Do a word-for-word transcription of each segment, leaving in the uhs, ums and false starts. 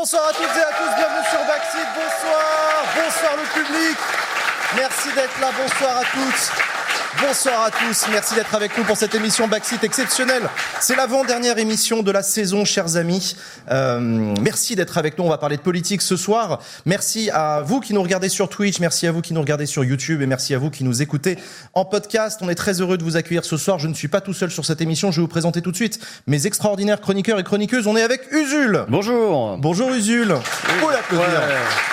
Bonsoir à toutes et à tous, bienvenue sur Backseat, bonsoir, bonsoir le public, merci d'être là, bonsoir à toutes. Bonsoir à tous, merci d'être avec nous pour cette émission Backseat exceptionnelle. C'est l'avant-dernière émission de la saison, chers amis. Euh, merci d'être avec nous, on va parler de politique ce soir. Merci à vous qui nous regardez sur Twitch, merci à vous qui nous regardez sur YouTube et merci à vous qui nous écoutez en podcast. On est très heureux de vous accueillir ce soir. Je ne suis pas tout seul sur cette émission, je vais vous présenter tout de suite mes extraordinaires chroniqueurs et chroniqueuses. On est avec Usul. Bonjour. Bonjour Usul. Faut l'applaudir. Ouais.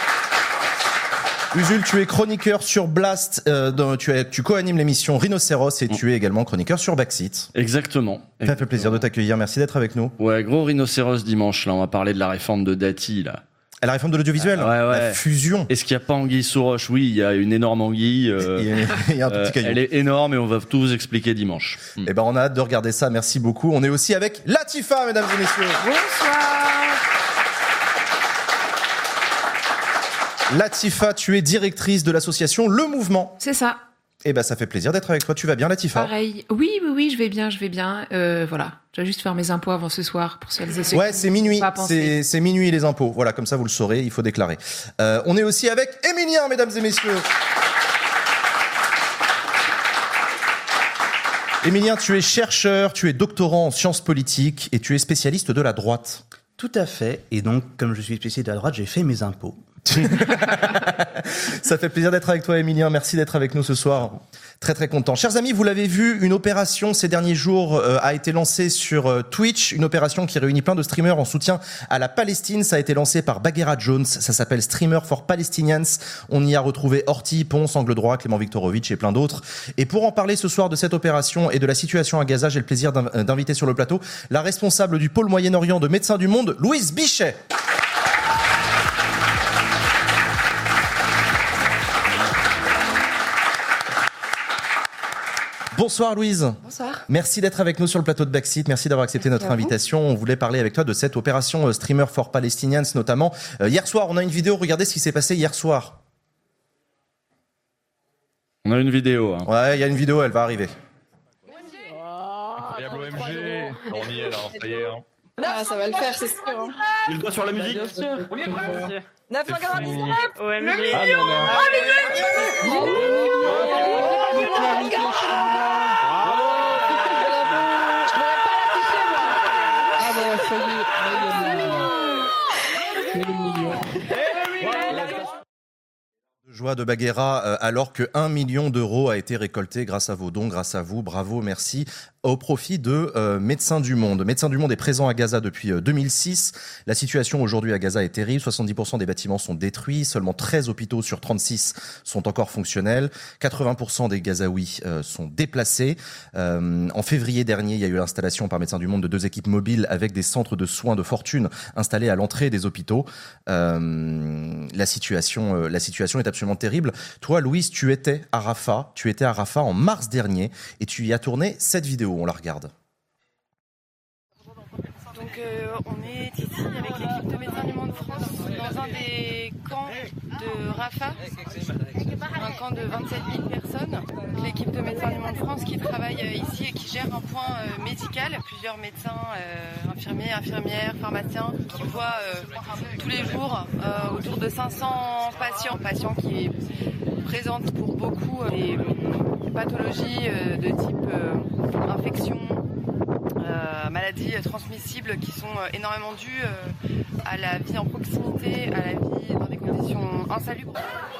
Usul, tu es chroniqueur sur Blast, euh, dans, tu, es, tu co-animes l'émission Rhinocéros et tu es également chroniqueur sur Backseat. Exactement. Ça fait plaisir de t'accueillir, merci d'être avec nous. Ouais, gros Rhinocéros dimanche, là, on va parler de la réforme de Dati, là. À la réforme de l'audiovisuel, ah, ouais, ouais. La fusion. Est-ce qu'il n'y a pas anguille sous roche? Oui, il y a une énorme anguille. Euh, il, y a, il y a un tout petit caillou. Elle est énorme et on va tout vous expliquer dimanche. Mm. Eh ben, on a hâte de regarder ça, merci beaucoup. On est aussi avec Latifa, mesdames et messieurs. Bonsoir. Latifa, tu es directrice de l'association Le Mouvement. C'est ça. Eh ben, ça fait plaisir d'être avec toi. Tu vas bien, Latifa? Pareil. Oui, oui, oui, je vais bien, je vais bien. Euh, voilà. Je vais juste faire mes impôts avant ce soir pour celles et ceux ouais, qui c'est minuit. C'est, c'est minuit les impôts. Voilà, comme ça vous le saurez, il faut déclarer. Euh, on est aussi avec Emilien, mesdames et messieurs. Emilien, tu es chercheur, tu es doctorant en sciences politiques et tu es spécialiste de la droite. Tout à fait. Et donc, comme je suis spécialiste de la droite, j'ai fait mes impôts. Ça fait plaisir d'être avec toi, Emilien. Merci d'être avec nous ce soir. Très très content. Chers amis, vous l'avez vu, une opération ces derniers jours euh, a été lancée sur euh, Twitch, une opération qui réunit plein de streamers en soutien à la Palestine. Ça a été lancé par Bagheera Jones, ça s'appelle Streamer for Palestinians. On y a retrouvé Horty, Ponce, Angle Droit, Clément Viktorovitch et plein d'autres. Et pour en parler ce soir de cette opération et de la situation à Gaza, j'ai le plaisir d'inviter sur le plateau la responsable du pôle Moyen-Orient de Médecins du Monde, Louise Bichet. Bonsoir Louise. Bonsoir. Merci d'être avec nous sur le plateau de Backseat. Merci d'avoir accepté Merci notre invitation. On voulait parler avec toi de cette opération Streamer for Palestinians notamment. Euh, hier soir, on a une vidéo. Regardez ce qui s'est passé hier soir. On a une vidéo. Hein. Ouais, il y a une vidéo, elle va arriver. Incroyable O M G. On y est là, ça y est. Hein. Ah, ça va le faire, c'est sûr. Hein. Il doit sur la musique. Bien sûr. On y est prêt. neuf cent quatre-vingt-dix-neuf. O M G. Le million. Oh, le million. Joie de Bagheera, euh, alors que un million d'euros a été récolté grâce à vos dons, grâce à vous. Bravo, merci. Au profit de euh, Médecins du Monde. Médecins du Monde est présent à Gaza depuis euh, deux mille six. La situation aujourd'hui à Gaza est terrible. soixante-dix pour cent des bâtiments sont détruits. Seulement treize hôpitaux sur trente-six sont encore fonctionnels. quatre-vingts pour cent des Gazaouis euh, sont déplacés. Euh, en février dernier, il y a eu l'installation par Médecins du Monde de deux équipes mobiles avec des centres de soins de fortune installés à l'entrée des hôpitaux. Euh, la situation, euh, la situation est absolument terrible. Toi, Louise, tu étais à Rafah. Tu étais à Rafah en mars dernier et tu y as tourné cette vidéo. On la regarde. Donc euh, on est ici avec l'équipe de Médecins du Monde France dans un des camps de Rafah, un camp de vingt-sept mille personnes. L'équipe de Médecins du Monde France qui travaille ici et qui gère un point euh, médical, plusieurs médecins, euh, infirmiers, infirmières, pharmaciens qui voient euh, tous les jours euh, autour de cinq cents patients, patients qui présentent pour beaucoup euh, des pathologies euh, de type euh, infection, euh, maladies transmissibles qui sont euh, énormément dues euh, à la vie en proximité, à la vie dans des conditions insalubres.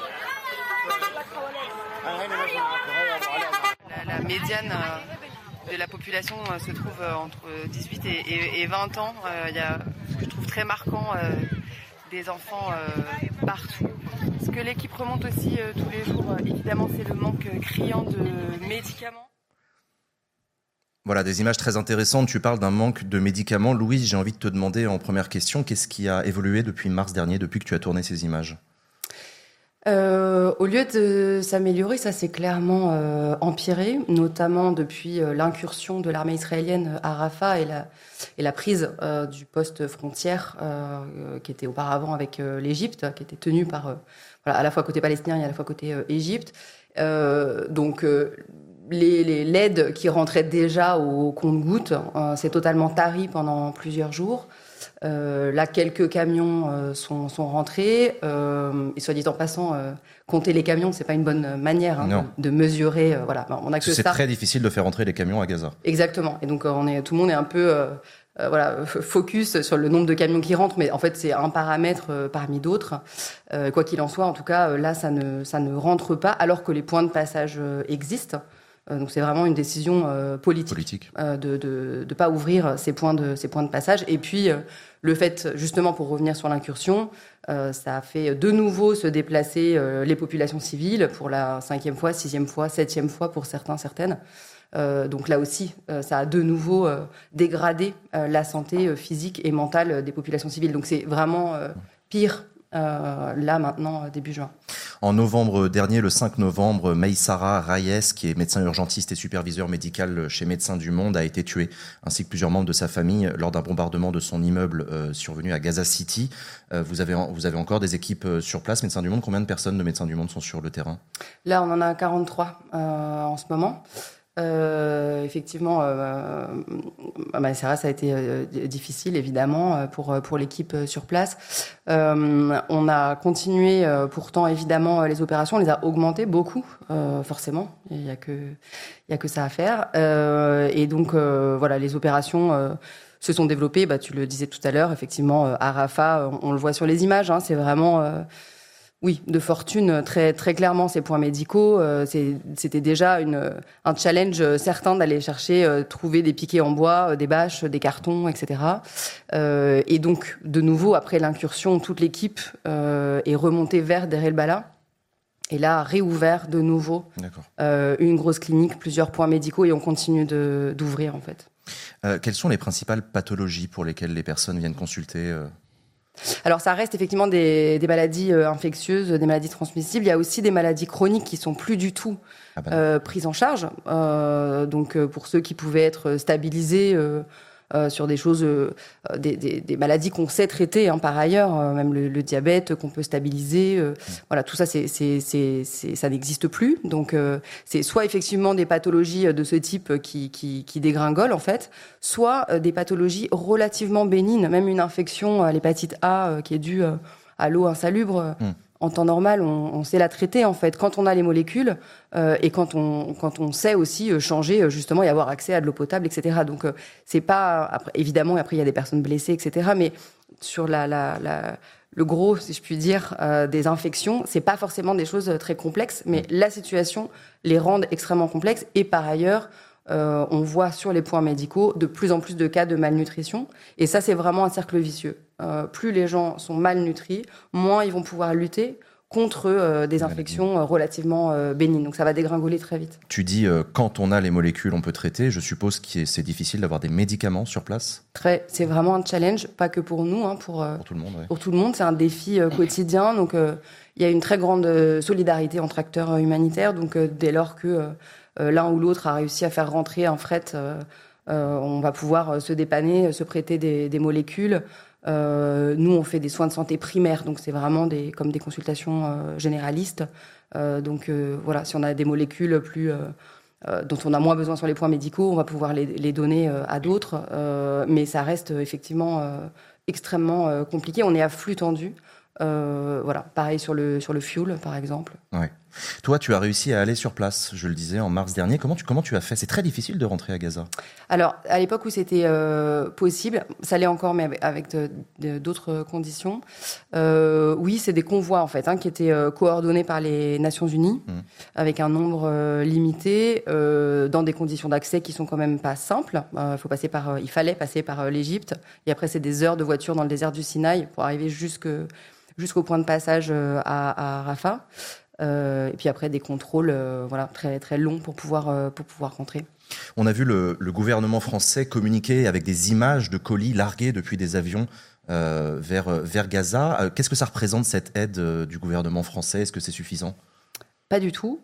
La, la médiane euh, de la population euh, se trouve euh, entre dix-huit et, et, et vingt ans. Il euh, y a ce que je trouve très marquant, euh, des enfants euh, partout. Ce que l'équipe remonte aussi euh, tous les jours, euh, évidemment, c'est le manque criant de médicaments. Voilà, des images très intéressantes. Tu parles d'un manque de médicaments. Louise, j'ai envie de te demander en première question, qu'est-ce qui a évolué depuis mars dernier, depuis que tu as tourné ces images ? Euh, au lieu de s'améliorer, ça s'est clairement euh, empiré, notamment depuis euh, l'incursion de l'armée israélienne à Rafah et la, et la prise euh, du poste frontière euh, qui était auparavant avec euh, l'Égypte, qui était tenu par, euh, voilà, à la fois côté palestinien et à la fois côté euh, Égypte. Euh, donc euh, les, les, l'aide qui rentrait déjà au compte-gouttes euh, s'est totalement tarie pendant plusieurs jours. Euh, là, quelques camions euh, sont, sont rentrés. Euh, et soit dit en passant, euh, compter les camions, c'est pas une bonne manière hein, de, de mesurer. Euh, voilà, on a que c'est ça. très difficile de faire entrer les camions à Gaza. Exactement. Et donc, euh, on est, tout le monde est un peu euh, euh, voilà, focus sur le nombre de camions qui rentrent, mais en fait, c'est un paramètre euh, parmi d'autres. Euh, quoi qu'il en soit, en tout cas, euh, là, ça ne, ça ne rentre pas, alors que les points de passage euh, existent. Euh, donc, c'est vraiment une décision euh, politique, Politique. Euh, de de de pas ouvrir ces points de ces points de passage. Et puis, euh, le fait, justement, pour revenir sur l'incursion, euh, ça a fait de nouveau se déplacer euh, les populations civiles pour la cinquième fois, sixième fois, septième fois pour certains, certaines. Euh, donc là aussi, euh, ça a de nouveau euh, dégradé euh, la santé euh, physique et mentale euh, des populations civiles. Donc c'est vraiment euh, pire euh, là maintenant, euh, début juin. En novembre dernier, le cinq novembre, Meissara Rayes, qui est médecin urgentiste et superviseur médical chez Médecins du Monde, a été tué, ainsi que plusieurs membres de sa famille, lors d'un bombardement de son immeuble euh, survenu à Gaza City. Euh, vous, avez, vous avez encore des équipes euh, sur place, Médecins du Monde. Combien de personnes de Médecins du Monde sont sur le terrain ? Là, on en a quarante-trois euh, en ce moment. Euh, effectivement, euh, bah, Sarah, ça a été euh, difficile évidemment pour pour l'équipe sur place. Euh, on a continué euh, pourtant évidemment les opérations, on les a augmentées beaucoup, euh, forcément. Il y a que il y a que ça à faire. Euh, et donc euh, voilà, les opérations euh, se sont développées. Bah, tu le disais tout à l'heure, effectivement, à Rafah, on, on le voit sur les images. Hein, c'est vraiment euh, Oui, de fortune, très très clairement, ces points médicaux, euh, c'est, c'était déjà une, un challenge certain d'aller chercher, euh, trouver des piquets en bois, euh, des bâches, des cartons, et cetera. Euh, et donc, de nouveau, après l'incursion, toute l'équipe euh, est remontée vers Deir el-Bala. Et là, réouvert de nouveau euh, une grosse clinique, plusieurs points médicaux, et on continue de, d'ouvrir, en fait. Euh, quelles sont les principales pathologies pour lesquelles les personnes viennent consulter euh Alors, ça reste effectivement des, des maladies euh, infectieuses, des maladies transmissibles. Il y a aussi des maladies chroniques qui sont plus du tout ah ben. euh, prises en charge. Euh, donc, euh, pour ceux qui pouvaient être stabilisés euh, euh, sur des choses, euh, des, des, des maladies qu'on sait traiter hein, par ailleurs, euh, même le, le diabète qu'on peut stabiliser. Euh, mmh. Voilà, tout ça, c'est, c'est, c'est, c'est, ça n'existe plus. Donc, euh, c'est soit effectivement des pathologies de ce type qui, qui, qui dégringolent en fait, soit euh, des pathologies relativement bénignes, même une infection, euh, l'hépatite A, euh, qui est due euh, à l'eau insalubre. Euh, mmh. En temps normal, on, on sait la traiter en fait quand on a les molécules euh, et quand on quand on sait aussi euh, changer justement et avoir accès à de l'eau potable, et cetera. Donc euh, c'est pas après, évidemment après il y a des personnes blessées, et cetera. Mais sur la la, la le gros, si je puis dire, euh, des infections, c'est pas forcément des choses très complexes, mais la situation les rend extrêmement complexes et par ailleurs. Euh, on voit sur les points médicaux de plus en plus de cas de malnutrition. Et ça, c'est vraiment un cercle vicieux. Euh, plus les gens sont malnutris, moins ils vont pouvoir lutter contre euh, des infections euh, relativement euh, bénignes. Donc ça va dégringoler très vite. Tu dis, euh, quand on a les molécules, on peut traiter. Je suppose que c'est difficile d'avoir des médicaments sur place ? Très, c'est vraiment un challenge, pas que pour nous, hein, pour, euh, pour tout le monde. Ouais. Pour tout le monde, c'est un défi euh, quotidien. Donc euh, il y a une très grande euh, solidarité entre acteurs euh, humanitaires. Donc euh, dès lors que... Euh, Euh, l'un ou l'autre a réussi à faire rentrer un fret, euh, euh, on va pouvoir se dépanner, se prêter des, des molécules. Euh, nous, on fait des soins de santé primaires, donc c'est vraiment des, comme des consultations euh, généralistes. Euh, donc euh, voilà, si on a des molécules plus euh, euh, dont on a moins besoin sur les points médicaux, on va pouvoir les, les donner euh, à d'autres. Euh, mais ça reste euh, effectivement euh, extrêmement euh, compliqué. On est à flux tendu. Euh, voilà, pareil sur le sur le fuel par exemple. Ouais. Toi, tu as réussi à aller sur place, je le disais, en mars dernier. Comment tu comment tu as fait ? C'est très difficile de rentrer à Gaza. Alors, à l'époque où c'était euh, possible, ça l'est encore, mais avec, avec de, de, d'autres conditions. Euh, oui, c'est des convois en fait, hein, qui étaient euh, coordonnés par les Nations Unies, mmh. avec un nombre euh, limité, euh, dans des conditions d'accès qui sont quand même pas simples. Euh, faut passer par, euh, il fallait passer par euh, l'Égypte, et après c'est des heures de voiture dans le désert du Sinaï pour arriver jusque jusqu'au point de passage euh, à, à Rafah. Euh, et puis après des contrôles euh, voilà, très, très longs pour pouvoir, euh, pour pouvoir rentrer. On a vu le, le gouvernement français communiquer avec des images de colis largués depuis des avions euh, vers, vers Gaza. Euh, qu'est-ce que ça représente cette aide euh, du gouvernement français ? Est-ce que c'est suffisant ? Pas du tout.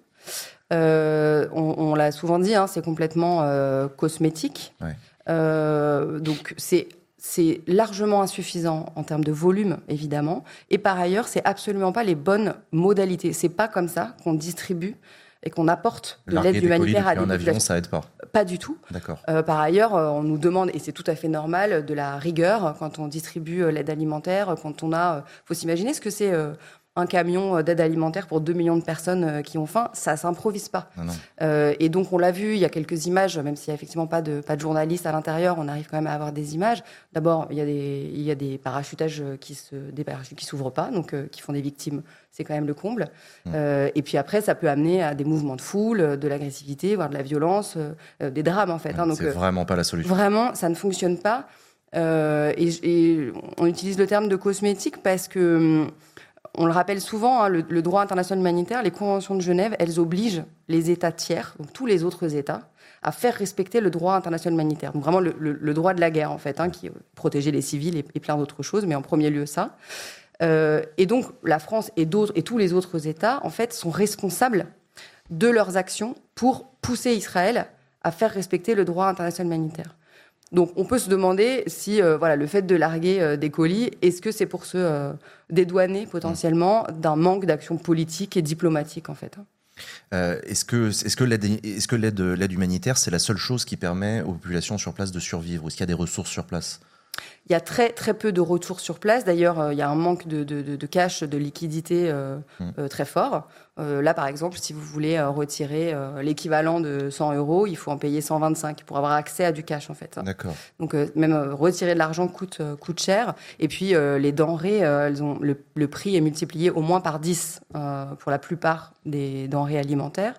Euh, on, on l'a souvent dit, hein, c'est complètement euh, cosmétique. Ouais. Euh, donc c'est... C'est largement insuffisant en termes de volume, évidemment. Et par ailleurs, c'est absolument pas les bonnes modalités. C'est pas comme ça qu'on distribue et qu'on apporte de Larguer l'aide des colis humanitaire à depuis des un avion, populations. ça aide pas. Pas du tout. D'accord. Euh, par ailleurs, euh, on nous demande, et c'est tout à fait normal, de la rigueur quand on distribue euh, l'aide alimentaire, quand on a... Euh, faut s'imaginer ce que c'est euh, un camion d'aide alimentaire pour deux millions de personnes euh, qui ont faim. Ça s'improvise pas. Non, non. Euh, et donc, on l'a vu, il y a quelques images, même s'il n'y a effectivement pas de, pas de journalistes à l'intérieur, on arrive quand même à avoir des images. D'abord, il y a des, il y a des parachutages qui se, des parachutes qui s'ouvrent pas, donc euh, qui font des victimes. C'est quand même le comble. Mmh. Euh, et puis après, ça peut amener à des mouvements de foule, de l'agressivité, voire de la violence, euh, des drames en fait. Hein, donc, C'est euh, vraiment pas la solution. Vraiment, ça ne fonctionne pas. Euh, et, et on utilise le terme de cosmétique parce que, on le rappelle souvent, hein, le, le droit international humanitaire, les conventions de Genève, elles obligent les États tiers, donc tous les autres États, à faire respecter le droit international humanitaire. Donc vraiment le, le, le droit de la guerre, en fait, hein, qui protéger les civils et, et plein d'autres choses, mais en premier lieu ça. Euh, et donc la France et d'autres et tous les autres États, en fait, sont responsables de leurs actions pour pousser Israël à faire respecter le droit international humanitaire. Donc on peut se demander si euh, voilà, le fait de larguer euh, des colis, est-ce que c'est pour se euh, dédouaner potentiellement d'un manque d'action politique et diplomatique en fait. Euh, est-ce que, est-ce que l'aide, est-ce que l'aide, l'aide humanitaire, c'est la seule chose qui permet aux populations sur place de survivre? Ou est-ce qu'il y a des ressources sur place? Il y a très, très peu de retours sur place. D'ailleurs, euh, il y a un manque de, de, de, de cash, de liquidité euh, mmh. euh, très fort. Euh, là, par exemple, si vous voulez euh, retirer euh, l'équivalent de cent euros, il faut en payer cent vingt-cinq pour avoir accès à du cash, en fait. D'accord. Donc, euh, même euh, retirer de l'argent coûte, euh, coûte cher. Et puis, euh, les denrées, euh, elles ont, le, le prix est multiplié au moins par dix euh, pour la plupart des denrées alimentaires.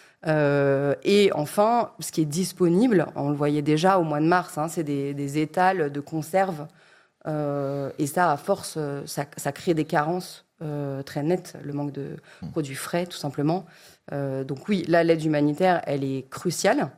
Euh, et enfin, ce qui est disponible, on le voyait déjà au mois de mars, hein, c'est des, des étals de conserve. Euh, et ça, à force, ça, ça crée des carences euh, très nettes, le manque de produits frais, tout simplement. Euh, donc oui, là, l'aide humanitaire, elle est cruciale.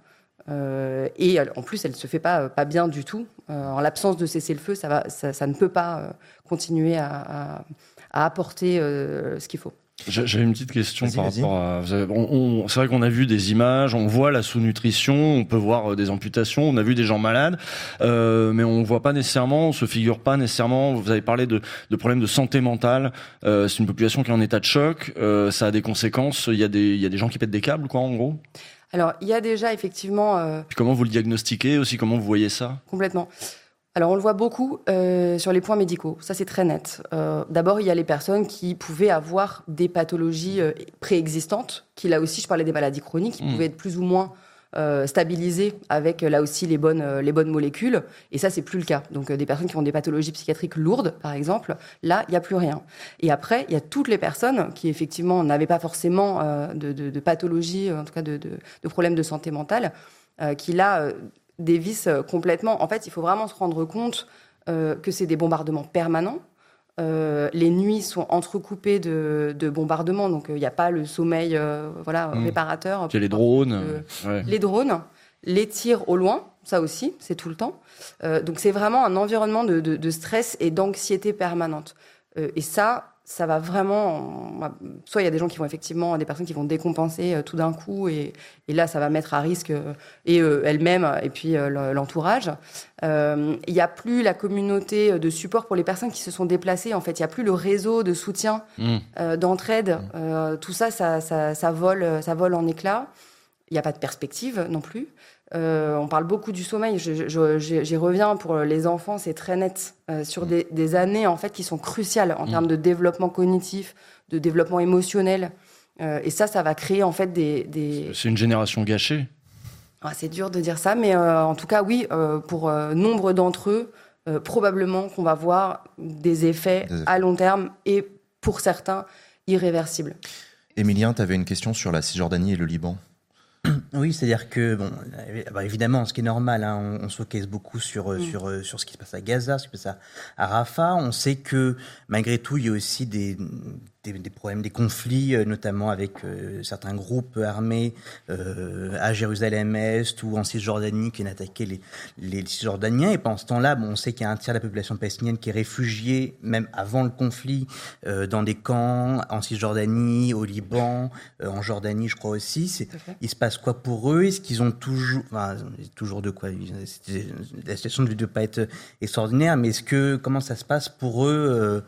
Euh, et en plus, elle ne se fait pas, pas bien du tout. Euh, en l'absence de cessez-le-feu, ça, va, ça, ça ne peut pas euh, continuer à, à, à apporter euh, ce qu'il faut. J'avais une petite question vas-y, par vas-y. rapport à... On, on, c'est vrai qu'on a vu des images, on voit la sous-nutrition, on peut voir des amputations, on a vu des gens malades, euh, mais on voit pas nécessairement, on se figure pas nécessairement... Vous avez parlé de, de problèmes de santé mentale, euh, c'est une population qui est en état de choc, euh, ça a des conséquences, il y a des, il y a des gens qui pètent des câbles, quoi, en gros. Alors, il y a déjà effectivement... Euh... Puis comment vous le diagnostiquez aussi, comment vous voyez ça? Complètement. Alors, on le voit beaucoup euh, sur les points médicaux. Ça, c'est très net. Euh, d'abord, il y a les personnes qui pouvaient avoir des pathologies euh, préexistantes, qui, là aussi, je parlais des maladies chroniques, qui mmh. pouvaient être plus ou moins euh, stabilisées avec, là aussi, les bonnes, euh, les bonnes molécules. Et ça, c'est plus le cas. Donc, euh, des personnes qui ont des pathologies psychiatriques lourdes, par exemple, là, il n'y a plus rien. Et après, il y a toutes les personnes qui, effectivement, n'avaient pas forcément euh, de, de, de pathologie, en tout cas de, de, de problèmes de santé mentale, euh, qui, là... Euh, dévissent complètement. En fait, il faut vraiment se rendre compte euh, que c'est des bombardements permanents. Euh, les nuits sont entrecoupées de, de bombardements, donc il euh, n'y a pas le sommeil euh, voilà, mmh. réparateur. Il y a les drones. Euh, ouais. Les drones, les tirs au loin, ça aussi, c'est tout le temps. Euh, donc c'est vraiment un environnement de, de, de stress et d'anxiété permanente. Euh, et ça... ça va vraiment... Soit il y a des gens qui vont effectivement, des personnes qui vont décompenser euh, tout d'un coup, et, et là, ça va mettre à risque euh, et euh, elles-mêmes, et puis euh, l'entourage. Euh, il n'y a plus la communauté de support pour les personnes qui se sont déplacées. En fait, il n'y a plus le réseau de soutien, mmh. euh, d'entraide. Mmh. Euh, tout ça ça, ça, ça, vole, ça vole en éclats. Il n'y a pas de perspective non plus. Euh, on parle beaucoup du sommeil. Je, je, je, j'y reviens pour les enfants, c'est très net. Euh, sur des, des années en fait qui sont cruciales en mmh. termes de développement cognitif, de développement émotionnel. Euh, et ça, ça va créer en fait des. des... C'est une génération gâchée. Ah, c'est dur de dire ça, mais euh, en tout cas, oui, euh, pour euh, nombre d'entre eux, euh, probablement qu'on va voir des effets, des effets à long terme et pour certains irréversibles. Émilien, tu avais une question sur la Cisjordanie et le Liban. Oui, c'est-à-dire que, bon, bah évidemment, ce qui est normal, hein, on, on se focalise beaucoup sur, mmh. sur, sur ce qui se passe à Gaza, ce qui se passe à, à Rafah. On sait que, malgré tout, il y a aussi des, des, des problèmes, des conflits, euh, notamment avec euh, certains groupes armés euh, à Jérusalem-Est ou en Cisjordanie qui viennent attaquer les, les Cisjordaniens. Et pendant ce temps-là, bon, on sait qu'il y a un tiers de la population palestinienne qui est réfugiée, même avant le conflit, euh, dans des camps en Cisjordanie, au Liban, euh, en Jordanie, je crois aussi. C'est, il se passe quoi pour eux? Est-ce qu'ils ont toujours, enfin, toujours de quoi? La situation ne doit pas être extraordinaire, mais est-ce que, comment ça se passe pour eux? euh,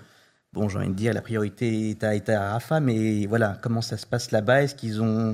bon, j'ai envie de dire, la priorité est à, est à Rafah, mais voilà, comment ça se passe là-bas? Est-ce qu'ils ont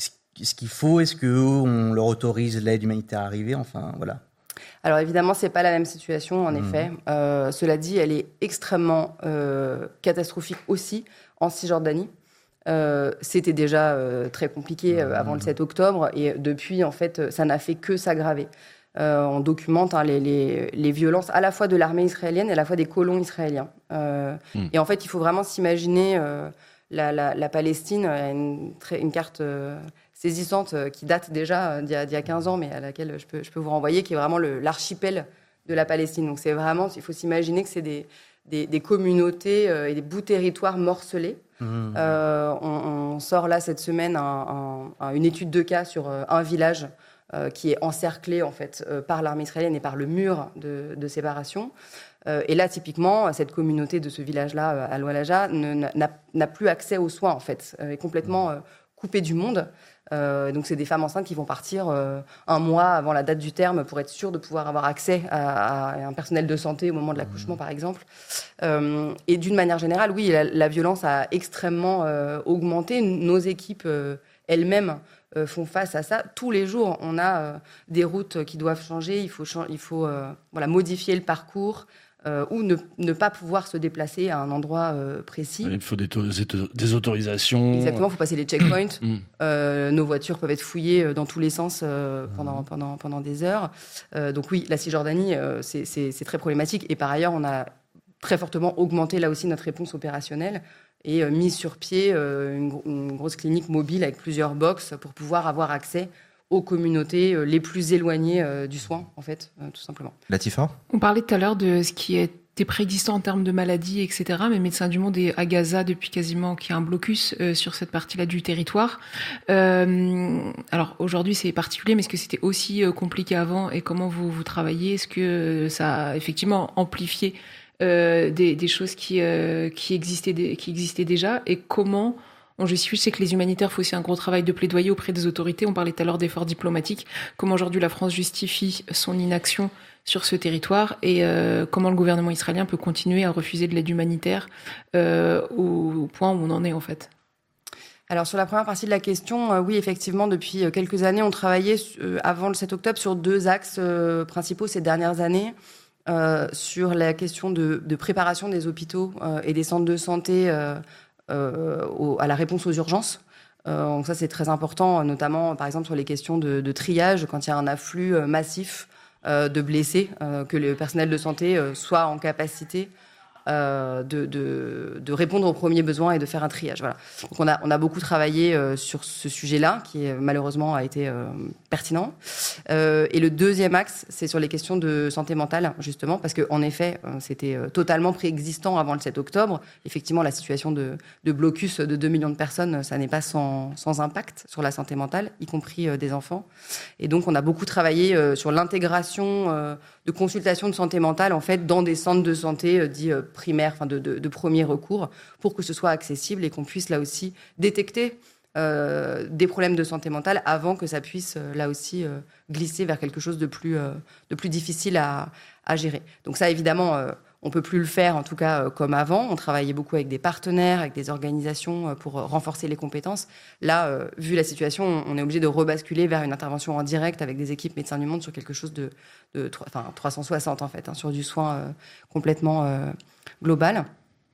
ce qu'il faut? Est-ce qu'on leur autorise l'aide humanitaire à arriver? Enfin, voilà. Alors évidemment, c'est pas la même situation, en mmh. effet. Euh, cela dit, elle est extrêmement euh, catastrophique aussi en Cisjordanie. Euh, c'était déjà euh, très compliqué euh, avant le sept octobre, et depuis, en fait, ça n'a fait que s'aggraver. Euh, on documente hein, les, les, les violences à la fois de l'armée israélienne et à la fois des colons israéliens. Euh, mmh. Et en fait, il faut vraiment s'imaginer euh, la, la, la Palestine, une, une carte euh, saisissante euh, qui date déjà d'il y, a, d'il y a quinze ans, mais à laquelle je peux, je peux vous renvoyer, qui est vraiment le, l'archipel de la Palestine. Donc c'est vraiment, il faut s'imaginer que c'est des, des, des communautés euh, et des bouts territoires morcelés. Mmh. Euh, on, on sort là cette semaine un, un, une étude de cas sur euh, un village euh, qui est encerclé en fait euh, par l'armée israélienne et par le mur de, de séparation. Euh, et là, typiquement, cette communauté de ce village-là, euh, à Al-Walaja, n'a, n'a plus accès aux soins en fait, euh, est complètement euh, coupée du monde. Euh, donc, c'est des femmes enceintes qui vont partir euh, un mois avant la date du terme pour être sûres de pouvoir avoir accès à, à un personnel de santé au moment de l'accouchement, par exemple. Euh, et d'une manière générale, oui, la, la violence a extrêmement euh, augmenté. Nos équipes euh, elles-mêmes euh, font face à ça. Tous les jours, on a euh, des routes qui doivent changer. Il faut, il faut euh, voilà, modifier le parcours. Euh, ou ne, ne pas pouvoir se déplacer à un endroit euh, précis. Il faut des, to- des autorisations. Exactement, il faut passer les checkpoints. mm. euh, nos voitures peuvent être fouillées dans tous les sens euh, pendant, pendant, pendant des heures. Euh, donc oui, la Cisjordanie, euh, c'est, c'est, c'est très problématique. Et par ailleurs, on a très fortement augmenté là aussi notre réponse opérationnelle et euh, mis sur pied euh, une, une grosse clinique mobile avec plusieurs box pour pouvoir avoir accès aux communautés les plus éloignées euh, du soin, en fait, euh, tout simplement. Latifa ? On parlait tout à l'heure de ce qui était préexistant en termes de maladies, et cetera. Mais Médecins du Monde est à Gaza depuis quasiment qu'il y a un blocus euh, sur cette partie-là du territoire. Euh, alors aujourd'hui, c'est particulier, mais est-ce que c'était aussi euh, compliqué avant? Et comment vous, vous travaillez? Est-ce que ça a effectivement amplifié euh, des, des choses qui, euh, qui, existaient, qui existaient déjà? Et comment... Bon, je suis, je sais que les humanitaires font aussi un gros travail de plaidoyer auprès des autorités. On parlait tout à l'heure d'efforts diplomatiques. Comment aujourd'hui la France justifie son inaction sur ce territoire et euh, comment le gouvernement israélien peut continuer à refuser de l'aide humanitaire euh, au, au point où on en est en fait? Alors sur la première partie de la question, euh, oui effectivement depuis quelques années on travaillait euh, avant le sept octobre sur deux axes euh, principaux ces dernières années. Euh, sur la question de, de préparation des hôpitaux euh, et des centres de santé euh, Euh, au, à la réponse aux urgences. Euh, donc ça, c'est très important, notamment, par exemple, sur les questions de, de triage, quand il y a un afflux euh, massif euh, de blessés, euh, que le personnel de santé euh, soit en capacité euh, de, de, de répondre aux premiers besoins et de faire un triage. Voilà. Donc on a, on a beaucoup travaillé euh, sur ce sujet-là, qui est, malheureusement a été euh, pertinent. Euh, et le deuxième axe, c'est sur les questions de santé mentale, justement, parce qu'en effet, euh, c'était euh, totalement préexistant avant le sept octobre. Effectivement, la situation de, de blocus de deux millions de personnes, ça n'est pas sans, sans impact sur la santé mentale, y compris euh, des enfants. Et donc, on a beaucoup travaillé euh, sur l'intégration euh, de consultations de santé mentale, en fait, dans des centres de santé euh, dits euh, primaires, enfin de, de, de premier recours, pour que ce soit accessible et qu'on puisse, là aussi, détecter Euh, des problèmes de santé mentale avant que ça puisse euh, là aussi euh, glisser vers quelque chose de plus, euh, de plus difficile à, à gérer. Donc ça évidemment euh, on peut plus le faire en tout cas euh, comme avant. On travaillait beaucoup avec des partenaires, avec des organisations euh, pour euh, renforcer les compétences. Là, euh, vu la situation, on est obligé de rebasculer vers une intervention en direct avec des équipes Médecins du Monde sur quelque chose de, de enfin, trois cent soixante en fait, hein, sur du soin euh, complètement euh, global.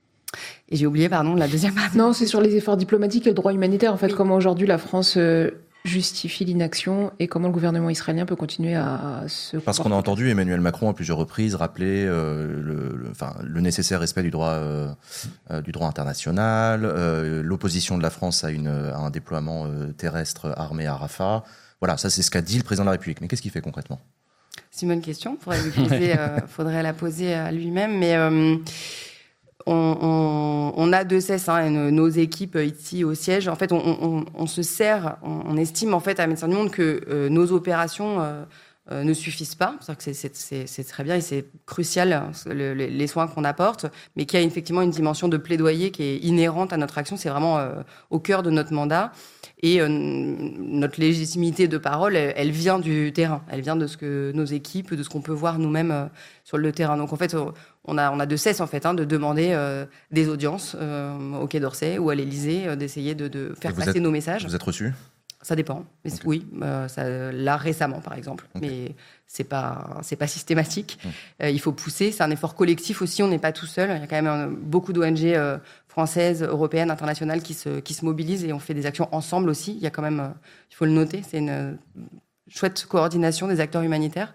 Et j'ai oublié, pardon, la deuxième partie. Non, c'est sur les efforts diplomatiques et le droit humanitaire. En fait, oui. Comment aujourd'hui la France euh, justifie l'inaction et comment le gouvernement israélien peut continuer à, à se... Parce qu'on a entendu Emmanuel Macron à plusieurs reprises rappeler euh, le, le, enfin, le nécessaire respect du droit, euh, euh, du droit international, euh, l'opposition de la France à, une, à un déploiement euh, terrestre armé à Rafah. Voilà, ça c'est ce qu'a dit le président de la République. Mais qu'est-ce qu'il fait concrètement? C'est une bonne question. Faudrait lui poser, euh, faudrait la poser à lui-même. Mais... Euh, On, on, on a de cesse hein, nos équipes ici au siège. En fait, on, on, on se sert, on, on estime en fait à Médecins du Monde que euh, nos opérations euh, euh, ne suffisent pas. C'est-à-dire que c'est, c'est, c'est, c'est très bien et c'est crucial le, le, les soins qu'on apporte, mais qu'il y a effectivement une dimension de plaidoyer qui est inhérente à notre action. C'est vraiment euh, au cœur de notre mandat. Et euh, notre légitimité de parole, elle, elle vient du terrain. Elle vient de ce que nos équipes, de ce qu'on peut voir nous-mêmes euh, sur le terrain. Donc en fait, on a, on a de cesse en fait hein, de demander euh, des audiences euh, au Quai d'Orsay ou à l'Élysée, euh, d'essayer de, de faire passer êtes, nos messages. Vous êtes reçu ? Ça dépend. Mais okay. Oui, euh, ça, là récemment par exemple. Okay. Mais c'est pas c'est pas systématique. Mmh. Euh, il faut pousser. C'est un effort collectif aussi. On n'est pas tout seul. Il y a quand même euh, beaucoup d'O N G euh, françaises, européennes, internationales qui se qui se mobilisent et on fait des actions ensemble aussi. Il y a quand même, euh, il faut le noter, c'est une euh, chouette coordination des acteurs humanitaires.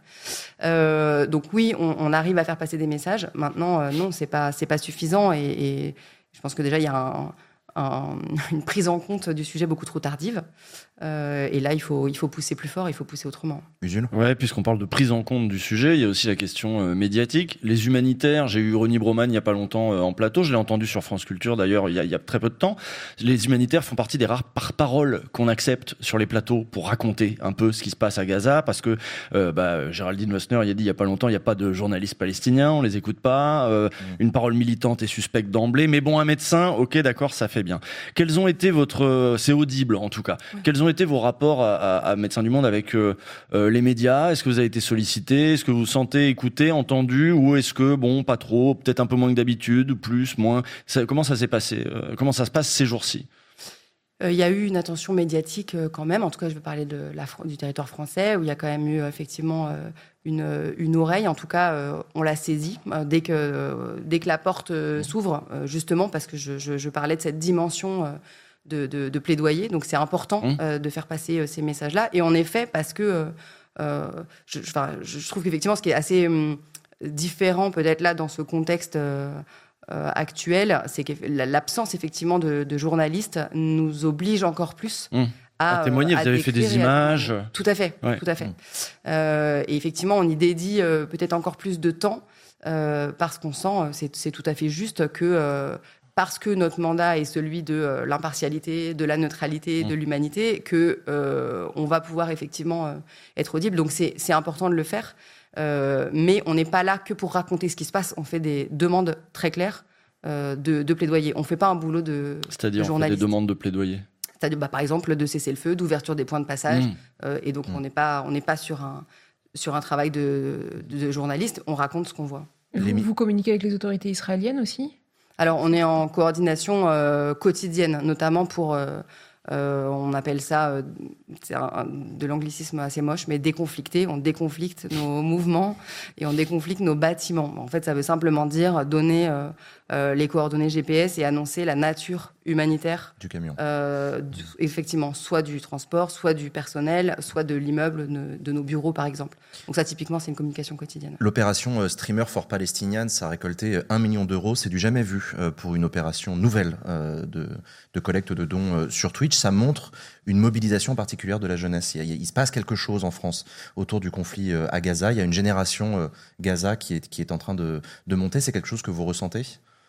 Euh, donc oui, on, on arrive à faire passer des messages. Maintenant, euh, non, c'est pas c'est pas suffisant et, et je pense que déjà il y a un Un, une prise en compte du sujet beaucoup trop tardive. Euh, et là, il faut, il faut pousser plus fort, il faut pousser autrement. Usul ? Ouais, puisqu'on parle de prise en compte du sujet, il y a aussi la question euh, médiatique. Les humanitaires, j'ai eu Ronnie Broman il n'y a pas longtemps euh, en plateau, je l'ai entendu sur France Culture d'ailleurs il y, a, il y a très peu de temps. Les humanitaires font partie des rares par-paroles qu'on accepte sur les plateaux pour raconter un peu ce qui se passe à Gaza, parce que euh, bah, Géraldine Wassner il a dit il n'y a pas longtemps, il n'y a pas de journalistes palestiniens, on les écoute pas, euh, mmh. une parole militante est suspecte d'emblée, mais bon, un médecin, ok, d'accord, ça fait bien. Quels ont été votre, c'est audible en tout cas, oui. Quels ont été vos rapports à, à, à Médecins du Monde avec euh, euh, les médias ? Est-ce que vous avez été sollicité ? Est-ce que vous vous sentez écouté, entendu ? Ou est-ce que, bon, pas trop, peut-être un peu moins que d'habitude, plus, moins ? ça, Comment ça s'est passé ? euh, Comment ça se passe ces jours-ci ? Il euh, y a eu une attention médiatique euh, quand même, en tout cas je veux parler de la, du territoire français, où il y a quand même eu euh, effectivement euh, une, une oreille, en tout cas euh, on l'a saisie euh, dès, que, euh, dès que la porte euh, s'ouvre, euh, justement parce que je, je, je parlais de cette dimension euh, de, de, de plaidoyer, donc c'est important mmh. euh, de faire passer euh, ces messages-là, et en effet parce que euh, je, je, je trouve qu'effectivement ce qui est assez euh, différent peut-être là dans ce contexte euh, Euh, actuelle, c'est que l'absence effectivement de, de journalistes nous oblige encore plus mmh. à, à témoigner. Euh, à vous avez fait des images. À... Tout à fait, ouais. tout à fait. Mmh. Euh, et effectivement, on y dédie euh, peut-être encore plus de temps euh, parce qu'on sent, c'est, c'est tout à fait juste que euh, parce que notre mandat est celui de euh, l'impartialité, de la neutralité, mmh. de l'humanité, que euh, on va pouvoir effectivement euh, être audible. Donc c'est, c'est important de le faire. Euh, mais on n'est pas là que pour raconter ce qui se passe. On fait des demandes très claires euh, de, de plaidoyer. On ne fait pas un boulot de, C'est-à-dire, de journaliste. On fait des demandes de plaidoyer. C'est-à-dire, bah, par exemple, de cessez-le-feu, d'ouverture des points de passage. Mmh. Euh, et donc, mmh. on n'est pas, on n'est pas sur un, sur un travail de, de, de journaliste. On raconte ce qu'on voit. Vous, vous communiquez avec les autorités israéliennes aussi ? Alors, on est en coordination euh, quotidienne, notamment pour... Euh, Euh, on appelle ça, euh, c'est un, un, de l'anglicisme assez moche, mais déconflicter. On déconflicte nos mouvements et on déconflicte nos bâtiments. En fait, ça veut simplement dire donner euh, euh, les coordonnées G P S et annoncer la nature humanitaire du camion. Euh, du, effectivement, soit du transport, soit du personnel, soit de l'immeuble de, de nos bureaux, par exemple. Donc ça, typiquement, c'est une communication quotidienne. L'opération euh, Streamer for Palestinians a récolté un million d'euros. C'est du jamais vu euh, pour une opération nouvelle euh, de, de collecte de dons euh, sur Twitch. Ça montre une mobilisation particulière de la jeunesse. Il, il se passe quelque chose en France autour du conflit euh, à Gaza. Il y a une génération euh, Gaza qui est, qui est en train de, de monter. C'est quelque chose que vous ressentez ?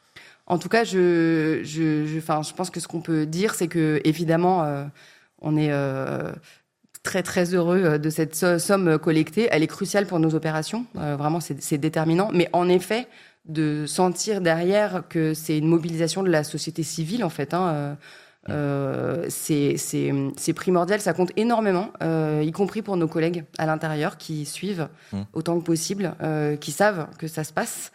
En tout cas, je, je, je, enfin, je pense que ce qu'on peut dire, c'est que évidemment, euh, on est euh, très très heureux de cette somme collectée. Elle est cruciale pour nos opérations. Euh, vraiment, c'est, c'est déterminant. Mais en effet, de sentir derrière que c'est une mobilisation de la société civile, en fait. Hein, euh, Euh, c'est, c'est, c'est primordial, ça compte énormément, euh, y compris pour nos collègues à l'intérieur qui suivent mmh. autant que possible, euh, qui savent que ça se passe.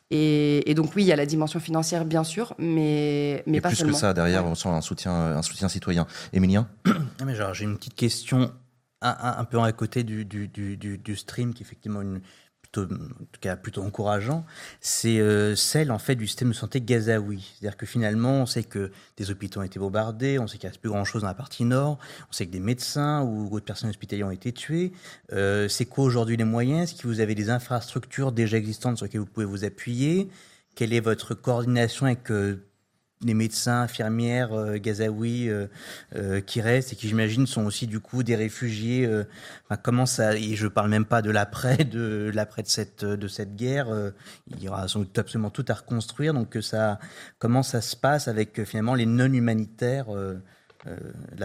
Et, et donc oui, il y a la dimension financière bien sûr, mais mais et pas plus seulement. que ça, derrière, ouais. on sent un soutien, un soutien citoyen. Émilien ? Non mais genre, j'ai une petite question un, un, un peu à côté du, du, du, du, du stream, qui est effectivement une en tout cas plutôt encourageant, c'est euh, celle en fait du système de santé gazaoui. C'est-à-dire que finalement, on sait que des hôpitaux ont été bombardés, on sait qu'il ne reste plus grand-chose dans la partie nord, on sait que des médecins ou d'autres personnes hospitalières ont été tuées. Euh, c'est quoi aujourd'hui les moyens ? Est-ce que vous avez des infrastructures déjà existantes sur lesquelles vous pouvez vous appuyer ? Quelle est votre coordination avec euh, les médecins, infirmières euh, gazaouis euh, euh, qui restent et qui, j'imagine, sont aussi du coup des réfugiés. Euh, enfin, comment ça, et je parle même pas de l'après, de l'après de cette de cette guerre. Euh, il y aura sans doute absolument tout à reconstruire. Donc, ça, comment ça se passe avec euh, finalement les non humanitaires euh, euh, là-bas ?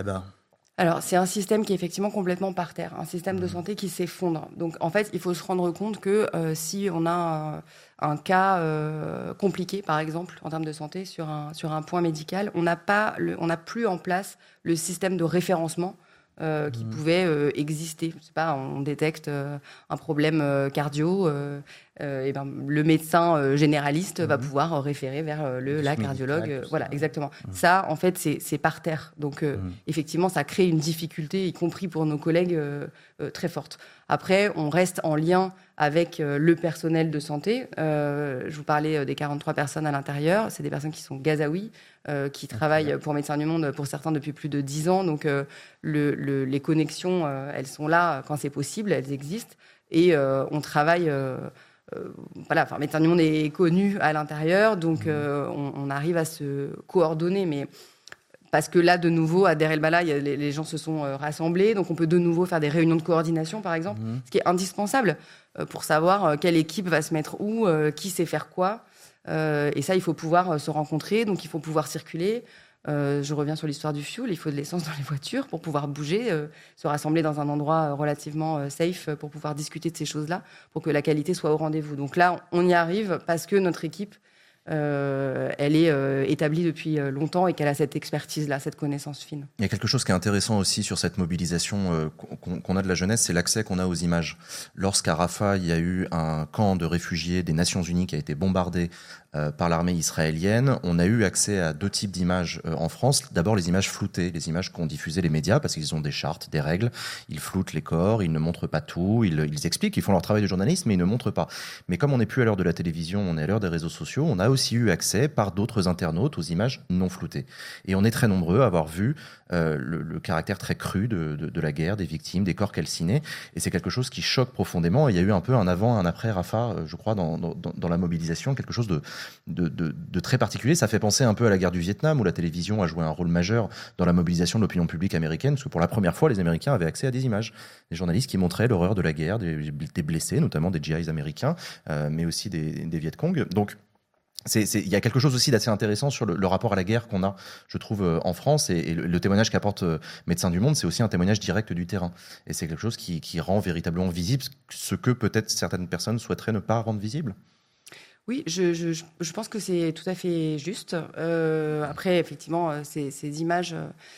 Alors, c'est un système qui est effectivement complètement par terre, un système de santé qui s'effondre. Donc, en fait, il faut se rendre compte que euh, si on a un, un cas euh, compliqué, par exemple, en termes de santé, sur un, sur un point médical, on n'a pas, le, on n'a plus en place le système de référencement euh, qui mmh. pouvait euh, exister. Je sais pas, on détecte euh, un problème euh, cardio, euh, euh, et ben, le médecin euh, généraliste mmh. va pouvoir euh, référer vers euh, le, la cardiologue. Euh, voilà, exactement. Mmh. Ça, en fait, c'est, c'est par terre. Donc, euh, mmh. effectivement, ça crée une difficulté, y compris pour nos collègues, euh, euh, très forte. Après, on reste en lien avec euh, le personnel de santé. Euh, je vous parlais euh, des quarante-trois personnes à l'intérieur. C'est des personnes qui sont gazaouis, euh, qui travaillent pour Médecins du Monde, pour certains depuis plus de dix ans. Donc, euh, le, le, les connexions, euh, elles sont là quand c'est possible, elles existent. Et euh, on travaille... Euh, Euh, voilà, enfin, Médecins du Monde est connu à l'intérieur, donc euh, on, on arrive à se coordonner, mais parce que là, de nouveau, à Deir el-Balah, les, les gens se sont euh, rassemblés, donc on peut de nouveau faire des réunions de coordination, par exemple, mmh. ce qui est indispensable euh, pour savoir euh, quelle équipe va se mettre où, euh, qui sait faire quoi, euh, et ça, il faut pouvoir euh, se rencontrer, donc il faut pouvoir circuler. Euh, je reviens sur l'histoire du fuel, il faut de l'essence dans les voitures pour pouvoir bouger, euh, se rassembler dans un endroit relativement euh, safe pour pouvoir discuter de ces choses-là, pour que la qualité soit au rendez-vous. Donc là, on y arrive parce que notre équipe, euh, elle est euh, établie depuis longtemps et qu'elle a cette expertise-là, cette connaissance fine. Il y a quelque chose qui est intéressant aussi sur cette mobilisation euh, qu'on, qu'on a de la jeunesse, c'est l'accès qu'on a aux images. Lorsqu'à Rafah, il y a eu un camp de réfugiés des Nations Unies qui a été bombardé Euh, par l'armée israélienne, on a eu accès à deux types d'images euh, en France. D'abord les images floutées, les images qu'ont diffusées les médias, parce qu'ils ont des chartes, des règles. Ils floutent les corps, ils ne montrent pas tout, ils, ils expliquent, ils font leur travail de journaliste, mais ils ne montrent pas. Mais comme on n'est plus à l'heure de la télévision, on est à l'heure des réseaux sociaux, on a aussi eu accès par d'autres internautes aux images non floutées. Et on est très nombreux à avoir vu euh, le, le caractère très cru de, de, de la guerre, des victimes, des corps calcinés. Et c'est quelque chose qui choque profondément. Et il y a eu un peu un avant, un après Rafah, je crois, dans, dans, dans la mobilisation, quelque chose de De, de, de très particulier. Ça fait penser un peu à la guerre du Vietnam où la télévision a joué un rôle majeur dans la mobilisation de l'opinion publique américaine, parce que pour la première fois, les Américains avaient accès à des images. Des journalistes qui montraient l'horreur de la guerre, des, des blessés, notamment des G Is américains, euh, mais aussi des, des Viet Cong. Donc, c'est, c'est, il y a quelque chose aussi d'assez intéressant sur le, le rapport à la guerre qu'on a, je trouve, en France. Et, et le, le témoignage qu'apporte Médecins du Monde, c'est aussi un témoignage direct du terrain. Et c'est quelque chose qui, qui rend véritablement visible ce que peut-être certaines personnes souhaiteraient ne pas rendre visible. Oui, je, je, je pense que c'est tout à fait juste. Euh, après, effectivement, ces, ces images,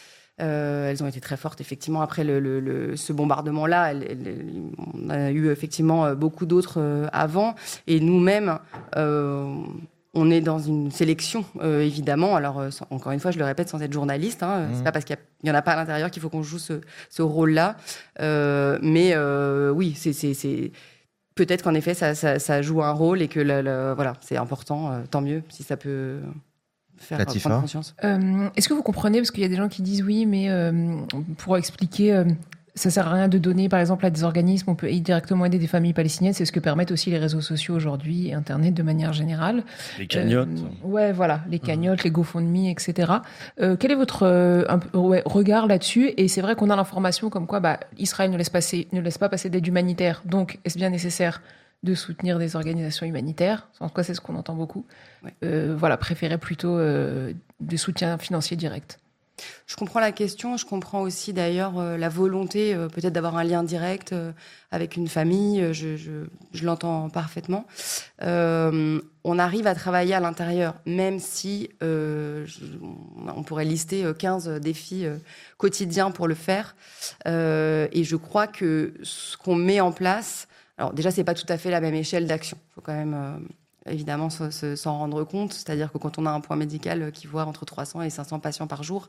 euh, elles ont été très fortes. Effectivement, après le, le, le, ce bombardement-là, elle, elle, on a eu effectivement beaucoup d'autres avant. Et nous-mêmes, euh, on est dans une sélection, euh, évidemment. Alors, sans, encore une fois, je le répète, sans être journaliste. Hein, mmh. C'est pas parce qu'il y, y en a pas à l'intérieur qu'il faut qu'on joue ce, ce rôle-là. Euh, mais euh, oui, c'est... c'est, c'est peut-être qu'en effet, ça, ça, ça joue un rôle et que le, le, voilà, c'est important. Euh, tant mieux si ça peut faire Latifa. Prendre conscience. Euh, est-ce que vous comprenez, parce qu'il y a des gens qui disent oui, mais euh, pour expliquer, euh, ça sert à rien de donner, par exemple, à des organismes, on peut directement aider des familles palestiniennes. C'est ce que permettent aussi les réseaux sociaux aujourd'hui et Internet de manière générale. Les cagnottes. Euh, ouais, voilà, les cagnottes, mmh. les GoFundMe, et cetera. Euh, quel est votre euh, un, ouais, regard là-dessus? Et c'est vrai qu'on a l'information comme quoi bah, Israël ne laisse, passer, ne laisse pas passer d'aide humanitaire. Donc, est-ce bien nécessaire de soutenir des organisations humanitaires? En tout cas, c'est ce qu'on entend beaucoup. Ouais. Euh, voilà, préférer plutôt euh, des soutiens financiers directs. Je comprends la question. Je comprends aussi d'ailleurs euh, la volonté euh, peut-être d'avoir un lien direct euh, avec une famille. Je, je, je l'entends parfaitement. Euh, on arrive à travailler à l'intérieur, même si euh, je, on pourrait lister quinze défis euh, quotidiens pour le faire. Euh, et je crois que ce qu'on met en place, alors déjà, c'est pas tout à fait la même échelle d'action. Il faut quand même... Euh, évidemment s'en rendre compte, c'est-à-dire que quand on a un point médical qui voit entre trois cents et cinq cents patients par jour,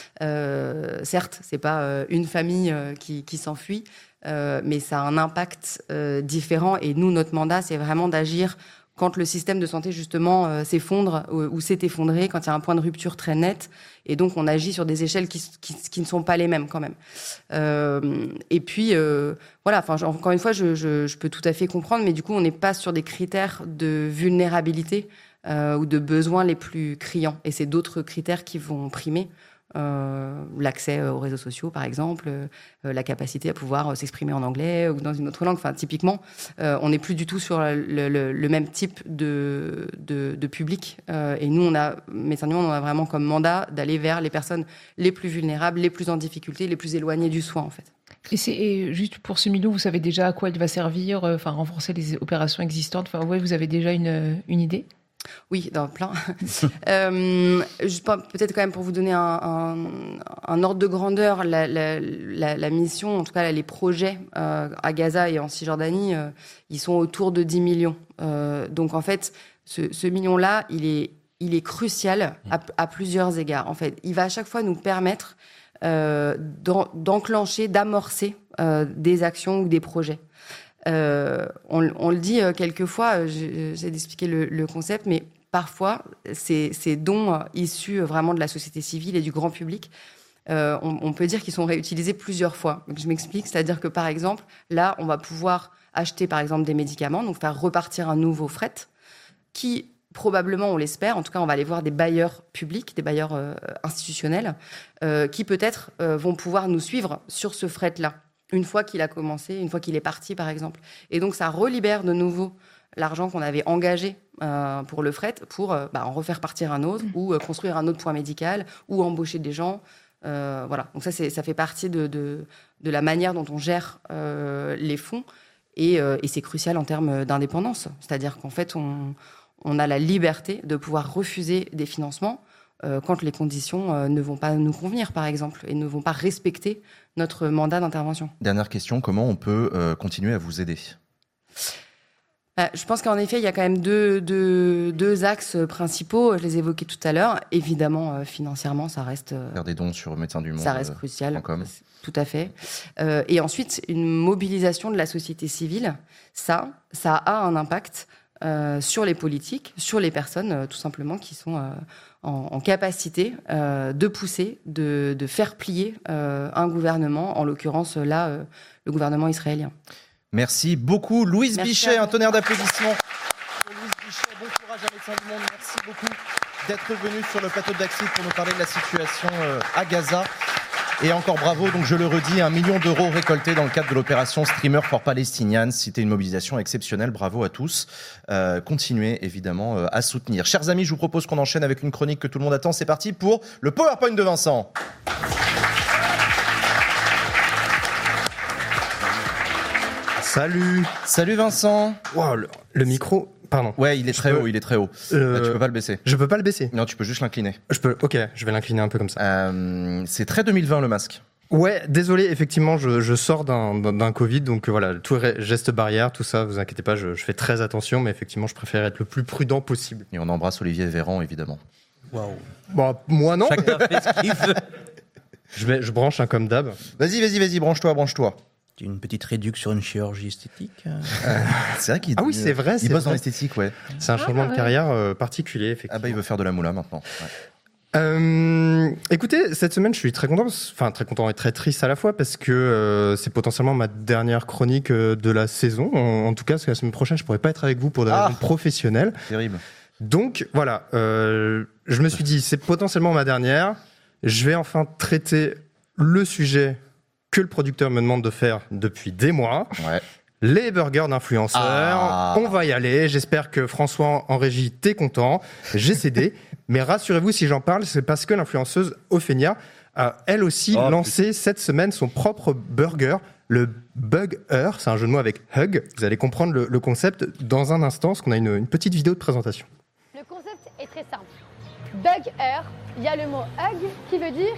euh, certes, c'est pas euh, une famille euh, qui, qui s'enfuit, euh, mais ça a un impact euh, différent. Et nous, notre mandat, c'est vraiment d'agir quand le système de santé, justement, euh, s'effondre ou, ou s'est effondré, quand il y a un point de rupture très net. Et donc, on agit sur des échelles qui, qui, qui ne sont pas les mêmes, quand même. Euh, et puis, euh, voilà, enfin, encore une fois, je, je, je peux tout à fait comprendre, mais du coup, on n'est pas sur des critères de vulnérabilité euh, ou de besoins les plus criants. Et c'est d'autres critères qui vont primer. Euh, l'accès aux réseaux sociaux, par exemple, euh, la capacité à pouvoir euh, s'exprimer en anglais ou dans une autre langue. Enfin, typiquement, euh, on n'est plus du tout sur le, le, le même type de, de, de public. Euh, et nous, on a, Médecins du Monde, on a vraiment comme mandat d'aller vers les personnes les plus vulnérables, les plus en difficulté, les plus éloignées du soin, en fait. Et, c'est, et juste pour ce million, vous savez déjà à quoi il va servir, enfin, renforcer les opérations existantes. Enfin, ouais, vous avez déjà une, une idée ? Oui, dans plein. euh, je, peut-être quand même pour vous donner un, un, un ordre de grandeur, la, la, la, la mission, en tout cas les projets euh, à Gaza et en Cisjordanie, euh, ils sont autour de dix millions. Euh, donc en fait, ce, ce million-là, il est, il est crucial à, à plusieurs égards. En fait, il va à chaque fois nous permettre euh, d'en, d'enclencher, d'amorcer euh, des actions ou des projets. Euh, on, on le dit euh, quelquefois, j'essaie d'expliquer le, le concept, mais parfois, ces, ces dons euh, issus euh, vraiment de la société civile et du grand public, euh, on, on peut dire qu'ils sont réutilisés plusieurs fois. Donc, je m'explique, c'est-à-dire que par exemple, là, on va pouvoir acheter par exemple des médicaments, donc faire repartir un nouveau fret, qui probablement, on l'espère, en tout cas, on va aller voir des bailleurs publics, des bailleurs euh, institutionnels, euh, qui peut-être euh, vont pouvoir nous suivre sur ce fret-là. Une fois qu'il a commencé, une fois qu'il est parti, par exemple. Et donc, ça relibère de nouveau l'argent qu'on avait engagé euh, pour le fret, pour euh, bah, en refaire partir un autre, mmh. ou euh, construire un autre point médical, ou embaucher des gens. Euh, voilà. Donc ça, c'est, ça fait partie de, de, de la manière dont on gère euh, les fonds. Et, euh, et c'est crucial en termes d'indépendance. C'est-à-dire qu'en fait, on, on a la liberté de pouvoir refuser des financements euh, quand les conditions euh, ne vont pas nous convenir, par exemple, et ne vont pas respecter notre mandat d'intervention. Dernière question, comment on peut euh, continuer à vous aider ? euh, Je pense qu'en effet, il y a quand même deux, deux, deux axes principaux. Je les évoquais tout à l'heure. Évidemment, euh, financièrement, ça reste... Euh, Faire des dons sur Médecins du Monde. Ça reste crucial, euh, tout à fait. Euh, et ensuite, une mobilisation de la société civile. Ça, ça a un impact euh, sur les politiques, sur les personnes, euh, tout simplement, qui sont... Euh, En, en capacité euh, de pousser, de, de faire plier euh, un gouvernement, en l'occurrence là, euh, le gouvernement israélien. Merci beaucoup, Louise Merci Bichet. Un tonnerre d'applaudissements pour Louise Bichet. Bon courage à Médecins du Monde. Merci beaucoup d'être venue sur le plateau d'Axid pour nous parler de la situation euh, à Gaza. Et encore bravo, donc je le redis, un million d'euros récoltés dans le cadre de l'opération Streamer for Palestinians. C'était une mobilisation exceptionnelle, bravo à tous. Euh, continuez évidemment euh, à soutenir. Chers amis, je vous propose qu'on enchaîne avec une chronique que tout le monde attend. C'est parti pour le PowerPoint de Vincent. Salut. Salut Vincent. Wow, le, le micro... Pardon. Ouais, il est très peux... haut, il est très haut. Euh... Là, tu peux pas le baisser. Je peux pas le baisser. Non, tu peux juste l'incliner. Je peux. Ok, je vais l'incliner un peu comme ça. Euh, c'est très deux mille vingt le masque. Ouais, désolé, effectivement, je, je sors d'un, d'un Covid, donc voilà, tout geste barrière, tout ça, vous inquiétez pas, je, je fais très attention, mais effectivement, je préfère être le plus prudent possible. Et on embrasse Olivier Véran, évidemment. Waouh. Bon, moi non. Chacun fait ce qu'il veut. Je vais, je branche un comme d'hab. Vas-y, vas-y, vas-y, branche-toi, branche-toi. Une petite réduction sur une chirurgie esthétique. Euh... C'est vrai qu'il ah oui, c'est vrai. Il c'est bosse vrai. dans l'esthétique, ouais. C'est un changement ah, ouais. de carrière euh, particulier, effectivement. Ah bah il veut faire de la moula maintenant. Ouais. Euh, écoutez, cette semaine, je suis très content, enfin très content et très triste à la fois parce que euh, c'est potentiellement ma dernière chronique euh, de la saison. En, en tout cas, parce que la semaine prochaine, je pourrais pas être avec vous pour des raisons ah, professionnelles. Terrible. Donc voilà, euh, je me suis dit, c'est potentiellement ma dernière. Je vais enfin traiter le sujet que le producteur me demande de faire depuis des mois. Ouais. Les burgers d'influenceurs. Ah. On va y aller. J'espère que François en régie, t'es content. J'ai cédé. Mais rassurez-vous, si j'en parle, c'est parce que l'influenceuse Ophénia a elle aussi oh, lancé putain. cette semaine son propre burger, le Bug-er. C'est un jeu de mots avec hug. Vous allez comprendre le, le concept dans un instant, parce qu'on a une, une petite vidéo de présentation. Le concept est très simple. Bug-er, il y a le mot hug qui veut dire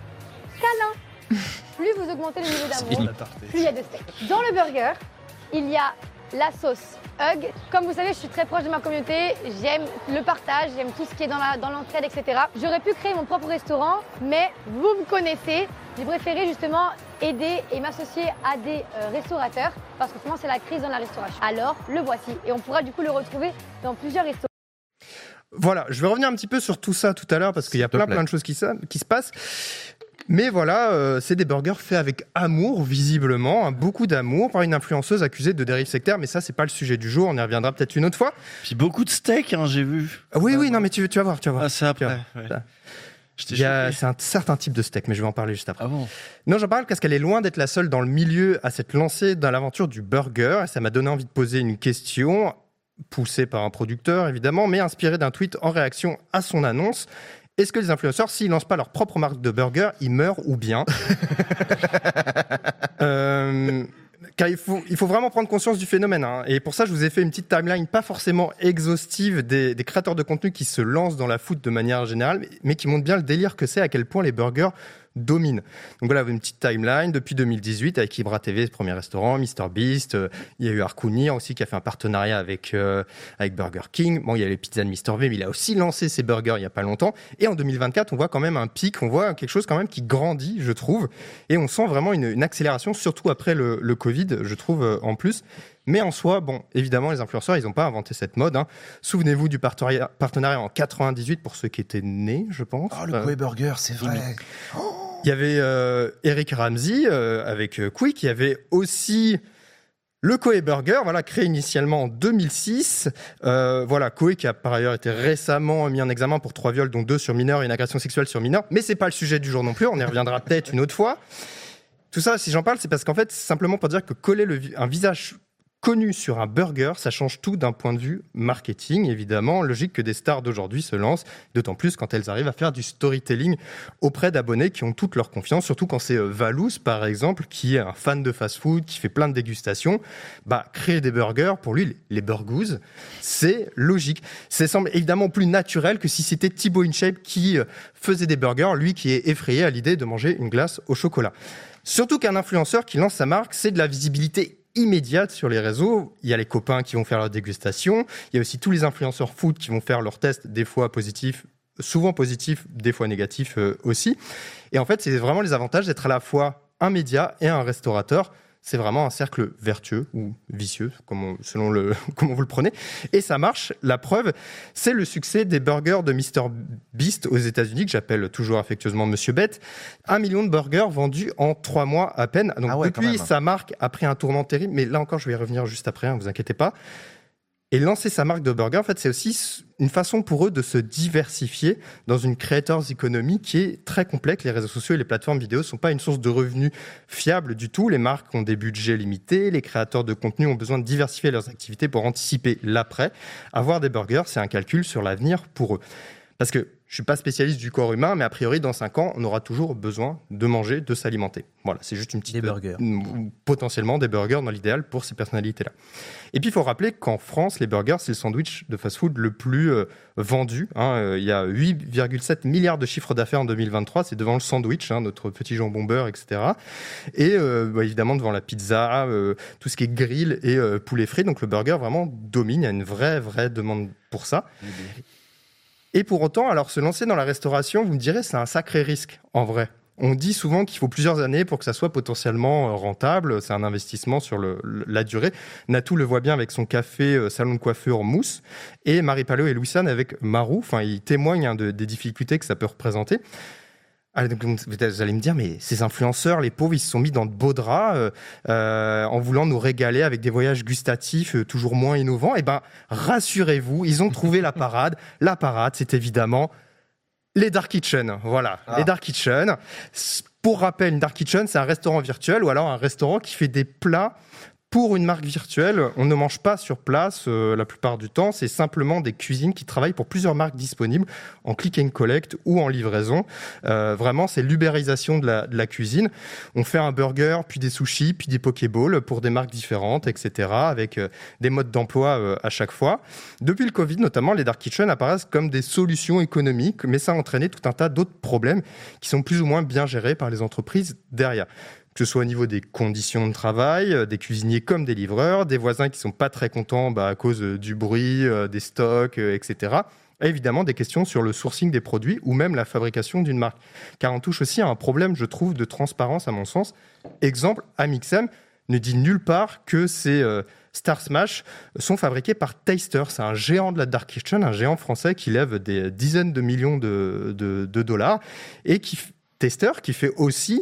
câlin. Plus vous augmentez le niveau d'amour, plus il y a de steak. Dans le burger, il y a la sauce hug. Comme vous savez, je suis très proche de ma communauté. J'aime le partage, j'aime tout ce qui est dans, la, dans l'entraide, et cetera. J'aurais pu créer mon propre restaurant, mais vous me connaissez. J'ai préféré justement aider et m'associer à des euh, restaurateurs parce que souvent c'est la crise dans la restauration. Alors, le voici. Et on pourra du coup le retrouver dans plusieurs restaurants. Voilà, je vais revenir un petit peu sur tout ça tout à l'heure parce qu'il y a plein, plein de choses qui, qui se passent. Mais voilà, euh, c'est des burgers faits avec amour, visiblement, hein, beaucoup d'amour, par une influenceuse accusée de dérive sectaire. Mais ça, c'est pas le sujet du jour. On y reviendra peut-être une autre fois. Puis beaucoup de steak, hein, j'ai vu. Ah, oui, oui, non, mais tu, tu vas voir, tu vas voir. Ah, c'est après. Ouais. Il y a, c'est un certain type de steak, mais je vais en parler juste après. Ah bon ? Non, j'en parle parce qu'elle est loin d'être la seule dans le milieu à s'être lancée dans l'aventure du burger. Et ça m'a donné envie de poser une question, poussée par un producteur évidemment, mais inspirée d'un tweet en réaction à son annonce. Est-ce que les influenceurs, s'ils lancent pas leur propre marque de burger, ils meurent ou bien euh, Car il faut, il faut vraiment prendre conscience du phénomène. Hein. Et pour ça, je vous ai fait une petite timeline pas forcément exhaustive des, des créateurs de contenu qui se lancent dans la food de manière générale, mais qui montrent bien le délire que c'est, à quel point les burgers dominent. Donc voilà, une petite timeline depuis deux mille dix-huit avec Ibra T V, ce premier restaurant, MrBeast. Euh, il y a eu Harkounir aussi qui a fait un partenariat avec euh, avec Burger King. Bon, il y a les pizzas de mister V, mais il a aussi lancé ses burgers il y a pas longtemps. Et en deux mille vingt-quatre, on voit quand même un pic, on voit quelque chose quand même qui grandit, je trouve. Et on sent vraiment une, une accélération, surtout après le, le Covid, je trouve euh, en plus. Mais en soi, bon, évidemment, les influenceurs, ils n'ont pas inventé cette mode. Hein. Souvenez-vous du partenariat, partenariat en quatre-vingt-dix-huit pour ceux qui étaient nés, je pense. Oh, le euh, Coué Burger, c'est vrai. Il y avait euh, Eric Ramsey euh, avec euh, Quick. Il y avait aussi le Coué Burger, voilà, créé initialement en deux mille six. Euh, voilà, Coué qui a par ailleurs été récemment mis en examen pour trois viols, dont deux sur mineurs et une agression sexuelle sur mineurs. Mais c'est pas le sujet du jour non plus. On y reviendra peut-être une autre fois. Tout ça, si j'en parle, c'est parce qu'en fait, c'est simplement pour dire que coller le, un visage connu sur un burger, ça change tout d'un point de vue marketing, évidemment. Logique que des stars d'aujourd'hui se lancent, d'autant plus quand elles arrivent à faire du storytelling auprès d'abonnés qui ont toute leur confiance, surtout quand c'est Valouz, par exemple, qui est un fan de fast-food, qui fait plein de dégustations. Bah, créer des burgers, pour lui, les burgers, c'est logique. Ça semble évidemment plus naturel que si c'était Thibaut InShape qui faisait des burgers, lui qui est effrayé à l'idée de manger une glace au chocolat. Surtout qu'un influenceur qui lance sa marque, c'est de la visibilité immédiate sur les réseaux. Il y a les copains qui vont faire leur dégustation. Il y a aussi tous les influenceurs food qui vont faire leurs tests, des fois positifs, souvent positifs, des fois négatifs euh, aussi. Et en fait, c'est vraiment les avantages d'être à la fois un média et un restaurateur. C'est vraiment un cercle vertueux ou vicieux, comme on, selon le, comment vous le prenez. Et ça marche. La preuve, c'est le succès des burgers de MrBeast aux États-Unis, que j'appelle toujours affectueusement Monsieur Bête. Un million de burgers vendus en trois mois à peine. Donc ah ouais, depuis, sa marque a pris un tournant terrible. Mais là encore, je vais y revenir juste après, hein, vous inquiétez pas. Et lancer sa marque de burger, en fait, c'est aussi une façon pour eux de se diversifier dans une creators economy qui est très complexe. Les réseaux sociaux et les plateformes vidéo ne sont pas une source de revenus fiable du tout. Les marques ont des budgets limités. Les créateurs de contenu ont besoin de diversifier leurs activités pour anticiper l'après. Avoir des burgers, c'est un calcul sur l'avenir pour eux. Parce que je suis pas spécialiste du corps humain, mais a priori, dans cinq ans, on aura toujours besoin de manger, de s'alimenter. Voilà, c'est juste une petite... Des burgers. Euh, potentiellement des burgers dans l'idéal pour ces personnalités-là. Et puis, il faut rappeler qu'en France, les burgers, c'est le sandwich de fast-food le plus euh, vendu. Hein. Euh, il y a huit virgule sept milliards de chiffres d'affaires en deux mille vingt-trois. C'est devant le sandwich, hein, notre petit jambon beurre, et cetera. Et euh, bah, évidemment, devant la pizza, euh, tout ce qui est grill et euh, poulet frit. Donc, le burger vraiment domine. Il y a une vraie, vraie demande pour ça. Mmh. Et pour autant, alors se lancer dans la restauration, vous me direz, c'est un sacré risque, en vrai. On dit souvent qu'il faut plusieurs années pour que ça soit potentiellement rentable. C'est un investissement sur le, la durée. Natou le voit bien avec son café salon de coiffure Mousse. Et Marie Palot et Louis-San avec Marou. Enfin, ils témoignent hein, de, des difficultés que ça peut représenter. Ah, donc, vous allez me dire, mais ces influenceurs, les pauvres, ils se sont mis dans de beaux draps euh, euh, en voulant nous régaler avec des voyages gustatifs euh, toujours moins innovants. Eh ben, rassurez-vous, ils ont trouvé la parade. La parade, c'est évidemment les Dark Kitchen. Voilà, ah. les Dark Kitchen. Pour rappel, une Dark Kitchen, c'est un restaurant virtuel ou alors un restaurant qui fait des plats pour une marque virtuelle. On ne mange pas sur place euh, la plupart du temps. C'est simplement des cuisines qui travaillent pour plusieurs marques disponibles en click and collect ou en livraison. Euh, vraiment, c'est l'ubérisation de la, de la cuisine. On fait un burger, puis des sushis, puis des pokéballs pour des marques différentes, et cetera, avec euh, des modes d'emploi euh, à chaque fois. Depuis le Covid, notamment, les Dark Kitchen apparaissent comme des solutions économiques, mais ça a entraîné tout un tas d'autres problèmes qui sont plus ou moins bien gérés par les entreprises derrière. Que ce soit au niveau des conditions de travail, des cuisiniers comme des livreurs, des voisins qui sont pas très contents bah, à cause du bruit, euh, des stocks, euh, et cetera. Et évidemment, des questions sur le sourcing des produits ou même la fabrication d'une marque. Car on touche aussi à un problème, je trouve, de transparence à mon sens. Exemple, Amixem ne dit nulle part que ces euh, Star Smash sont fabriqués par Taster. C'est un géant de la Dark Kitchen, un géant français qui lève des dizaines de millions de, de, de dollars et qui Taster qui fait aussi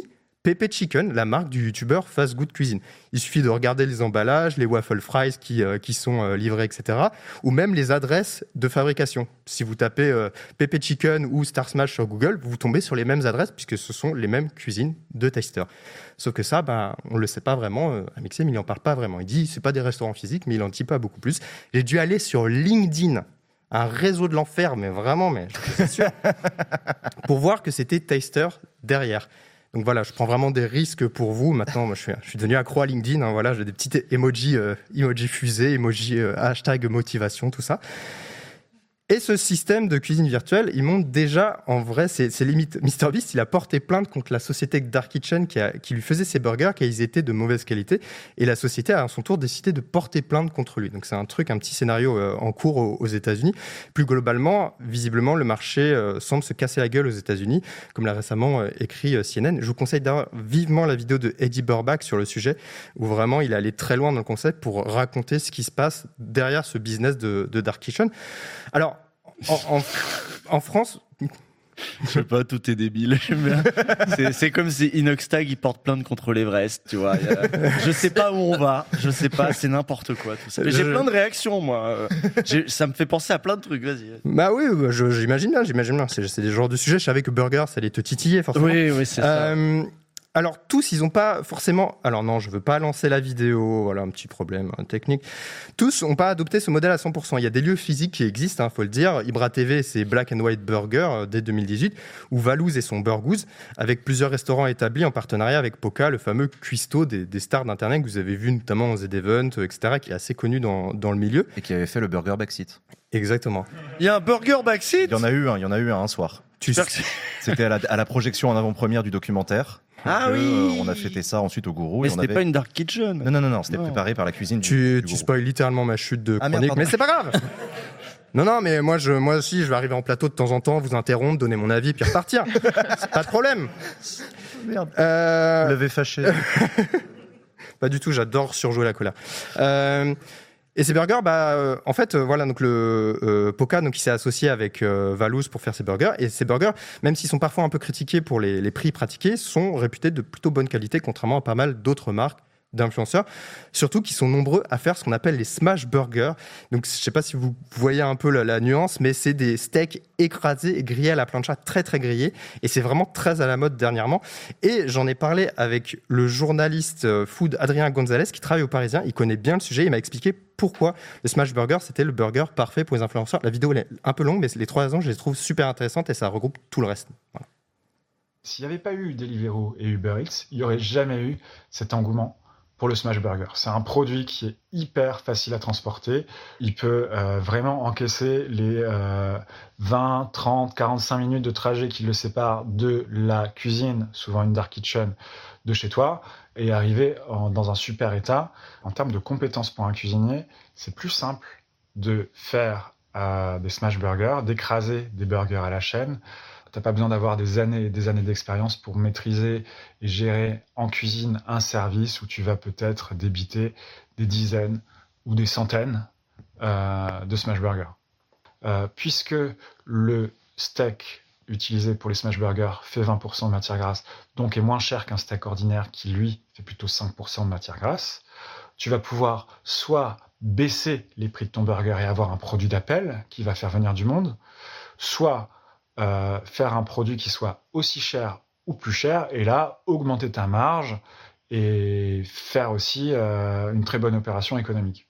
Pepe Chicken, la marque du youtubeur Fast Good Cuisine. Il suffit de regarder les emballages, les waffle fries qui, euh, qui sont euh, livrés, et cetera. Ou même les adresses de fabrication. Si vous tapez euh, Pepe Chicken ou Star Smash sur Google, vous tombez sur les mêmes adresses puisque ce sont les mêmes cuisines de Taster. Sauf que ça, ben, on ne le sait pas vraiment. Euh, Amixem, il n'en parle pas vraiment. Il dit c'est pas des restaurants physiques, mais il n'en dit pas beaucoup plus. J'ai dû aller sur LinkedIn, un réseau de l'enfer, mais vraiment, mais je suis sûr, pour voir que c'était Taster derrière. Donc voilà, je prends vraiment des risques pour vous. Maintenant, moi, je suis, je suis devenu accro à LinkedIn. Hein, voilà, j'ai des petits emojis, euh, emojis fusées, emojis euh, hashtag motivation, tout ça. Et ce système de cuisine virtuelle, il montre déjà, en vrai, c'est, c'est limite. MrBeast, il a porté plainte contre la société Dark Kitchen qui, a, qui lui faisait ses burgers, car ils étaient de mauvaise qualité. Et la société a à son tour décidé de porter plainte contre lui. Donc c'est un truc, un petit scénario euh, en cours aux, aux États-Unis. Plus globalement, visiblement, le marché euh, semble se casser la gueule aux États-Unis, comme l'a récemment euh, écrit euh, C N N. Je vous conseille d'avoir vivement la vidéo de Eddie Burbach sur le sujet, où vraiment il est allé très loin dans le concept pour raconter ce qui se passe derrière ce business de, de Dark Kitchen. Alors, En, en, en France, je sais pas, tout est débile. C'est, c'est comme si Inoxtag il porte plainte contre l'Everest, tu vois. Je sais pas où on va, je sais pas, c'est n'importe quoi tout ça. Mais j'ai plein de réactions, moi. J'ai, ça me fait penser à plein de trucs. Vas-y. Bah oui, je, j'imagine bien, j'imagine bien. C'est, c'est des genres de sujets. Je savais que Burger, ça allait te titiller forcément. Oui, oui, c'est euh, ça. Alors tous, ils n'ont pas forcément... Alors non, je ne veux pas lancer la vidéo, voilà un petit problème hein, technique. Tous n'ont pas adopté ce modèle à cent pour cent. Il y a des lieux physiques qui existent, il hein, faut le dire. Ibra T V, c'est Black and White Burger euh, dès deux mille dix-huit, ou Valouz et son Burgouz, avec plusieurs restaurants établis en partenariat avec Poca, le fameux cuistot des, des stars d'Internet que vous avez vu notamment dans Z Event, et cetera, qui est assez connu dans, dans le milieu. Et qui avait fait le Burger Backseat. Exactement. Il y a un Burger Backseat ? Il y en a eu un, il y en a eu un, un soir. Tu sais... C'était à la, à la projection en avant-première du documentaire. Ah que, oui euh, On a fêté ça ensuite au Gourou. Mais et on c'était avait... pas une Dark Kitchen. Non, non, non, non c'était non. préparé par la cuisine tu, du, du Tu spoil littéralement ma chute de ah, chronique, merde, mais c'est pas grave. Non, non, mais moi, je, moi aussi, je vais arriver en plateau de temps en temps, vous interrompre, donner mon avis, puis repartir. C'est pas de problème. Merde. Euh... Vous l'avez fâché. Pas du tout, j'adore surjouer la colère. Euh... Et ces burgers, bah, euh, en fait, euh, voilà, donc le euh, Poca, donc il s'est associé avec euh, Valouz pour faire ces burgers. Et ces burgers, même s'ils sont parfois un peu critiqués pour les, les prix pratiqués, sont réputés de plutôt bonne qualité, contrairement à pas mal d'autres marques d'influenceurs, surtout qui sont nombreux à faire ce qu'on appelle les smash burgers. Donc, je sais pas si vous voyez un peu la, la nuance, mais c'est des steaks écrasés et grillés à la plancha, très très grillés, et c'est vraiment très à la mode dernièrement. Et j'en ai parlé avec le journaliste food Adrien Gonzalez, qui travaille au Parisien. Il connaît bien le sujet, il m'a expliqué pourquoi le smash burger, c'était le burger parfait pour les influenceurs. La vidéo elle est un peu longue, mais les trois raisons, je les trouve super intéressantes et ça regroupe tout le reste. Voilà. S'il n'y avait pas eu Deliveroo et Uber Eats, il n'y aurait jamais eu cet engouement pour le smash burger. C'est un produit qui est hyper facile à transporter. Il peut euh, vraiment encaisser les euh, vingt, trente, quarante-cinq minutes de trajet qui le séparent de la cuisine, souvent une dark kitchen, de chez toi, et arriver en, dans un super état. En termes de compétences pour un cuisinier, c'est plus simple de faire euh, des smash burgers, d'écraser des burgers à la chaîne. T'as pas besoin d'avoir des années et des années d'expérience pour maîtriser et gérer en cuisine un service où tu vas peut-être débiter des dizaines ou des centaines euh, de smash burgers. Euh, puisque le steak utilisé pour les smash burgers fait vingt pour cent de matière grasse, donc est moins cher qu'un steak ordinaire qui, lui, fait plutôt cinq pour cent de matière grasse, tu vas pouvoir soit baisser les prix de ton burger et avoir un produit d'appel qui va faire venir du monde, soit Euh, faire un produit qui soit aussi cher ou plus cher, et là, augmenter ta marge et faire aussi euh, une très bonne opération économique.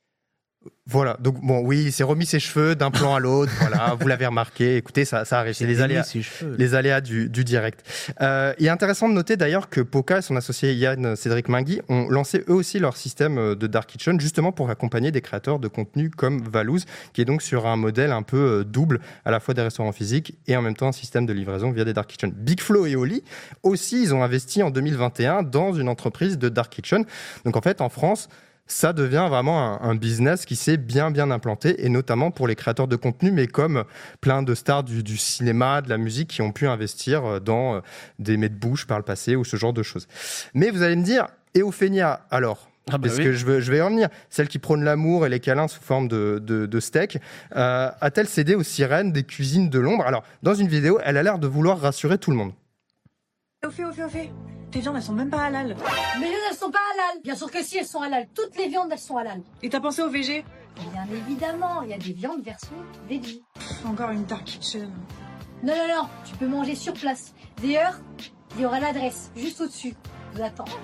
Voilà, donc bon, oui, il s'est remis ses cheveux d'un plan à l'autre, voilà, vous l'avez remarqué, écoutez, ça, ça arrive, c'est les aléas, les aléas du, du direct. Euh, il est intéressant de noter d'ailleurs que Poca et son associé Yann Cédric Mingui ont lancé eux aussi leur système de Dark Kitchen, justement pour accompagner des créateurs de contenu comme Valouz, qui est donc sur un modèle un peu double, à la fois des restaurants physiques et en même temps un système de livraison via des Dark Kitchen. Big Flo et Oli aussi, ils ont investi en deux mille vingt et un dans une entreprise de Dark Kitchen. Donc en fait, en France, ça devient vraiment un, un business qui s'est bien bien implanté, et notamment pour les créateurs de contenu, mais comme plein de stars du, du cinéma, de la musique, qui ont pu investir dans des mets de bouche par le passé ou ce genre de choses. Mais vous allez me dire, et Euphénia alors? Ah bah Parce oui. que je, veux, je vais y revenir. Celle qui prône l'amour et les câlins sous forme de, de, de steak, euh, a-t-elle cédé aux sirènes des cuisines de l'ombre? Alors, dans une vidéo, elle a l'air de vouloir rassurer tout le monde. Ophé, Ophé, Ophé, tes viandes, elles sont même pas halal. Mais elles sont pas halal. Bien sûr que si, elles sont halal. Toutes les viandes, elles sont halal. Et t'as pensé au végé? Bien évidemment, il y a des viandes version veggie. Encore une dark kitchen. Non, non, non, tu peux manger sur place. D'ailleurs, il y aura l'adresse juste au-dessus. Je vous attends.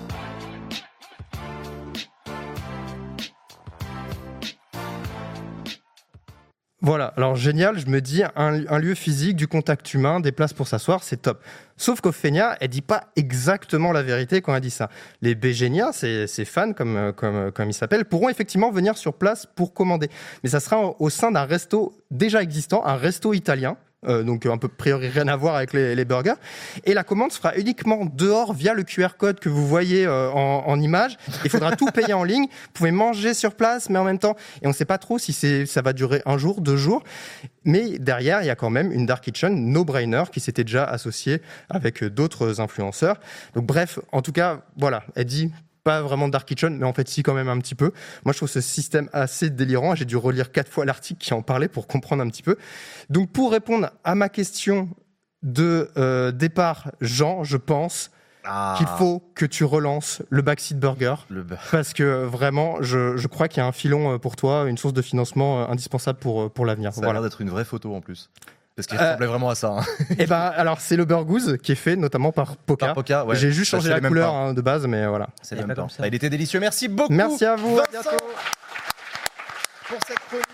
Voilà, alors génial, je me dis, un, un lieu physique, du contact humain, des places pour s'asseoir, c'est top. Sauf qu'Ophénia, elle dit pas exactement la vérité quand elle dit ça. Les Bégéniens, ces, ces fans, comme, comme, comme ils s'appellent, pourront effectivement venir sur place pour commander. Mais ça sera au, au sein d'un resto déjà existant, un resto italien. Euh, donc un peu a priori rien à voir avec les, les burgers. Et la commande se fera uniquement dehors via le Q R code que vous voyez euh, en, en image. Il faudra tout payer en ligne. Vous pouvez manger sur place, mais en même temps, et on ne sait pas trop si c'est, ça va durer un jour, deux jours. Mais derrière, il y a quand même une dark kitchen no-brainer qui s'était déjà associée avec d'autres influenceurs. Donc bref, en tout cas, voilà, elle dit pas vraiment de dark kitchen, mais en fait si quand même un petit peu. Moi je trouve ce système assez délirant, j'ai dû relire quatre fois l'article qui en parlait pour comprendre un petit peu. Donc pour répondre à ma question de euh, départ, Jean, je pense ah. qu'il faut que tu relances le Backseat Burger, le... parce que vraiment je, je crois qu'il y a un filon pour toi, une source de financement indispensable pour, pour l'avenir. Ça voilà. a l'air d'être une vraie photo en plus. Parce qu'il ressemblait euh, vraiment à ça. Hein. Et ben, alors c'est le Burgooz qui est fait notamment par Poca. Par Poca, ouais. J'ai juste changé la couleur hein, de base, mais voilà. C'est le même temps. Ah, il était délicieux. Merci beaucoup. Merci à vous. Vincent, à bientôt. Pour cette chronique.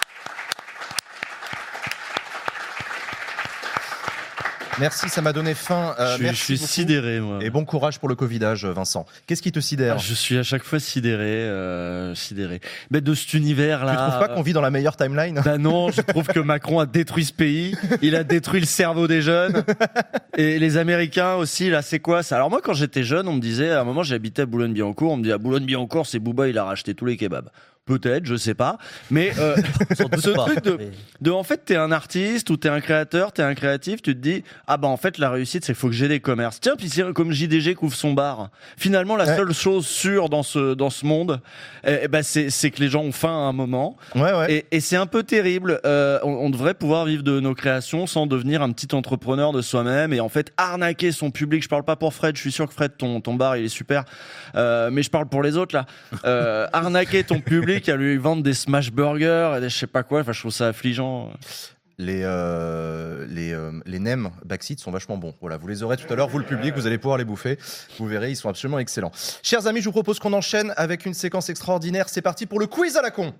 Merci, ça m'a donné faim. Euh, je suis, merci je suis beaucoup. sidéré, moi. Et bon courage pour le Covidage, Vincent. Qu'est-ce qui te sidère? ah, Je suis à chaque fois sidéré, euh, sidéré. Mais de cet univers-là. Tu trouves pas qu'on vit dans la meilleure timeline? Bah non, je trouve que Macron a détruit ce pays. Il a détruit le cerveau des jeunes. Et les Américains aussi, là, c'est quoi ça? Alors moi, quand j'étais jeune, on me disait, à un moment, j'habitais à Boulogne-Billancourt, on me dit, à Boulogne-Billancourt, c'est Booba, il a racheté tous les kebabs. Peut-être, je sais pas. Mais euh, ce pas, truc de, mais... de, en fait, t'es un artiste ou t'es un créateur, t'es un créatif, tu te dis, ah bah en fait, la réussite, c'est qu'il faut que j'ai des commerces. Tiens, puis c'est comme J D G couvre son bar. Finalement, la ouais. seule chose sûre dans ce dans ce monde, eh, eh ben c'est c'est que les gens ont faim à un moment. Ouais, ouais. Et, et c'est un peu terrible. Euh, on, on devrait pouvoir vivre de nos créations sans devenir un petit entrepreneur de soi-même et en fait arnaquer son public. Je parle pas pour Fred. Je suis sûr que Fred, ton ton bar, il est super. Euh, mais je parle pour les autres là. Euh, arnaquer ton public. À lui vendre des smash burgers et des je sais pas quoi, enfin je trouve ça affligeant. Les euh, les euh, les nems Backseat sont vachement bons. Voilà, vous les aurez tout à l'heure, vous le public, vous allez pouvoir les bouffer. Vous verrez, ils sont absolument excellents. Chers amis, je vous propose qu'on enchaîne avec une séquence extraordinaire. C'est parti pour le quiz à la con.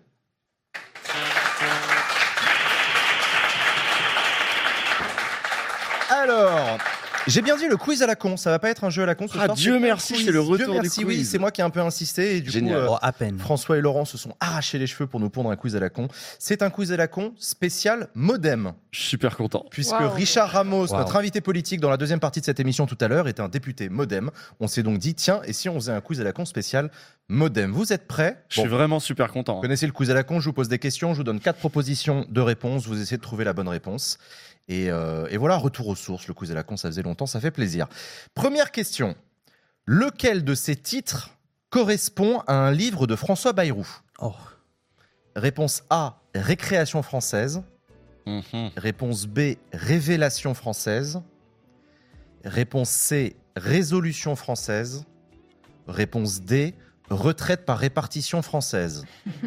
Alors, j'ai bien dit le quiz à la con, ça va pas être un jeu à la con ce ah, soir. Dieu merci, c'est le retour Dieu merci, du quiz. Oui, c'est moi qui ai un peu insisté et du Génial. coup, euh, oh, à peine. François et Laurent se sont arrachés les cheveux pour nous pondre un quiz à la con. C'est un quiz à la con spécial modem. Je suis super content. Puisque wow. Richard Ramos, wow. notre invité politique dans la deuxième partie de cette émission tout à l'heure, est un député modem. On s'est donc dit, tiens, et si on faisait un quiz à la con spécial modem? Vous êtes prêts? Je bon. suis vraiment super content. Vous connaissez le quiz à la con, je vous pose des questions, je vous donne quatre propositions de réponses, vous essayez de trouver la bonne réponse. Et, euh, et voilà, retour aux sources, le quiz à la con, ça faisait longtemps, ça fait plaisir. Première question. Lequel de ces titres correspond à un livre de François Bayrou? oh. Réponse A, Récréation française. Mm-hmm. Réponse B, Révélation française. Réponse C, Résolution française. Réponse D, Retraite par répartition française.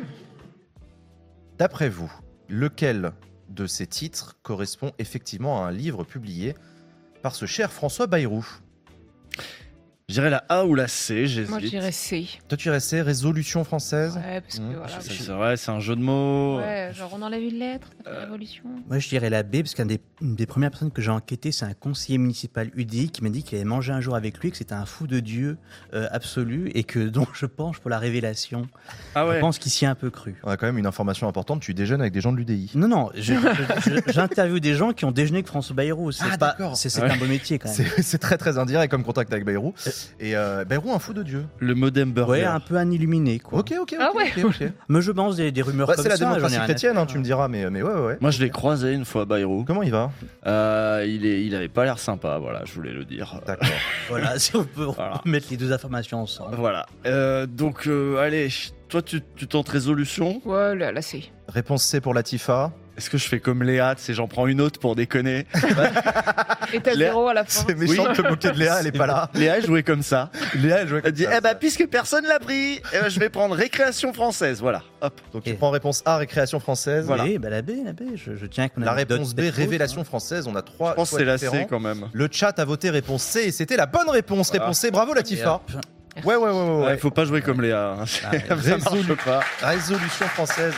D'après vous, lequel de ces titres correspond effectivement à un livre publié par ce cher François Bayrou? Je dirais la A ou la C, j'hésite. Moi, je dirais C. Toi, tu dirais C, Résolution française? Ouais, parce que mmh. voilà. C'est, c'est vrai, c'est un jeu de mots. Ouais, genre on enlève une lettre, ça fait Euh, révolution. Moi, je dirais la B, parce qu'une des, une des premières personnes que j'ai enquêté, c'est un conseiller municipal U D I qui m'a dit qu'il avait mangé un jour avec lui, que c'était un fou de Dieu euh, absolu, et que donc je penche pour la révélation. Ah ouais. Je pense qu'il s'y est un peu cru. On a quand même une information importante, tu déjeunes avec des gens de l'U D I. Non, non, je, je, je, j'interviewe des gens qui ont déjeuné avec François Bayrou. C'est, Ah, pas, d'accord. c'est, c'est Ouais. un beau métier quand même. C'est, c'est très très indirect comme contact avec Bayrou. Et euh, Bayrou, un fou de Dieu. Le modem burger. Ouais, un peu un illuminé, quoi. Ok, ok, ok. Ah ouais. ok, ok. Mais je pense des, des rumeurs Bah, comme c'est la ça. j'en ai démocratie rien à chrétienne, hein, faire. tu me diras, mais, mais ouais, ouais, ouais. Moi, je l'ai croisé une fois, Bayrou. Comment il va? Euh, il est, il avait pas l'air sympa, voilà, je voulais le dire. D'accord. Voilà, si on peut Voilà. mettre les deux informations ensemble. Voilà. Euh, donc, euh, allez, toi, tu, tu tentes résolution. Ouais, là, là, C. Réponse C pour Latifa. Est-ce que je fais comme Léa, tu sais, j'en prends une autre pour déconner? Et t'as Léa- zéro à la fin. C'est méchant de te moquer de Léa, elle est pas là. Léa jouait comme ça. Léa, elle jouait Elle comme dit, ça. eh ben, puisque personne l'a pris, eh ben, je vais prendre récréation française. Voilà. Hop. Donc tu prends réponse A, récréation française. Voilà. Oui, bah la B, la B, je, je tiens qu'on La a réponse B, révélation française. On a trois Je pense que choix c'est la différents. C quand même. Le chat a voté réponse C et c'était la bonne réponse. Voilà. Réponse C, bravo Latifa. Et Ouais, ouais, ouais, ouais. Il ouais. faut pas jouer comme Léa. hein. Ça Résolu- marche pas. Résolution française.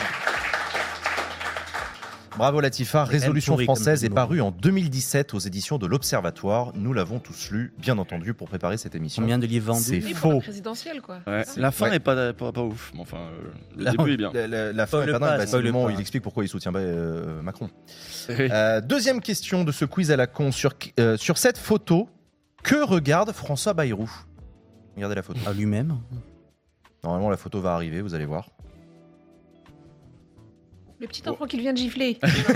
Bravo Latifa, Résolution pourri comme française jeu est de mots. parue en deux mille dix-sept aux éditions de l'Observatoire. Nous l'avons tous lu, bien entendu, pour préparer cette émission. Combien de livres vendus? C'est Oui, pour la faux. présidentielle, quoi. Ouais. La fin n'est pas, pas, pas ouf. Mais enfin, euh, le La- début est bien. La, la- la fin Spoil est pas pas, dingue, bah, c'est spoil le moment où pas. il explique pourquoi il soutient euh, Macron. Oui. Euh, deuxième question de ce quiz à la con. Sur, euh, sur cette photo, que regarde François Bayrou? Regardez la photo. À lui-même. Normalement, la photo va arriver, vous allez voir. Le petit enfant qui vient de gifler.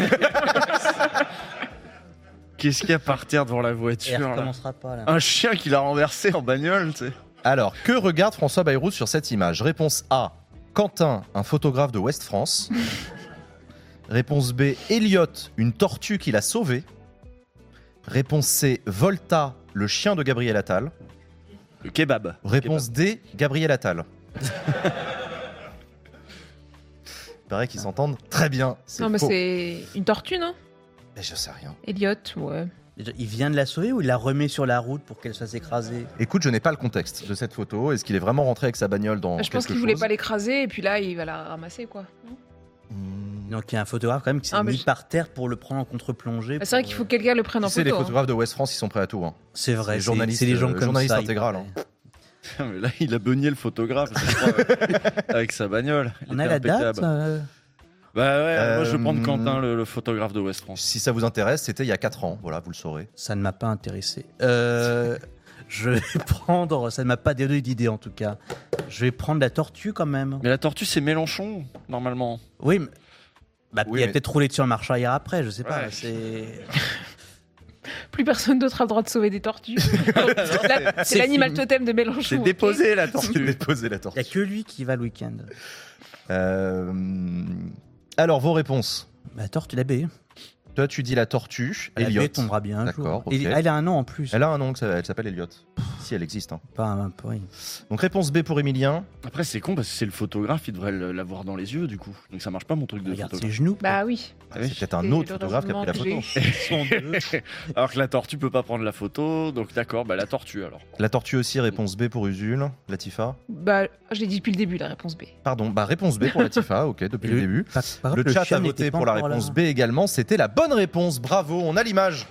Qu'est-ce qu'il y a par terre devant la Et elle voiture là recommencera pas là. Un chien qui l'a renversé en bagnole, tu sais. Alors, que regarde François Bayrou sur cette image? Réponse A, Quentin, un photographe de Ouest France. Réponse B, Elliot, une tortue qu'il a sauvée. Réponse C, Volta, le chien de Gabriel Attal. Le kebab. Réponse D, Gabriel Attal. Il paraît qu'ils s'entendent très bien. C'est Non, mais faux. c'est une tortue, non? Mais je sais rien. Elliot, ouais. Il vient de la sauver ou il la remet sur la route pour qu'elle se fasse écraser? Écoute, je n'ai pas le contexte de cette photo. Est-ce qu'il est vraiment rentré avec sa bagnole dans Bah, je pense quelque qu'il voulait chose pas l'écraser et puis là, il va la ramasser, quoi. Hmm. Donc il y a un photographe quand même qui s'est Ah, mais mis je- par terre pour le prendre en contre-plongée. Bah, c'est vrai pour, qu'il faut que quelqu'un le prenne en Tu sais, photo. les hein. photographes de Ouest France, ils sont prêts à tout. Hein. C'est vrai, les c'est- journalistes, c'est des gens euh, comme journalistes ça. il intégral. paraît. hein. Mais là, il a beugné le photographe, je crois, avec sa bagnole. Il On a était la date impeccable. euh, Bah ouais, moi je vais Euh, prendre Quentin, le, le photographe de West France. Si ça vous intéresse, c'était il y a quatre ans. Voilà, vous le saurez. Ça ne m'a pas intéressé. Euh, je vais prendre. Ça ne m'a pas donné d'idée en tout cas. Je vais prendre la tortue quand même. Mais la tortue, c'est Mélenchon, normalement. Oui, mais. Bah, Oui, il a mais- peut-être roulé dessus en marche arrière après, je sais pas. Ouais. C'est. Plus personne d'autre a le droit de sauver des tortues. Là, c'est C'est l'animal fini. totem de Mélenchon. C'est ok. déposé la tortue. Déposer la Il tortue. n'y a que lui qui va le week-end. Euh, Alors, vos réponses. La tortue, la B. Toi, tu dis la tortue. La Elliot. B tombera bien un D'accord, jour. ok. Et elle a un nom en plus. Elle a un nom, que ça- elle s'appelle Elliot. Si elle existe. hein. Pas un peu, oui. Donc, réponse B pour Emilien. Après, c'est con parce que c'est le photographe, il devrait le- l'avoir dans les yeux du coup. Donc ça marche pas mon truc de Regarde ses photographe. genoux. Bah oui. Ah, oui. c'est peut-être un C'est autre le photographe qui a pris la raisonnement photo. que Ils sont deux. Alors que la tortue peut pas prendre la photo, donc d'accord, bah la tortue alors. La tortue aussi, réponse B pour Usul. Latifa. Bah, je l'ai dit depuis le début, la réponse B. Pardon, bah réponse B pour Latifa, ok, depuis Et le le- début. Par- par Le contre, chat chien a n'était voté pas pour la encore là. réponse B également. C'était la bonne réponse. Bravo, on a l'image.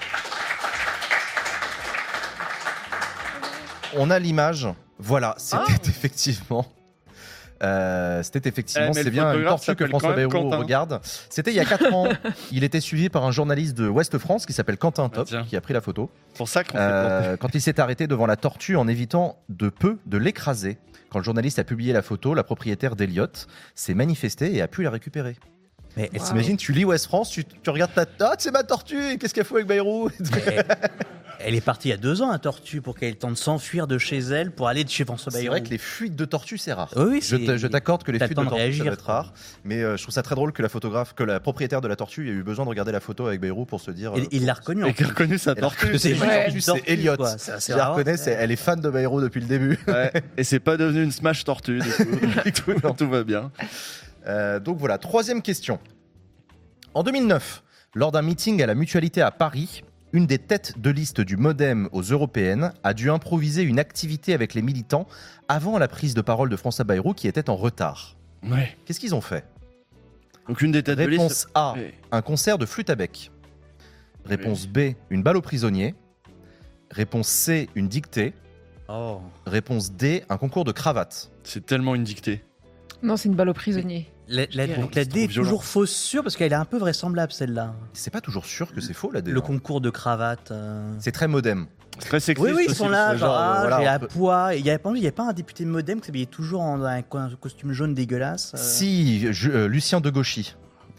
On a l'image. Voilà, c'était Ah. effectivement. euh, c'était effectivement, Eh, mais c'est le bien une photographe tortue que s'appelle François quand même Bayrou Quentin. regarde. C'était il y a quatre ans. Il était suivi par un journaliste de Ouest France qui s'appelle Quentin Top, tiens. qui a pris la photo. C'est pour ça qu'on fait Euh, quand il s'est arrêté devant la tortue en évitant de peu de l'écraser. Quand le journaliste a publié la photo, la propriétaire d'Elliot s'est manifestée et a pu la récupérer. Mais Wow. T'imagines, tu lis Ouest France, tu, tu regardes ta... Ah, c'est ma tortue, et qu'est-ce qu'elle fout avec Bayrou? elle, elle est partie il y a deux ans, la tortue, pour qu'elle ait le temps de s'enfuir de chez elle pour aller de chez François C'est Bayrou. vrai que les fuites de tortues, c'est rare. Oui, oui, je c'est- te- je t'accorde que les t'as le fuites temps de de tortues, ça réagir, doit être quoi. rare. Mais euh, je trouve ça très drôle que la photographe, que la propriétaire de la tortue ait eu besoin de regarder la photo avec Bayrou pour se dire... Et- euh, il l'a reconnu. en Et qui a plus. reconnu sa Elle a tortue. reconnu, c'est Ouais. juste, c'est Elliot. quoi. C'est assez Je la rare. reconnais, c'est- elle est fan de Bayrou depuis le début. Ouais. Et c'est pas devenu une smash tortue du coup. tout, tout va bien. Euh, donc voilà, troisième question. En deux mille neuf, lors d'un meeting à la Mutualité à Paris, une des têtes de liste du MoDem aux européennes a dû improviser une activité avec les militants avant la prise de parole de François Bayrou qui était en retard. Ouais. Qu'est-ce qu'ils ont fait? Donc une des têtes de Réponse liste. A, Ouais. un concert de flûte à bec. Réponse B, une balle aux prisonniers. Réponse C, une dictée. Oh. Réponse D, un concours de cravate. C'est tellement une dictée. Non, c'est une balle au prisonnier. La, la- Je donc la c'est D est trop violent. toujours fausse sûre parce qu'elle est un peu vraisemblable celle-là. C'est pas toujours sûr que c'est faux la D. Le hein. concours de cravate. euh. C'est très modem. C'est très sexiste. Oui, oui, ils aussi, sont là, ce genre, genre, ah, voilà, j'ai on la peut- poix. Il n'y a, pas- il y a pas un député modem qui s'habillait toujours en un, co- un costume jaune dégueulasse. euh. Si, je- euh, Lucien de Gauchy.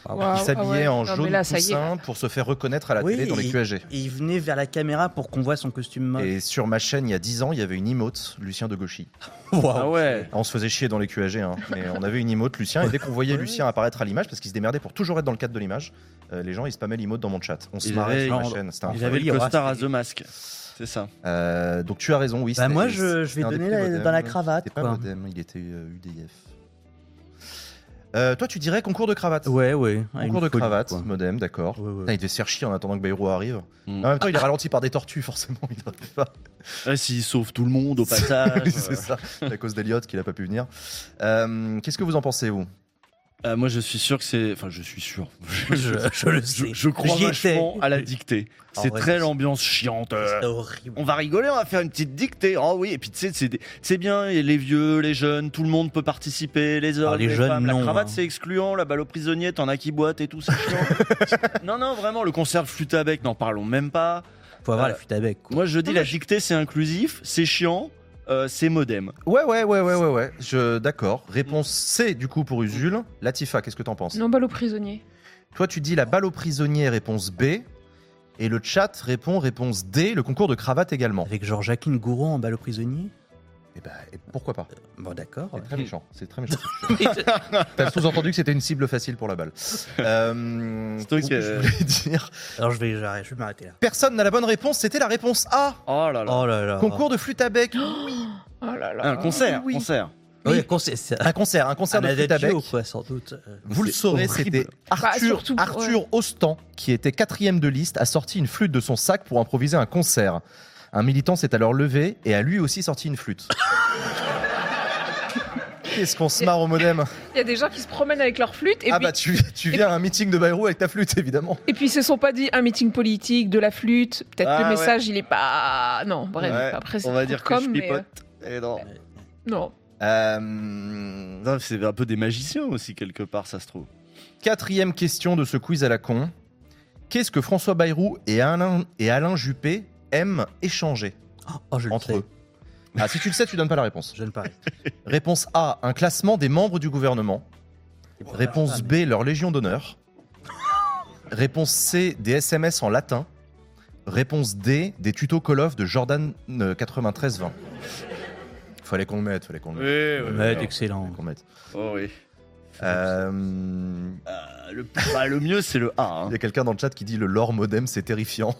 Wow, Il s'habillait ah ouais. en Non, mais jaune là, ça y est. poussin pour se faire reconnaître à la Oui, télé dans les et- Q A G. Et il venait vers la caméra pour qu'on voit son costume moche. Et sur ma chaîne, il y a dix ans, il y avait une emote, Lucien de Gauchy. Ah ouais. On se faisait chier dans les Q A G, hein, mais on avait une emote Lucien, et dès qu'on voyait Lucien apparaître à l'image, parce qu'il se démerdait pour toujours être dans le cadre de l'image, euh, les gens ils spammaient l'emote dans mon chat. On se Il marrait avait- sur ma il chaîne. C'était Il incroyable. avait le costard à The Mask. C'est ça. Euh, donc tu as raison, oui. Bah, c'était- moi, je- je vais c'était un des donner prix la- Modem. dans la cravate, C'était pas quoi. Modem, il était euh, U D F. Euh, toi, tu dirais concours de cravate. Ouais, ouais. Concours de cravate, Modem, d'accord. Putain, il devait se faire chier en attendant que Bayrou arrive. Mm. En même temps, il est ralenti par des tortues, forcément. Il n'arrive pas. Ouais, s'il sauve tout le monde au passage. Oui, c'est ça. À cause d'Eliott qui n'a pas pu venir. Euh, Qu'est-ce que vous en pensez, vous? Euh, moi, je suis sûr que c'est. Enfin, je suis sûr. Je- je le sais. Je, je crois J'y étais. vachement à la dictée. En C'est vrai, très c'est- l'ambiance chiante. euh, C'est horrible. On va rigoler, on va faire une petite dictée. Oh oui, et puis tu sais, c'est des- c'est bien, et les vieux, les jeunes, tout le monde peut participer, les hommes, Ah, les les, jeunes, femmes. non, La cravate, hein. c'est excluant, la balle aux prisonniers, t'en as qui boitent et tout, c'est chiant. Non, non, vraiment, le concert de flûte à bec, n'en parlons même pas. Faut avoir Euh, la flûte à bec. quoi. Moi, je dis, la dictée, c'est inclusif, c'est chiant, euh, c'est modem. Ouais, ouais, ouais, ouais, ouais, ouais. Je, d'accord. Réponse C, du coup, pour Usul. Latifa, qu'est-ce que t'en penses? Non, balle aux prisonniers. Toi, tu dis la balle aux prisonniers, réponse B. Et le chat répond réponse D, le concours de cravate également. Avec genre Jacqueline Gouraud en balle aux prisonniers. Et bah, et pourquoi pas? Bon, d'accord. C'est très méchant. C'est très méchant. T'as sous-entendu que c'était une cible facile pour la balle. Euh, C'est toi qui, je euh, voulais dire. Alors je vais, j'arrête, je vais m'arrêter là. Personne n'a la bonne réponse. C'était la réponse A. Oh là là. Oh là là. Concours de flûte à bec. Oh là là. Un concert, oui. concert. Oui, concert, c'est Un concert, un concert de flûte à bec. adagio, quoi, sans doute. Euh, Vous le C'est saurez, horrible. c'était Bah, Arthur, surtout, Arthur Ostan, qui était quatrième de liste, a sorti une flûte de son sac pour improviser un concert. Un militant s'est alors levé et a lui aussi sorti une flûte. Qu'est-ce qu'on se marre au Modem? Il y a des gens qui se promènent avec leur flûte et Ah puis bah tu, tu viens à un meeting de Bayrou avec ta flûte, évidemment. et puis ils se sont pas dit un meeting politique, de la flûte. Peut-être Ah, le ouais. message il est pas. Non, bref. Ouais, Après c'est on va dire que comme, je mais, pipote. Et non. euh, Non. Euh, Non, c'est un peu des magiciens aussi, quelque part, ça se trouve. quatrième question de ce quiz à la con. Qu'est-ce que François Bayrou et Alain, et Alain Juppé aiment échanger Oh, je le entre sais. eux? Ah, si tu le sais, tu donnes pas la réponse. Je ne parie. Réponse A, un classement des membres du gouvernement. Réponse B, leur légion d'honneur. Réponse C, des S M S en latin. Réponse D, des tutos Call of de Jordan euh, quatre-vingt-treize vingt. Fallait qu'on le mette, fallait qu'on le mette. Oui, Ouais, excellent. Qu'on le mette. Oh oui. Euh, Euh, le, bah, le mieux, c'est le A. hein. Il y a quelqu'un dans le chat qui dit le lore modem, c'est terrifiant.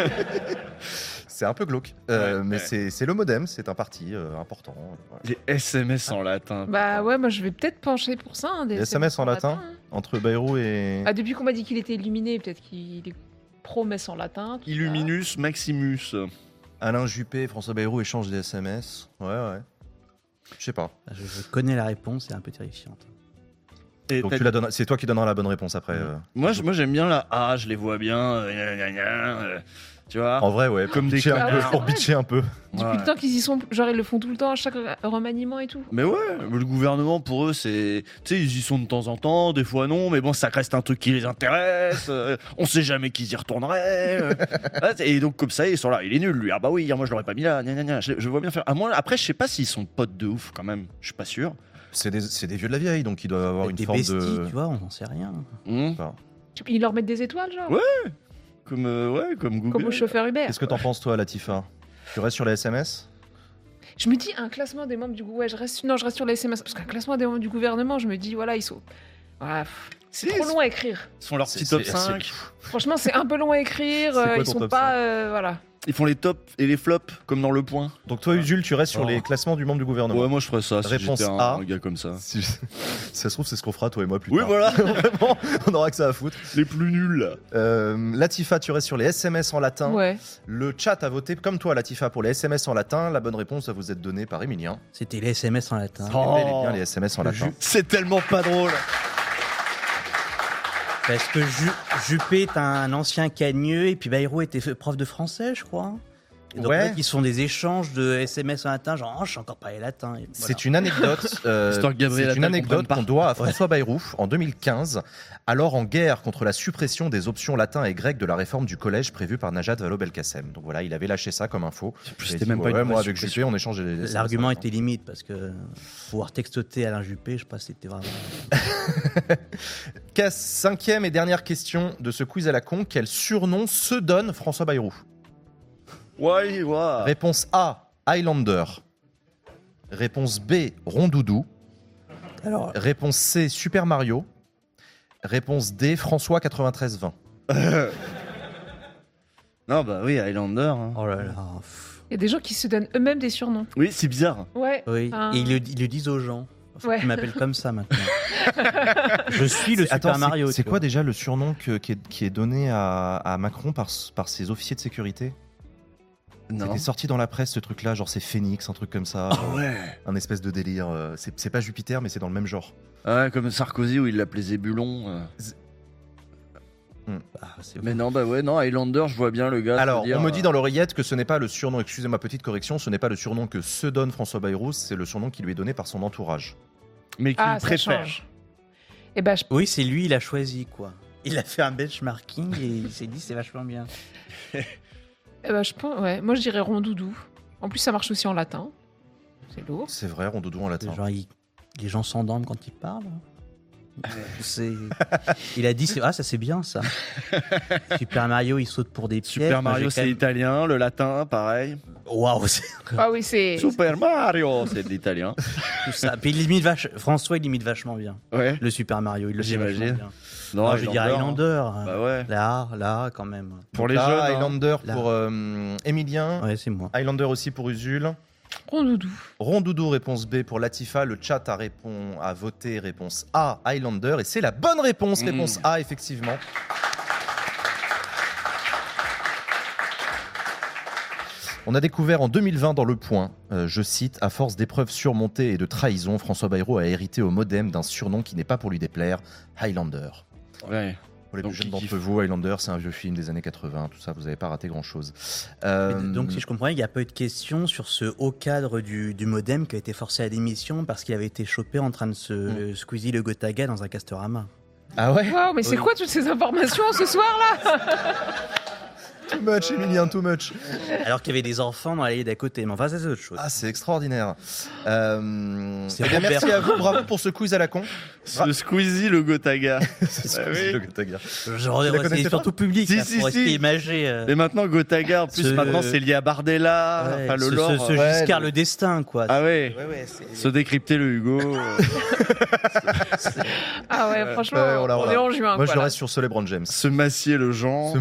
C'est un peu glauque. Euh, Ouais, mais ouais. c'est c'est le modem, c'est un parti euh, important. Voilà. Les S M S en latin. Bah ouais, moi je vais peut-être pencher pour ça. hein, des Les S M S en latin, hein. entre Bayrou et... Ah, depuis qu'on m'a dit qu'il était illuminé, peut-être qu'il est pro-messe en latin. tout ça. Illuminus Maximus. Alain Juppé et François Bayrou échangent des S M S. Ouais, ouais. Je sais pas. Je, je connais la réponse, c'est un peu terrifiante. Et Donc t'as- tu la donnes- c'est toi qui donneras la bonne réponse après. euh. Moi, je- moi j'aime bien la A, je les vois bien. euh, gna, gna, gna, euh, tu vois En vrai, ouais. Comme pour des bitcher un peu, connards. pour bitcher un peu. Depuis Ouais. le temps qu'ils y sont, genre ils le font tout le temps à chaque remaniement et tout. Mais ouais, mais le gouvernement pour eux, c'est. Tu sais, ils y sont de temps en temps, des fois non, mais bon, ça reste un truc qui les intéresse. euh, on sait jamais qu'ils y retourneraient. euh. Ouais, et donc, comme ça, ils sont là. Il est nul, lui. Ah bah oui, hier, moi, je l'aurais pas mis là. Gna, gna, gna. Je, je vois bien faire. À moi, après, je sais pas s'ils sont potes de ouf quand même. Je suis pas sûr. C'est des, c'est des vieux de la vieille, donc ils doivent avoir une Des forme besties, de... tu vois, on n'en sait rien. Hmm. Enfin, Ils leur mettent des étoiles, genre Ouais. Comme, euh, ouais, comme Google. Comme au chauffeur Uber. Qu'est-ce que t'en penses, toi, Latifa? Tu restes sur les S M S? Je me dis un classement des membres du gouvernement. Ouais, je reste. Non, je reste sur les S M S. Parce qu'un classement des membres du gouvernement, je me dis, voilà, ils sont. Ouais, pff, c'est Si, trop c'est- long à écrire. Ils font leur C'est- petit top c'est- cinq. Franchement, c'est un peu long à écrire. C'est quoi euh, ils ton sont top pas. euh, voilà. Ils font les tops et les flops, comme dans Le Point. Donc toi, Usul, tu restes sur Oh. les classements du membre du gouvernement. Ouais, moi, je ferais ça. Si Réponse j'étais un, A. un gars comme ça. Si, si ça se trouve, c'est ce qu'on fera, toi et moi, plus Oui, tard. voilà. Vraiment, on aura que ça à foutre. Les plus nuls. Euh, Latifa, tu restes sur les S M S en latin. Ouais. Le chat a voté comme toi, Latifa, pour les S M S en latin. La bonne réponse va vous être donnée par Emilien. C'était les S M S en latin. Oh. Bel et bien les S M S en latin. C'est tellement pas drôle. Parce que Ju- Juppé est un ancien cagneux et puis Bayrou était f- prof de français, je crois. Et donc, Ouais. ouais. Ils se font des échanges de S M S en latin, genre, oh, je sais encore parler latin. Et voilà. C'est une anecdote, euh, Histoire que Gabriel c'est une Attal anecdote comprenne qu'on doit à François Bayrou en deux mille quinze, alors en guerre contre la suppression des options latin et grec de la réforme du collège prévue par Najat Vallaud-Belkacem. Donc voilà, il avait lâché ça comme info. Il a C'était dit, même pas ouais, une ouais, vraie moi avec suppression. Juppé, on échange les S M S L'argument en latin. était limite parce que pouvoir textoter Alain Juppé, je sais pas si c'était vraiment. Cas- Cinquième et dernière question de ce quiz à la con. Quel surnom se donne François Bayrou? Ouais, ouais. Réponse A, Highlander. Réponse B, Rondoudou. Alors, Réponse C, Super Mario. Réponse D, François quatre-vingt-treize vingt. Non, bah oui, Highlander. hein. oh là là. Il y a des gens qui se donnent eux-mêmes des surnoms. Oui, c'est bizarre. Ouais. Oui, Enfin, et ils le, ils le disent aux gens. Faut Ouais. qu'ils m'appellent comme ça maintenant. Je suis le Super Attends, c'est- Mario. c'est tu quoi vois. déjà le surnom que- qui, est, qui est donné à, à Macron par, par ses officiers de sécurité? Non. C'était sorti dans la presse ce truc-là, genre c'est Phoenix, un truc comme ça. Ah ouais. Un espèce de délire. euh, C'est c'est pas Jupiter, mais c'est dans le même genre. Ouais, comme Sarkozy où il l'appelait Zébulon. euh. Ah, c'est Mais non, bah ouais, non, Highlander, je vois bien le gars. Alors, se dire, on me dit euh, dans l'oreillette que ce n'est pas le surnom, excusez-moi, petite correction, ce n'est pas le surnom que se donne François Bayrou, c'est le surnom qui lui est donné par son entourage. Mais qu'il Ah, ça préfère. change. Eh ben, je... Oui, c'est lui, il a choisi quoi. Il a fait un benchmarking et il s'est dit c'est vachement bien. eh ben, je pense, ouais. Moi, je dirais rondoudou. En plus, ça marche aussi en latin. C'est lourd. C'est vrai, rondoudou en latin. Genre, il- les gens s'endorment quand ils parlent. C'est... Il a dit c'est- ah ça c'est bien ça. Super Mario il saute pour des pièges. Super Moi, Mario, j'ai c'est quand même- italien, le latin, pareil. Waouh, c'est Ah oui, c'est. Super Mario, c'est de l'italien. tout ça. Puis il imite vache... François il imite vachement bien. Ouais. Le Super Mario, il le fait vachement J'imagine. bien. Non, Ah, je vais dire Highlander. hein. Bah ouais. Là, là quand même. Pour les Là, jeunes. hein. Highlander Là. pour euh, Emilien, Ouais, c'est moi. Highlander aussi pour Usul. Rondoudou. Rondoudou, réponse B pour Latifa. Le chat a, répond, a voté réponse A, Highlander. Et c'est la bonne réponse, Mmh. réponse A, effectivement. On a découvert en deux mille vingt dans Le Point, euh, je cite, « À force d'épreuves surmontées et de trahison, François Bayrou a hérité au modem d'un surnom qui n'est pas pour lui déplaire, Highlander. » Ouais. Pour les Donc, plus jeunes il d'entre kiffe. vous, Highlander, c'est un vieux film des années quatre-vingts, tout ça, vous n'avez pas raté grand-chose. Euh, Mais donc, si je comprends bien, il n'y a pas eu de question sur ce haut cadre du, du modem qui a été forcé à démission parce qu'il avait été chopé en train de se Mm. squeezie le Gotaga dans un Castorama. Ah ouais? Waouh, mais c'est Oui. quoi toutes ces informations ce soir-là? Too much, Emilien, too much. Alors qu'il y avait des enfants dans l'allée d'à côté. Mais enfin, ça, c'est autre chose. Ah, c'est extraordinaire. Euh, C'est eh bien, Robert. merci à vous, bravo pour ce quiz à la con. Le Squeezie, le Gotaga. C'est Ah Squeezie, oui. le Gotaga. Genre, Tu la connaissais c'est pas surtout public Si, là, si, pour si. essayer d'imager. euh, Et maintenant, Gotaga, en plus, Ce- maintenant, c'est lié à Bardella. ouais, Enfin, le ce, lore. ce- ce ouais, Giscard le- le destin, quoi. Ah ouais. Ouais, ouais, c'est- Se décrypter le Hugo. euh, Ah ouais, franchement, Ouais, on l'a- on, on l'a. est en juin. Moi, quoi, je là. reste sur ce LeBron James. se massier le genre.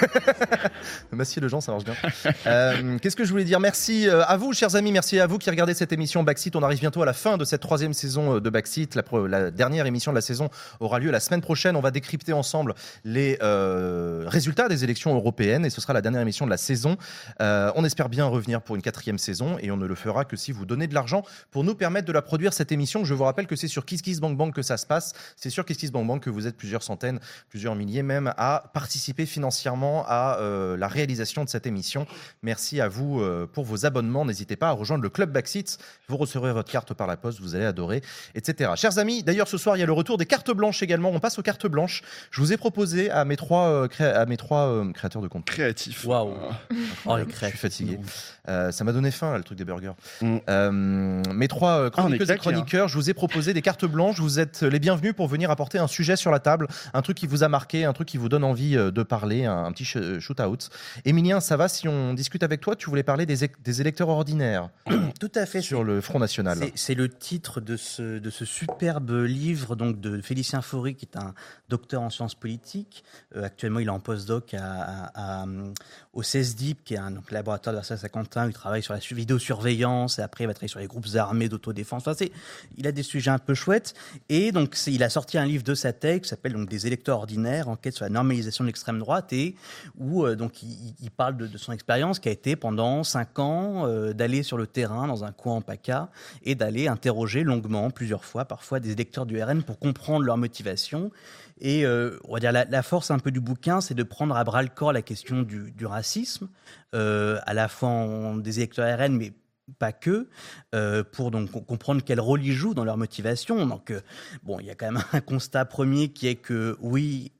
Le Massier, le Jean, ça marche bien. Euh, Qu'est-ce que je voulais dire? Merci euh, à vous, chers amis. Merci à vous qui regardez cette émission Backseat. On arrive bientôt à la fin de cette troisième saison euh, de Backseat. La, pro- la dernière émission de la saison aura lieu la semaine prochaine. On va décrypter ensemble les euh, résultats des élections européennes et ce sera la dernière émission de la saison. Euh, on espère bien revenir pour une quatrième saison et on ne le fera que si vous donnez de l'argent pour nous permettre de la produire, cette émission. Je vous rappelle que c'est sur KissKissBankBank que ça se passe. C'est sur KissKissBankBank que vous êtes plusieurs centaines, plusieurs milliers même à participer financièrement à euh, la réalisation de cette émission. Merci à vous euh, pour vos abonnements. N'hésitez pas à rejoindre le club Backseat. Vous recevrez votre carte par la poste, vous allez adorer, et cetera. Chers amis, d'ailleurs ce soir il y a le retour des cartes blanches également. On passe aux cartes blanches. Je vous ai proposé à mes trois, euh, créa- à mes trois euh, créateurs de contenu. Créatif. Waouh. Oh, les Je crêpes. suis fatigué. Euh, ça m'a donné faim, là, le truc des burgers. Mm. Euh, mes trois euh, Ah, on est chroniqueuses et claqués, hein. chroniqueurs, je vous ai proposé des cartes blanches. Vous êtes les bienvenus pour venir apporter un sujet sur la table, un truc qui vous a marqué, un truc qui vous donne envie euh, de parler, un, un petit sh- shoot-out. Émilien, ça va si on discute avec toi? Tu voulais parler des, é- des électeurs ordinaires Tout à fait. sur le Front National. C'est- C'est le titre de ce, de ce superbe livre donc de Félicien Faury, qui est un docteur en sciences politiques. Euh, actuellement, il est en postdoc à, à, à, au CESDIP, qui est un donc, laboratoire de Versailles à Saint-Quentin. Il travaille sur la su- vidéosurveillance et après, il va travailler sur les groupes armés d'autodéfense. Enfin, c'est- il a des sujets un peu chouettes. Et donc, c'est- il a sorti un livre de sa tête qui s'appelle donc, Des électeurs ordinaires, enquête sur la normalisation de l'extrême droite, et où euh, donc, il, il parle de, de son expérience qui a été pendant cinq ans euh, d'aller sur le terrain dans un coin en PACA et d'aller interroger longuement, plusieurs fois, parfois des électeurs du R N pour comprendre leur motivation. Et euh, on va dire la, la force un peu du bouquin, c'est de prendre à bras le corps la question du, du racisme, euh, à la fois en- des électeurs R N, mais pas que, euh, pour donc com- comprendre quel rôle ils jouent dans leur motivation. Donc, euh, bon, il y a quand même un constat premier qui est que oui,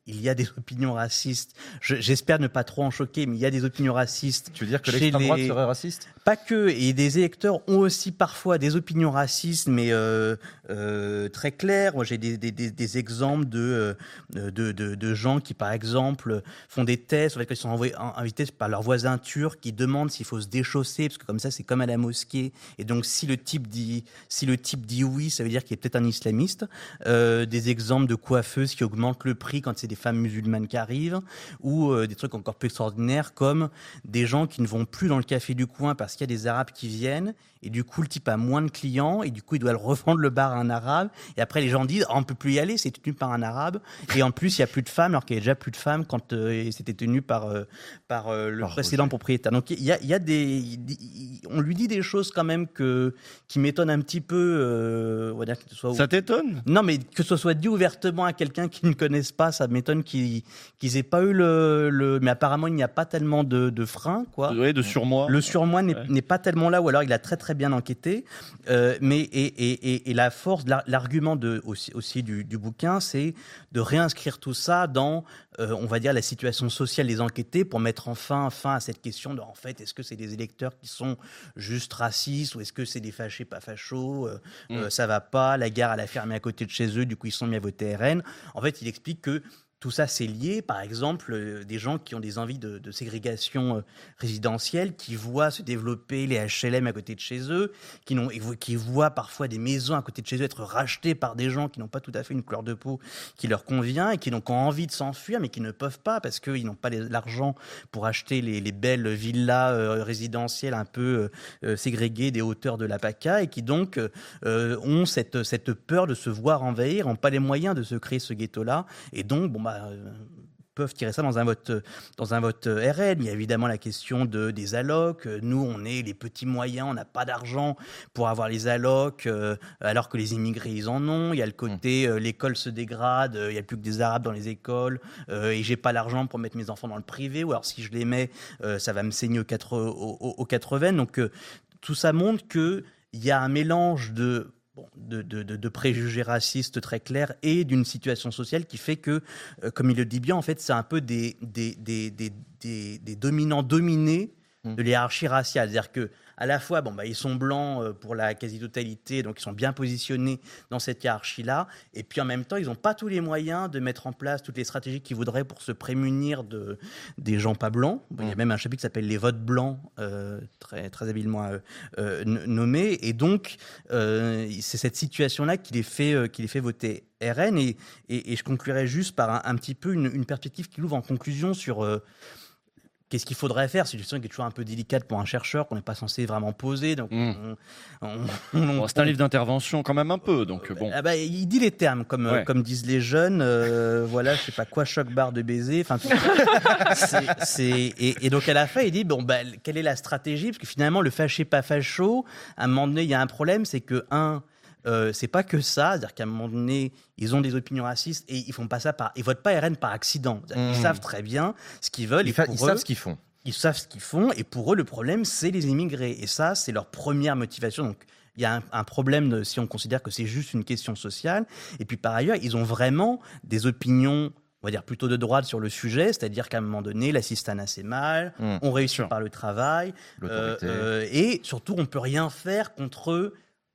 il y a des opinions racistes. Je, j'espère ne pas trop en choquer, mais il y a des opinions racistes. Tu veux dire que chez l'extrême les... droite serait raciste ? Pas que, et des électeurs ont aussi parfois des opinions racistes, mais euh, euh, très claires. Moi, j'ai des, des, des, des exemples de, de, de, de gens qui, par exemple, font des tests, en fait, quand ils sont envoyés, invités par leurs voisins turcs, qui demandent s'il faut se déchausser, parce que comme ça, c'est comme à la mosquée. Et donc, si le type dit, si le type dit oui, ça veut dire qu'il est peut-être un islamiste. Euh, des exemples de coiffeuses qui augmentent le prix quand c'est des femmes musulmanes qui arrivent, ou euh, des trucs encore plus extraordinaires, comme des gens qui ne vont plus dans le café du coin parce qu'il y a des Arabes qui viennent, et du coup le type a moins de clients, et du coup il doit le revendre le bar à un Arabe, et après les gens disent oh, on peut plus y aller, c'est tenu par un Arabe, et en plus il y a plus de femmes alors qu'il y a déjà plus de femmes quand euh, c'était tenu par euh, par euh, le par précédent Roger. propriétaire. Donc il y a il y a des il, on lui dit des choses quand même que qui m'étonnent un petit peu. Euh, on va dire que ce soit ça t'étonne ? Non, mais que ce soit dit ouvertement à quelqu'un qui ne connaisse pas, ça m'étonne qu'ils qu'ils aient pas eu le, le mais apparemment il n'y a pas tellement de de frein quoi. Oui, de surmoi. Le surmoi n'est, ouais. n'est pas tellement là, ou alors il a très très bien enquêté. Euh, mais et, et, et, et la force, l'argument de, aussi, aussi du, du bouquin, c'est de réinscrire tout ça dans, euh, on va dire, la situation sociale des enquêtés pour mettre enfin fin à cette question de, en fait, est-ce que c'est des électeurs qui sont juste racistes ou est-ce que c'est des fâchés pas fachos, euh, mmh. euh, ça va pas, la gare elle a fermé à côté de chez eux, du coup ils sont mis à voter R N. En fait, il explique que tout ça, c'est lié, par exemple, euh, des gens qui ont des envies de, de ségrégation euh, résidentielle, qui voient se développer les H L M à côté de chez eux, qui, n'ont, qui voient parfois des maisons à côté de chez eux être rachetées par des gens qui n'ont pas tout à fait une couleur de peau qui leur convient et qui donc ont envie de s'enfuir, mais qui ne peuvent pas parce qu'ils n'ont pas les, l'argent pour acheter les, les belles villas euh, résidentielles un peu euh, ségrégées des hauteurs de la PACA et qui donc euh, ont cette, cette peur de se voir envahir, n'ont pas les moyens de se créer ce ghetto-là. Et donc, bon, bah, peuvent tirer ça dans un vote, dans un vote R N. Il y a évidemment la question de, des allocs. Nous, on est les petits moyens, on n'a pas d'argent pour avoir les allocs, euh, alors que les immigrés, ils en ont. Il y a le côté, euh, l'école se dégrade, euh, il n'y a plus que des Arabes dans les écoles, euh, et j'ai pas l'argent pour mettre mes enfants dans le privé, ou alors si je les mets, euh, ça va me saigner aux, quatre, aux, aux quatre-vingts. Donc, euh, tout ça montre qu'il y a un mélange de... De, de, de, de préjugés racistes très clairs et d'une situation sociale qui fait que, euh, comme il le dit bien, en fait, c'est un peu des, des, des, des, des, des dominants dominés de l'hiérarchie raciale. C'est-à-dire que à la fois, bon, bah, ils sont blancs pour la quasi-totalité, donc ils sont bien positionnés dans cette hiérarchie-là, et puis en même temps, ils n'ont pas tous les moyens de mettre en place toutes les stratégies qu'ils voudraient pour se prémunir de, des gens pas blancs. Bon, il y a même un chapitre qui s'appelle « Les votes blancs euh, », très, très habilement euh, euh, nommé, et donc euh, c'est cette situation-là qui les fait, euh, qui les fait voter R N, et, et, et je conclurai juste par un, un petit peu une, une perspective qui l'ouvre en conclusion sur... Euh, Qu'est-ce qu'il faudrait faire ? C'est une question qui est toujours un peu délicate pour un chercheur qu'on n'est pas censé vraiment poser. Donc, mmh. on, on, on, bon, c'est un livre d'intervention quand même un peu. Donc bon. Ah bah, il dit les termes comme ouais. comme disent les jeunes. Euh, voilà, je sais pas quoi, choc barre de baiser. Enfin, c'est, c'est et, et donc à la fin, il dit bon bah quelle est la stratégie ? Parce que finalement, le fâché pas facho, à un moment donné, il y a un problème, c'est que un Euh, c'est pas que ça, c'est-à-dire qu'à un moment donné, ils ont des opinions racistes et ils font pas ça par, ils votent pas R N par accident. Ils mmh. savent très bien ce qu'ils veulent. Ils, et pour fa- ils eux, savent ce qu'ils font. Ils savent ce qu'ils font et pour eux, le problème, c'est les immigrés. Et ça, c'est leur première motivation. Donc, il y a un, un problème de, si on considère que c'est juste une question sociale. Et puis, par ailleurs, ils ont vraiment des opinions, on va dire plutôt de droite sur le sujet, c'est-à-dire qu'à un moment donné, l'assistanat c'est mal, mmh. on réussit par le travail, euh, euh, et surtout, on peut rien faire contre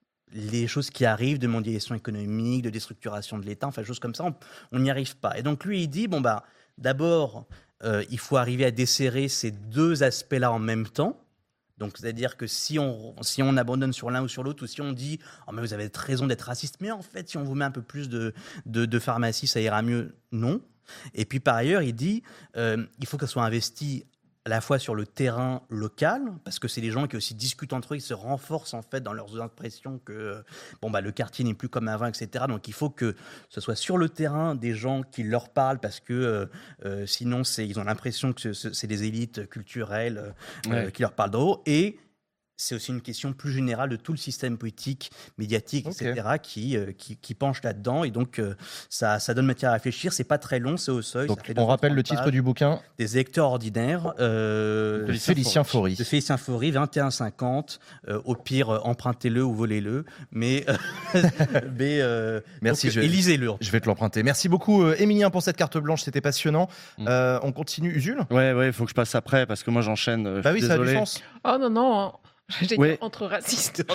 les choses qui arrivent de mondialisation économique, de déstructuration de l'État, enfin, des choses comme ça, on n'y arrive pas. Et donc, lui, il dit, bon, bah, d'abord, euh, il faut arriver à desserrer ces deux aspects-là en même temps. Donc, c'est-à-dire que si on, si on abandonne sur l'un ou sur l'autre, ou si on dit « Oh, mais vous avez raison d'être raciste, mais en fait, si on vous met un peu plus de, de, de pharmacie, ça ira mieux. » Non. Et puis, par ailleurs, il dit euh, « Il faut qu'elle soit investie à la fois sur le terrain local, parce que c'est des gens qui aussi discutent entre eux, ils se renforcent en fait dans leurs impressions que bon, bah, le quartier n'est plus comme avant, et cetera. Donc il faut que ce soit sur le terrain des gens qui leur parlent, parce que euh, euh, sinon c'est, ils ont l'impression que c'est, c'est des élites culturelles euh, ouais. qui leur parlent d'en haut. Et c'est aussi une question plus générale de tout le système politique, médiatique, okay. et cetera, qui, euh, qui, qui penche là-dedans. Et donc, euh, ça, ça donne matière à réfléchir. C'est pas très long, c'est au seuil. Donc, on rappelle le titre du bouquin. Des électeurs ordinaires. Euh, de Félicien Faury. De Félicien Faury, vingt et un cinquante. Euh, au pire, euh, empruntez-le ou volez-le. Mais, mais euh, merci. Donc, je, et lisez-le. Je vais te l'emprunter. Merci beaucoup, euh, Émilien, pour cette carte blanche. C'était passionnant. Mm. Euh, on continue. Usul ? Ouais, ouais, il faut que je passe après parce que moi, j'enchaîne. Euh, bah oui, désolé. Ça a du sens. Oh non, non. J'ai oui. dit entre racistes.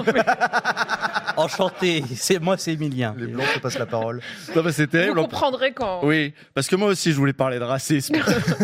Enchanté, c'est moi, c'est Émilien. Les blancs se passent la parole. Non, bah, c'est terrible. Vous comprendrez quand. Oui, parce que moi aussi, je voulais parler de racisme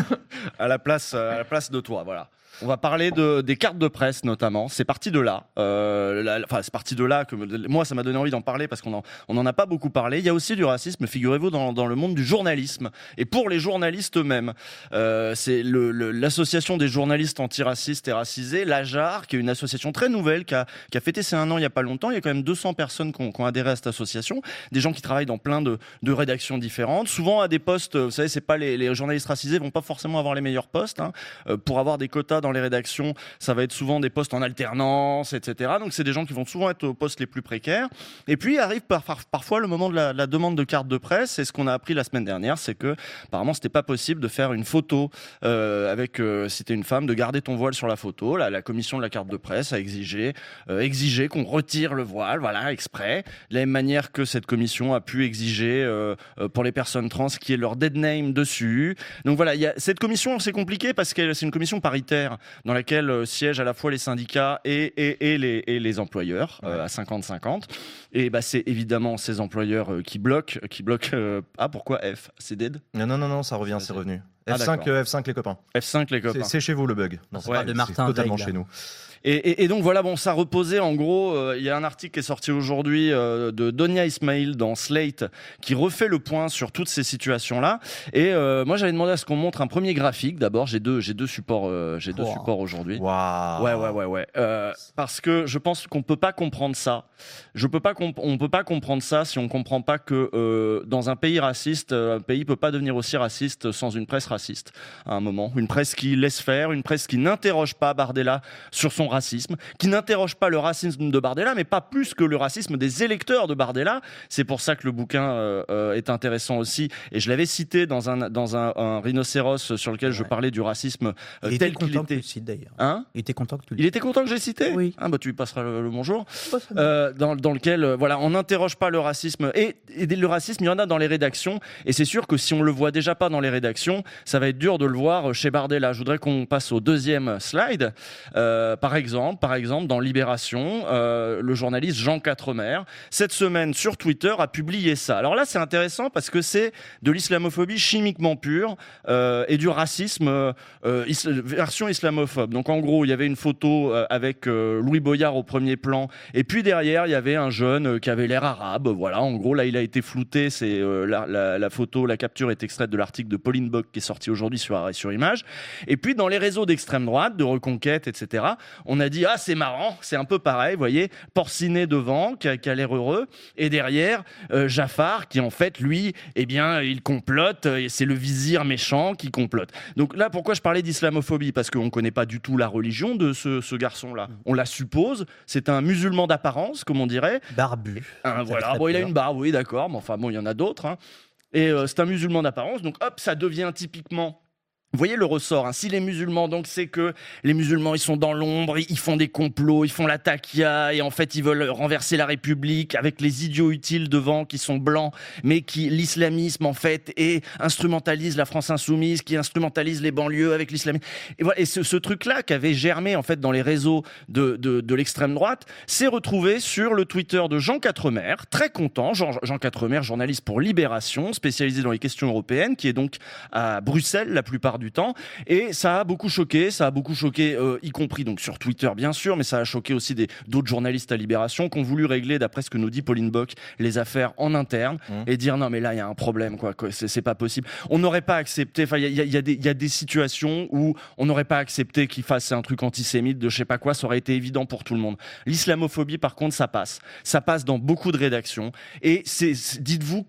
à la place, à la place de toi, voilà. On va parler de, des cartes de presse notamment. C'est parti de là. Euh, la, enfin, c'est parti de là que moi, ça m'a donné envie d'en parler parce qu'on en, on en a pas beaucoup parlé. Il y a aussi du racisme, figurez-vous, dans, dans le monde du journalisme et pour les journalistes eux-mêmes. Euh, c'est le, le, l'association des journalistes antiracistes et racisés, l'A J A R, qui est une association très nouvelle qui a, qui a fêté ses un an il y a pas longtemps. Il y a quand même deux cents personnes qui ont, qui ont adhéré à cette association, des gens qui travaillent dans plein de, de rédactions différentes, souvent à des postes. Vous savez, c'est pas les, les journalistes racisés vont pas forcément avoir les meilleurs postes hein, euh, pour avoir des quotas dans les rédactions, ça va être souvent des postes en alternance, et cetera. Donc c'est des gens qui vont souvent être aux postes les plus précaires. Et puis arrive par, par, parfois le moment de la, la demande de carte de presse. Et ce qu'on a appris la semaine dernière, c'est que apparemment c'était pas possible de faire une photo euh, avec, euh, si t'es une femme, de garder ton voile sur la photo. La, la commission de la carte de presse a exigé, euh, exigé qu'on retire le voile, voilà, exprès. De la même manière que cette commission a pu exiger euh, euh, pour les personnes trans qui est leur dead name dessus. Donc voilà, il y a cette commission, c'est compliqué parce que c'est une commission paritaire dans laquelle euh, siègent à la fois les syndicats et, et, et, les, et les employeurs euh, à cinquante cinquante. Et bah, c'est évidemment ces employeurs euh, qui bloquent. Qui bloquent euh... Ah, pourquoi F ? C'est dead ? Non, non, non, non, ça revient, c'est revenu. Ah, F cinq, euh, F cinq les copains. F cinq les copains. C'est, c'est chez vous le bug. Non, c'est ouais, de Martin c'est totalement Veil, chez nous. Et, et, et donc voilà, bon, ça reposait en gros. Il euh, y a un article qui est sorti aujourd'hui euh, de Donia Ismail dans Slate qui refait le point sur toutes ces situations-là. Et euh, moi, j'avais demandé à ce qu'on montre un premier graphique. D'abord, j'ai deux, j'ai deux supports, euh, j'ai deux wow. supports aujourd'hui. Wow. Ouais, ouais, ouais, ouais. Euh, parce que je pense qu'on peut pas comprendre ça. Je peux pas, comp- on peut pas comprendre ça si on comprend pas que euh, dans un pays raciste, un pays peut pas devenir aussi raciste sans une presse raciste. À un moment, une presse qui laisse faire, une presse qui n'interroge pas Bardella sur son racisme, qui n'interroge pas le racisme de Bardella, mais pas plus que le racisme des électeurs de Bardella. C'est pour ça que le bouquin euh, euh, est intéressant aussi. Et je l'avais cité dans un dans un, un rhinocéros sur lequel ouais. je parlais du racisme euh, il tel était qu'il content était. Que tu le cites, d'ailleurs. Hein ? Il était content que tu le Il était content que je l'ai cité ? Oui. Ah bah tu lui passeras le, le bonjour. Euh, dans dans lequel euh, voilà, on n'interroge pas le racisme et, et le racisme, il y en a dans les rédactions. Et c'est sûr que si on le voit déjà pas dans les rédactions, ça va être dur de le voir chez Bardella. Je voudrais qu'on passe au deuxième slide. Euh, par exemple, par exemple, dans Libération, euh, le journaliste Jean Quatremer, cette semaine sur Twitter, a publié ça. Alors là, c'est intéressant parce que c'est de l'islamophobie chimiquement pure euh, et du racisme euh, is- version islamophobe. Donc en gros, il y avait une photo euh, avec euh, Louis Boyard au premier plan, et puis derrière, il y avait un jeune euh, qui avait l'air arabe. Voilà, en gros, là, il a été flouté. C'est euh, la, la, la photo, la capture est extraite de l'article de Pauline Bock qui est sorti aujourd'hui sur Arrêt sur Image. Et puis dans les réseaux d'extrême droite, de Reconquête, et cetera, on a dit ah c'est marrant, c'est un peu pareil, vous voyez, Porcinet devant qui a, qui a l'air heureux, et derrière euh, Jaffar qui en fait lui, eh bien il complote, et c'est le vizir méchant qui complote. Donc là pourquoi je parlais d'islamophobie, parce qu'on connaît pas du tout la religion de ce, ce garçon-là. On la suppose, c'est un musulman d'apparence, comme on dirait. Barbu. Un, voilà, bon il a une barbe, oui d'accord, mais enfin bon il y en a d'autres. Hein. Et euh, c'est un musulman d'apparence, donc hop ça devient typiquement. Vous voyez le ressort, hein. Si les musulmans, donc c'est que les musulmans ils sont dans l'ombre, ils font des complots, ils font la taquia, et en fait ils veulent renverser la République avec les idiots utiles devant qui sont blancs, mais qui l'islamisme en fait et instrumentalise la France insoumise, qui instrumentalise les banlieues avec l'islamisme. Et voilà, et ce, ce truc-là qui avait germé en fait dans les réseaux de, de, de l'extrême droite s'est retrouvé sur le Twitter de Jean Quatremer, très content. Jean, Jean Quatremer, journaliste pour Libération, spécialisé dans les questions européennes, qui est donc à Bruxelles la plupart du temps, et ça a beaucoup choqué, ça a beaucoup choqué, euh, y compris donc sur Twitter bien sûr, mais ça a choqué aussi des, d'autres journalistes à Libération qui ont voulu régler, d'après ce que nous dit Pauline Bock, les affaires en interne mmh. et dire non mais là il y a un problème quoi, quoi c'est, c'est pas possible. On n'aurait pas accepté, enfin il y a, y, a y a des situations où on n'aurait pas accepté qu'il fasse un truc antisémite de je sais pas quoi, ça aurait été évident pour tout le monde. L'islamophobie par contre ça passe, ça passe dans beaucoup de rédactions, et c'est, c'est dites-vous que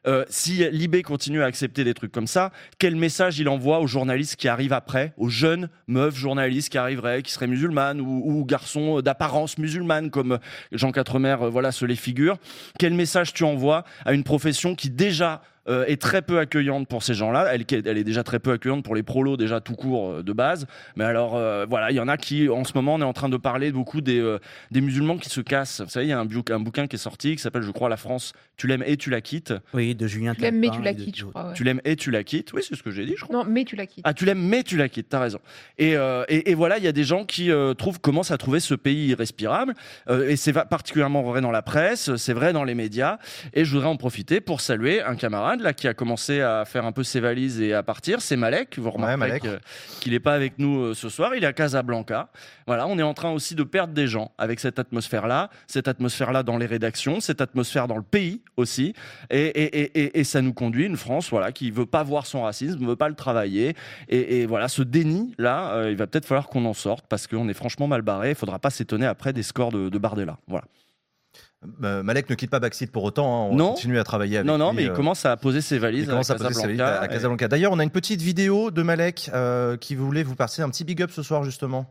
Euh, si Libé continue à accepter des trucs comme ça, quel message il envoie aux journalistes qui arrivent après, aux jeunes meufs journalistes qui arriveraient, qui seraient musulmanes ou, ou garçons d'apparence musulmane comme Jean Quatremer, euh, voilà, se les figure. Quel message tu envoies à une profession qui déjà Euh, est très peu accueillante pour ces gens-là. Elle, elle est déjà très peu accueillante pour les prolos, déjà tout court euh, de base. Mais alors, euh, voilà, il y en a qui, en ce moment, on est en train de parler beaucoup des, euh, des musulmans qui se cassent. Vous savez, il y a un, bouquin, un bouquin qui est sorti qui s'appelle, je crois, La France, tu l'aimes et tu la quittes. Oui, de Julien Tu l'aimes mais Talpin tu la et de- quittes, je crois. ouais. Tu l'aimes et tu la quittes. Oui, c'est ce que j'ai dit, je crois. Non, mais tu la quittes. Ah, tu l'aimes, mais tu la quittes, t'as raison. Et, euh, et, et voilà, il y a des gens qui euh, trouvent, commencent à trouver ce pays irrespirable. Euh, et c'est va- particulièrement vrai dans la presse, c'est vrai dans les médias. Et je voudrais en profiter pour saluer un camarade là qui a commencé à faire un peu ses valises et à partir. C'est Malek. Vous remarquerez Malek. que- qu'il n'est pas avec nous euh, ce soir. Il est à Casablanca. Voilà, on est en train aussi de perdre des gens avec cette atmosphère-là, cette atmosphère-là dans les rédactions, cette atmosphère dans le pays aussi. Et, et, et, et, et ça nous conduit, une France voilà, qui ne veut pas voir son racisme, ne veut pas le travailler. Et, et voilà, ce déni-là, euh, il va peut-être falloir qu'on en sorte parce qu'on est franchement mal barré. Il ne faudra pas s'étonner après des scores de, de Bardella. Voilà. Euh, Malek ne quitte pas Backseat pour autant. hein. On Non. continue à travailler avec Non, non, lui, mais il euh, commence à poser ses valises il commence à à poser ses valises Casablanca. à Casablanca. D'ailleurs, on a une petite vidéo de Malek euh, qui voulait vous passer un petit big up ce soir, justement.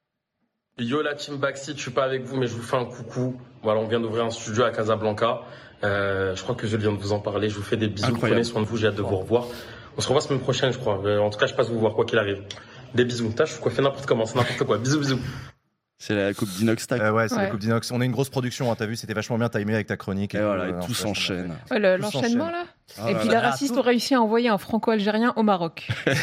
Yo la team Backseat, je suis pas avec vous mais je vous fais un coucou. Voilà, on vient d'ouvrir un studio à Casablanca. Euh, je crois que je viens de vous en parler. Je vous fais des bisous. Incroyable. Prenez soin de vous. J'ai hâte de vous revoir. On se revoit semaine prochaine, je crois. Euh, en tout cas, je passe vous voir quoi qu'il arrive. Des bisous. Putain, je suis coiffé n'importe comment, c'est n'importe quoi. Bisous, bisous. C'est la Coupe d'Inox Tac. Euh, ouais, c'est Ouais. la Coupe d'Inox. On est une grosse production, hein, t'as vu, c'était vachement bien timé avec ta chronique. Et tout, voilà, et euh, tout ça, ça m'a s'enchaîne. fait- Ouais, le- Tout l'enchaînement s'enchaîne. là. Ah Et là puis là. les racistes ont réussi à envoyer un franco-algérien au Maroc. Mais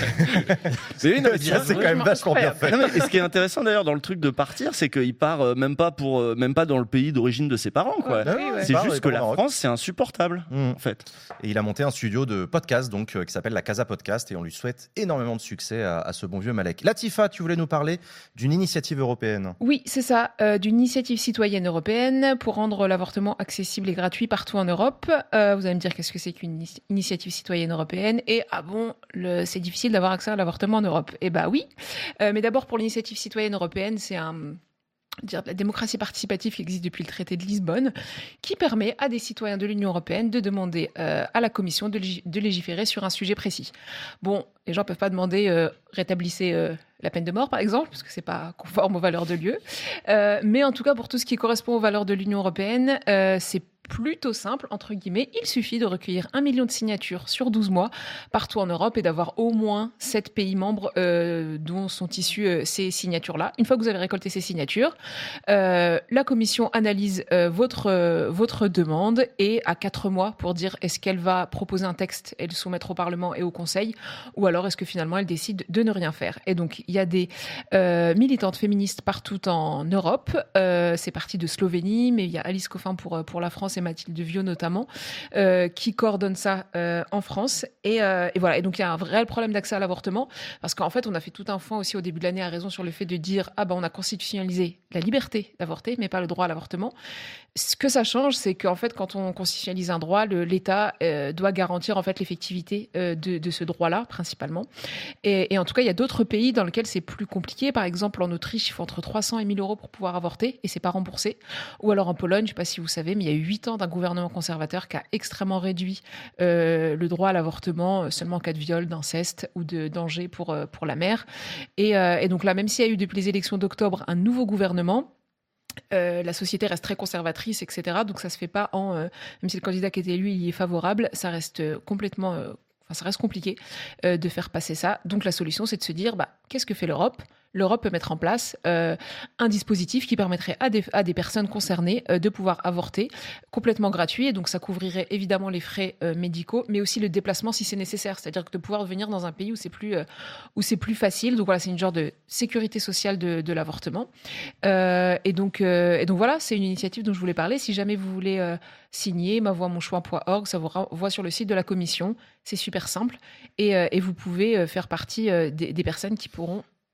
oui, non, mais Ça, c'est quand même vachement bien fait. Non, mais, et ce qui est intéressant d'ailleurs dans le truc de partir, c'est qu'il part euh, même pas pour euh, même pas dans le pays d'origine de ses parents, quoi. Ouais, oui, ouais. C'est Il part, juste il que part au la Maroc. France, c'est insupportable, Mm. en fait. Et il a monté un studio de podcast donc euh, qui s'appelle la Casa Podcast et on lui souhaite énormément de succès à, à ce bon vieux Malek. Latifa, tu voulais nous parler d'une initiative européenne. Oui, c'est ça, euh, d'une initiative citoyenne européenne pour rendre l'avortement accessible et gratuit partout en Europe. Euh, vous allez me dire qu'est-ce que c'est qu'une ini- initiative citoyenne européenne. Et ah bon, le- c'est difficile d'avoir accès à l'avortement en Europe. Eh bah oui. Euh, mais d'abord pour l'initiative citoyenne européenne, c'est un dire la démocratie participative qui existe depuis le traité de Lisbonne, qui permet à des citoyens de l'Union européenne de demander euh, à la Commission de, lég- de légiférer sur un sujet précis. Bon, les gens peuvent pas demander euh, rétablissez euh, la peine de mort, par exemple, parce que c'est pas conforme aux valeurs de l'U E. Euh, mais en tout cas, pour tout ce qui correspond aux valeurs de l'Union européenne, euh, c'est plutôt simple, entre guillemets. Il suffit de recueillir un million de signatures sur douze mois partout en Europe et d'avoir au moins sept pays membres euh, dont sont issues euh, ces signatures-là. Une fois que vous avez récolté ces signatures, euh, la Commission analyse euh, votre, euh, votre demande et a quatre mois pour dire est-ce qu'elle va proposer un texte et le soumettre au Parlement et au Conseil ou alors est-ce que finalement elle décide de ne rien faire. Et donc il y a des euh, militantes féministes partout en Europe. Euh, c'est parti de Slovénie, mais il y a Alice Coffin pour, pour la France et Mathilde Viau notamment, euh, qui coordonne ça euh, en France. Et, euh, et voilà. Et donc il y a un réel problème d'accès à l'avortement, parce qu'en fait on a fait tout un foin aussi au début de l'année à raison sur le fait de dire ah ben on a constitutionnalisé la liberté d'avorter, mais pas le droit à l'avortement. Ce que ça change, c'est qu'en fait quand on constitutionnalise un droit, le, l'État euh, doit garantir en fait l'effectivité euh, de, de ce droit-là principalement. Et, et en tout cas il y a d'autres pays dans lesquels c'est plus compliqué. Par exemple en Autriche il faut entre trois cents et mille euros pour pouvoir avorter et c'est pas remboursé. Ou alors en Pologne, je sais pas si vous savez, mais il y a eu huit ans d'un gouvernement conservateur qui a extrêmement réduit euh, le droit à l'avortement euh, seulement en cas de viol, d'inceste ou de danger pour, euh, pour la mère. Et, euh, et donc là, même s'il y a eu depuis les élections d'octobre un nouveau gouvernement, Euh, la société reste très conservatrice, et cetera. Donc ça se fait pas en... Euh, même si le candidat qui était élu il y est favorable, ça reste euh, complètement... euh, Enfin, ça reste compliqué euh, de faire passer ça. Donc la solution, c'est de se dire, bah, qu'est-ce que fait l'Europe ? L'Europe peut mettre en place euh, un dispositif qui permettrait à des, à des personnes concernées euh, de pouvoir avorter complètement gratuit. Et donc ça couvrirait évidemment les frais euh, médicaux, mais aussi le déplacement si c'est nécessaire. C'est-à-dire que de pouvoir venir dans un pays où c'est plus, euh, où c'est plus facile. Donc voilà, c'est une genre de sécurité sociale de, de l'avortement. Euh, et, donc, euh, et donc voilà, c'est une initiative dont je voulais parler. Si jamais vous voulez euh, signer, ma voix mon choix point org, ça vous renvoie sur le site de la Commission. C'est super simple. Et, euh, et vous pouvez euh, faire partie euh, des, des personnes qui pourront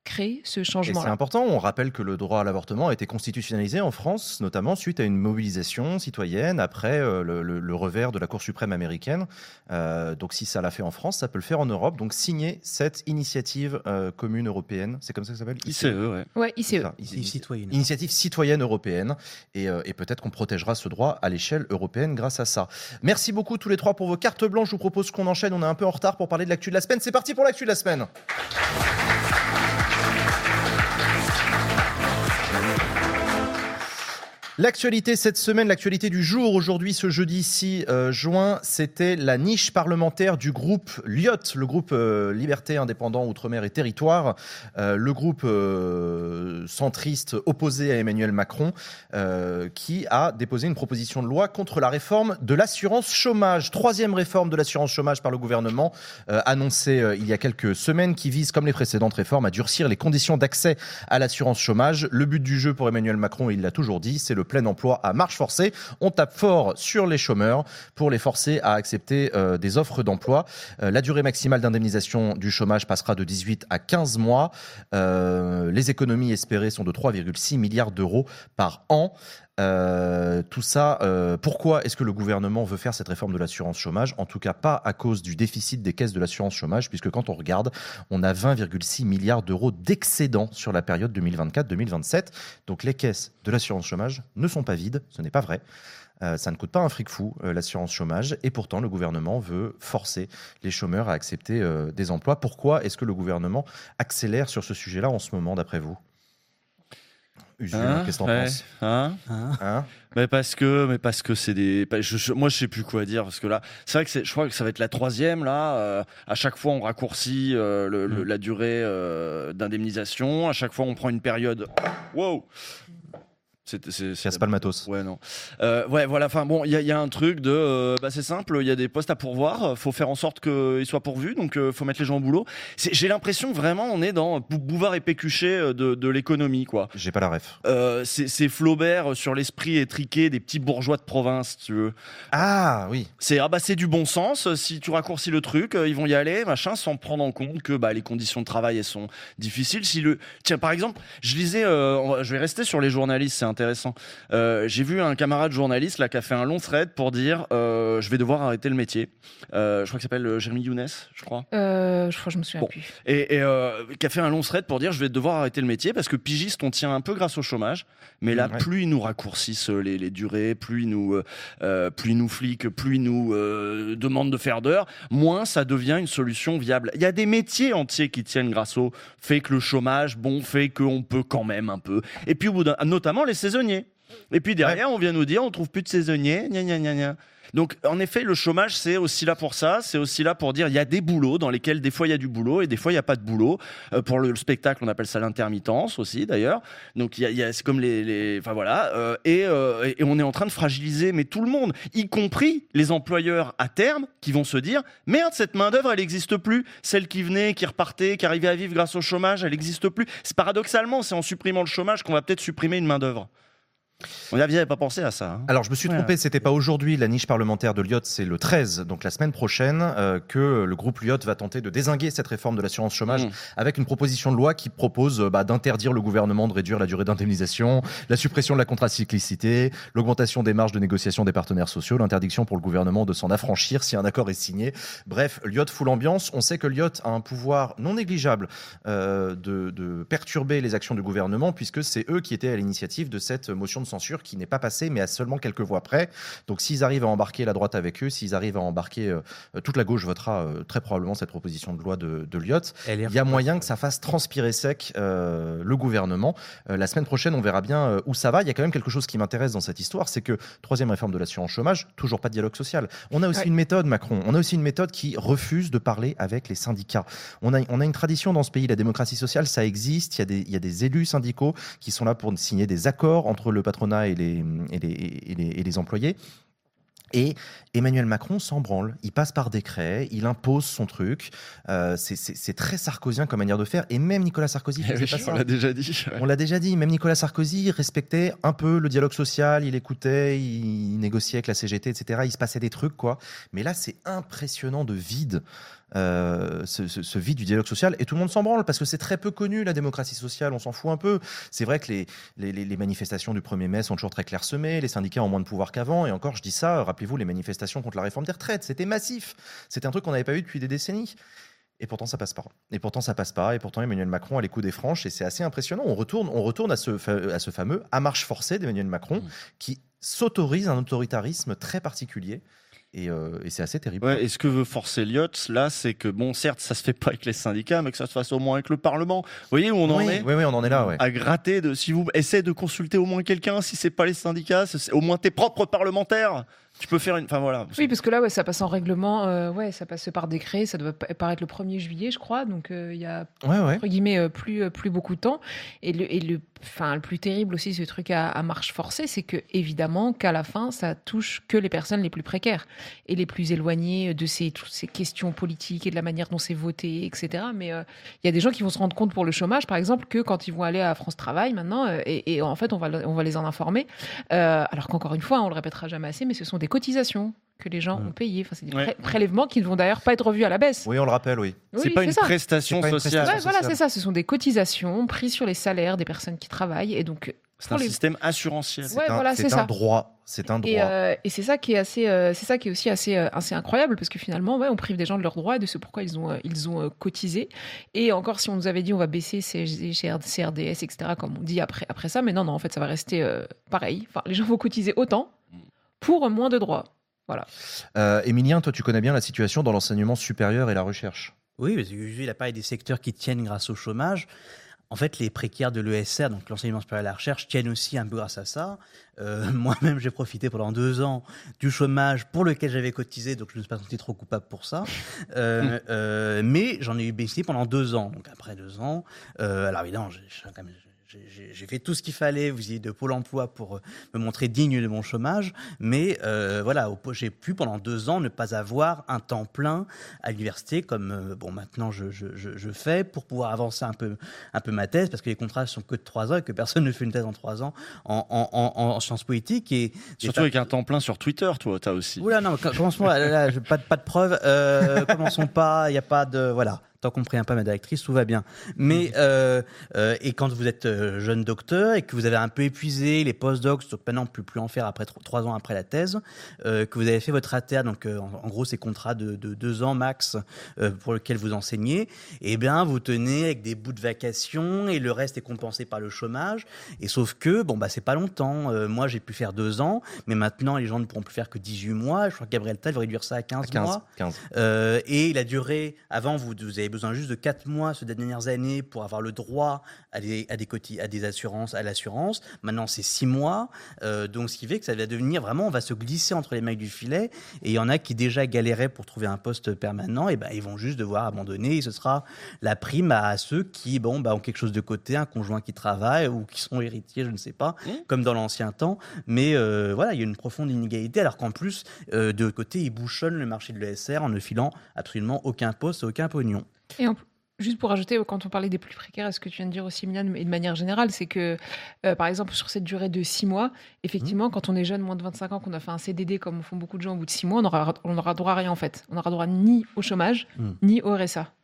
créer ce Et changement-là. c'est important, on rappelle que le droit à l'avortement a été constitutionnalisé en France, notamment suite à une mobilisation citoyenne après euh, le, le, le revers de la Cour suprême américaine. Euh, donc si ça l'a fait en France, ça peut le faire en Europe. Donc signer cette initiative euh, commune européenne, c'est comme ça que ça s'appelle I C E, ouais. Ouais, I C E. Ça, Initiative citoyenne. Initiative citoyenne européenne. Et, euh, et peut-être qu'on protégera ce droit à l'échelle européenne grâce à ça. Merci beaucoup tous les trois pour vos cartes blanches. Je vous propose qu'on enchaîne, on est un peu en retard pour parler de l'actu de la semaine. C'est parti pour l'actu de la semaine. L'actualité cette semaine, l'actualité du jour, aujourd'hui, ce jeudi six juin, c'était la niche parlementaire du groupe L I O T, le groupe euh, Liberté, Indépendant, Outre-mer et Territoire, euh, le groupe euh, centriste opposé à Emmanuel Macron, euh, qui a déposé une proposition de loi contre la réforme de l'assurance chômage. Troisième réforme de l'assurance chômage par le gouvernement, euh, annoncée euh, il y a quelques semaines, qui vise, comme les précédentes réformes, à durcir les conditions d'accès à l'assurance chômage. Le but du jeu pour Emmanuel Macron, il l'a toujours dit, c'est le plein emploi à marche forcée. On tape fort sur les chômeurs pour les forcer à accepter euh, des offres d'emploi. Euh, la durée maximale d'indemnisation du chômage passera de dix-huit à quinze mois. Euh, les économies espérées sont de trois virgule six milliards d'euros par an. Euh, tout ça, euh, pourquoi est-ce que le gouvernement veut faire cette réforme de l'assurance chômage ? En tout cas, pas à cause du déficit des caisses de l'assurance chômage, puisque quand on regarde, on a vingt virgule six milliards d'euros d'excédent sur la période deux mille vingt-quatre deux mille vingt-sept. Donc les caisses de l'assurance chômage ne sont pas vides, ce n'est pas vrai. Euh, ça ne coûte pas un fric fou, euh, l'assurance chômage, et pourtant le gouvernement veut forcer les chômeurs à accepter euh, des emplois. Pourquoi est-ce que le gouvernement accélère sur ce sujet-là en ce moment, d'après vous ? Usul, Hein, qu'est-ce que t'en ouais, penses ? hein Hein mais parce que, mais parce que c'est des. Je, je, moi, je sais plus quoi dire parce que là, c'est vrai que c'est, je crois que ça va être la troisième là. Euh, à chaque fois, on raccourcit euh, le, le, la durée euh, d'indemnisation. À chaque fois, on prend une période. Wow. C'est, c'est, c'est Casse pas le matos. Ouais, non. Euh, ouais, voilà. Enfin, bon, il y a, y a un truc de. Euh, bah, c'est simple. Il y a des postes à pourvoir. Faut faire en sorte qu'ils soient pourvus. Donc, euh, faut mettre les gens au boulot. C'est, j'ai l'impression vraiment, on est dans Bouvard et Pécuchet de, de l'économie, quoi. J'ai pas la ref. Euh, c'est, c'est Flaubert sur l'esprit étriqué des petits bourgeois de province, tu veux. Ah oui. C'est ah bah c'est du bon sens. Si tu raccourcis le truc, euh, ils vont y aller, machin, sans prendre en compte que bah les conditions de travail elles sont difficiles. Si le tiens par exemple, je lisais, euh, je vais rester sur les journalistes, c'est intéressant. Euh, j'ai vu un camarade journaliste là qui a fait un long thread pour dire euh, je vais devoir arrêter le métier. Euh, je crois qu'il s'appelle Jérémy Younes, je crois. Euh, je crois que je me souviens bon. plus. Et, et euh, qui a fait un long thread pour dire je vais devoir arrêter le métier parce que pigiste on tient un peu grâce au chômage, mais là ouais. plus ils nous raccourcissent les, les durées, plus ils nous euh, plus ils nous fliquent, plus ils nous euh, demandent de faire d'heures, moins ça devient une solution viable. Il y a des métiers entiers qui tiennent grâce au fait que le chômage bon fait qu'on peut quand même un peu. Et puis au bout d'un, notamment les saisonniers. Et puis derrière, ouais. on vient nous dire on trouve plus de saisonniers, gna gna gna gna. Donc en effet, le chômage c'est aussi là pour ça, c'est aussi là pour dire il y a des boulots dans lesquels des fois il y a du boulot et des fois il y a pas de boulot. Euh, pour le, le spectacle, on appelle ça l'intermittence aussi d'ailleurs. Donc il y a, il y a c'est comme les, les enfin voilà euh, et, euh, et on est en train de fragiliser mais tout le monde, y compris les employeurs à terme qui vont se dire merde cette main d'œuvre elle n'existe plus, celle qui venait, qui repartait, qui arrivait à vivre grâce au chômage, elle n'existe plus. C'est paradoxalement, c'est en supprimant le chômage qu'on va peut-être supprimer une main d'œuvre. On n'avait pas pensé à ça. Hein. Alors, je me suis trompé, ouais. C'était pas aujourd'hui la niche parlementaire de l'I O T, c'est le treize, donc la semaine prochaine, euh, que le groupe L I O T va tenter de dézinguer cette réforme de l'assurance chômage mmh. avec une proposition de loi qui propose bah, d'interdire le gouvernement de réduire la durée d'indemnisation, la suppression de la contracyclicité, l'augmentation des marges de négociation des partenaires sociaux, l'interdiction pour le gouvernement de s'en affranchir si un accord est signé. Bref, L I O T fout l'ambiance. On sait que L I O T a un pouvoir non négligeable euh, de, de perturber les actions du gouvernement puisque c'est eux qui étaient à l'initiative de cette motion de censure qui n'est pas passée mais à seulement quelques voix près. Donc s'ils arrivent à embarquer la droite avec eux, s'ils arrivent à embarquer euh, toute la gauche votera euh, très probablement cette proposition de loi de, de L I O T. Il y a moyen que ça fasse transpirer sec euh, le gouvernement. Euh, la semaine prochaine, on verra bien euh, où ça va. Il y a quand même quelque chose qui m'intéresse dans cette histoire, c'est que troisième réforme de l'assurance chômage, toujours pas de dialogue social. On a aussi ouais. une méthode, Macron, on a aussi une méthode qui refuse de parler avec les syndicats. On a, on a une tradition dans ce pays, la démocratie sociale, ça existe. Il y a des, il y a des élus syndicaux qui sont là pour signer des accords entre le patronat et les, et les, et les, et les employés. Et Emmanuel Macron s'en branle. Il passe par décret, il impose son truc. Euh, c'est, c'est, c'est très sarkozien comme manière de faire. Et même Nicolas Sarkozy faisait oui, pas ça. On l'a déjà dit. Ouais. On l'a déjà dit. Même Nicolas Sarkozy respectait un peu le dialogue social. Il écoutait, il négociait avec la C G T, et cetera. Il se passait des trucs, quoi. Mais là, c'est impressionnant de vide. Euh, ce, ce, ce vide du dialogue social, et tout le monde s'en branle parce que c'est très peu connu, la démocratie sociale, on s'en fout un peu. C'est vrai que les, les, les manifestations du premier mai sont toujours très clairsemées, les syndicats ont moins de pouvoir qu'avant, et encore je dis ça, rappelez-vous les manifestations contre la réforme des retraites, c'était massif, c'était un truc qu'on n'avait pas eu depuis des décennies. Et pourtant, ça passe pas. Et pourtant, ça passe pas. Et pourtant, Emmanuel Macron a les coups des franches. Et c'est assez impressionnant. On retourne, on retourne à, ce, fa- à ce fameux à marche forcée d'Emmanuel Macron, mmh. qui s'autorise un autoritarisme très particulier. Et, euh, et c'est assez terrible. Ouais, et ce que veut forcer Elliott, là, c'est que, bon, certes, ça se fait pas avec les syndicats, mais que ça se fasse au moins avec le Parlement. Vous voyez où on en oui, est ? Oui, oui, on en est là, ouais. À gratter, de, si vous essayez de consulter au moins quelqu'un, si c'est pas les syndicats, c'est au moins tes propres parlementaires. Tu peux faire une. Enfin voilà. Oui, parce que là, ouais, ça passe en règlement, euh, ouais, ça passe par décret, ça doit paraître le premier juillet, je crois, donc il euh, y a, ouais, ouais. entre guillemets, euh, plus, plus beaucoup de temps. Et le, et le, enfin, le plus terrible aussi, ce truc à, à marche forcée, c'est que, évidemment, qu'à la fin, ça touche que les personnes les plus précaires et les plus éloignées de ces, toutes ces questions politiques et de la manière dont c'est voté, et cetera. Mais il euh, y a des gens qui vont se rendre compte pour le chômage, par exemple, que quand ils vont aller à France Travail maintenant, euh, et, et en fait, on va, on va les en informer, euh, alors qu'encore une fois, on le répétera jamais assez, mais ce sont des cotisations que les gens mmh. ont payées. Enfin, c'est des ouais. pré- prélèvements qui ne vont d'ailleurs pas être revus à la baisse. Oui, on le rappelle, oui. oui c'est pas c'est une ça. prestation c'est pas sociale. Une ouais, voilà, c'est ça. Ce sont des cotisations prises sur les salaires des personnes qui travaillent. Et donc, c'est un les... système assurantiel. Ouais, c'est un, voilà, c'est c'est un ça. droit. C'est un droit. Et, euh, et c'est ça qui est assez, euh, c'est ça qui est aussi assez, euh, assez incroyable parce que finalement, ouais, on prive des gens de leurs droits et de ce pourquoi ils ont, euh, ils ont euh, cotisé. Et encore, si on nous avait dit on va baisser C R D S, et cetera, comme on dit après, après ça, mais non, non, en fait, ça va rester euh, pareil. Enfin, les gens vont cotiser autant pour moins de droits. Voilà. Euh, Émilien, toi, tu connais bien la situation dans l'enseignement supérieur et la recherche. Oui, parce que il a parlé des secteurs qui tiennent grâce au chômage. En fait, les précaires de l'E S R, donc l'enseignement supérieur et la recherche, tiennent aussi un peu grâce à ça. Euh, moi-même, j'ai profité pendant deux ans du chômage pour lequel j'avais cotisé, donc je ne me suis pas senti trop coupable pour ça. Euh, euh, mais j'en ai eu bénéficié pendant deux ans. Donc après deux ans, euh, alors évidemment, j'ai, j'ai quand même... J'ai, j'ai fait tout ce qu'il fallait, vous disiez, de Pôle emploi pour me montrer digne de mon chômage, mais euh, voilà, j'ai pu pendant deux ans ne pas avoir un temps plein à l'université comme euh, bon maintenant je, je, je, je fais pour pouvoir avancer un peu, un peu ma thèse, parce que les contrats sont que de trois ans et que personne ne fait une thèse en trois ans en, en, en, en sciences politiques. Et surtout avec un temps plein sur Twitter, toi, t'as aussi. Oula, non, commençons pas, là, là, pas, pas de preuves, euh, commençons pas, il n'y a pas de... Voilà. Tant qu'on ne prévient pas ma directrice, tout va bien. Mais euh, euh, et quand vous êtes euh, jeune docteur et que vous avez un peu épuisé les post-docs, donc maintenant plus plus en faire après trois ans après la thèse, euh, que vous avez fait votre A T A, donc euh, en, en gros ces contrats de, de deux ans max euh, pour lesquels vous enseignez, et bien vous tenez avec des bouts de vacations et le reste est compensé par le chômage. Et sauf que bon bah c'est pas longtemps. Euh, moi j'ai pu faire deux ans, mais maintenant les gens ne pourront plus faire que dix-huit mois. Je crois que Gabriel Attal va réduire ça à quinze, à quinze mois. quinze. Euh, et la durée avant vous vous avez besoin juste de quatre mois ces dernières années pour avoir le droit à des, à des, cotis, à des assurances, à l'assurance. Maintenant, c'est six mois. Euh, donc, ce qui fait que ça va devenir vraiment, on va se glisser entre les mailles du filet. Et il y en a qui déjà galéraient pour trouver un poste permanent. Et ben, ils vont juste devoir abandonner. Et ce sera la prime à ceux qui, bon, bah, ont quelque chose de côté, un conjoint qui travaille ou qui sont héritiers, je ne sais pas, mmh. comme dans l'ancien temps. Mais euh, voilà, il y a une profonde inégalité. Alors qu'en plus, euh, de côté, ils bouchonnent le marché de l'E S R en ne filant absolument aucun poste, aucun pognon. Et en, juste pour ajouter, quand on parlait des plus précaires, ce que tu viens de dire aussi, Emiliane, et de manière générale, c'est que, euh, par exemple, sur cette durée de six mois, effectivement, mmh. quand on est jeune, moins de vingt-cinq ans, qu'on a fait un C D D, comme font beaucoup de gens au bout de six mois, on n'aura on aura droit à rien, en fait. On n'aura droit ni au chômage, mmh. ni au R S A.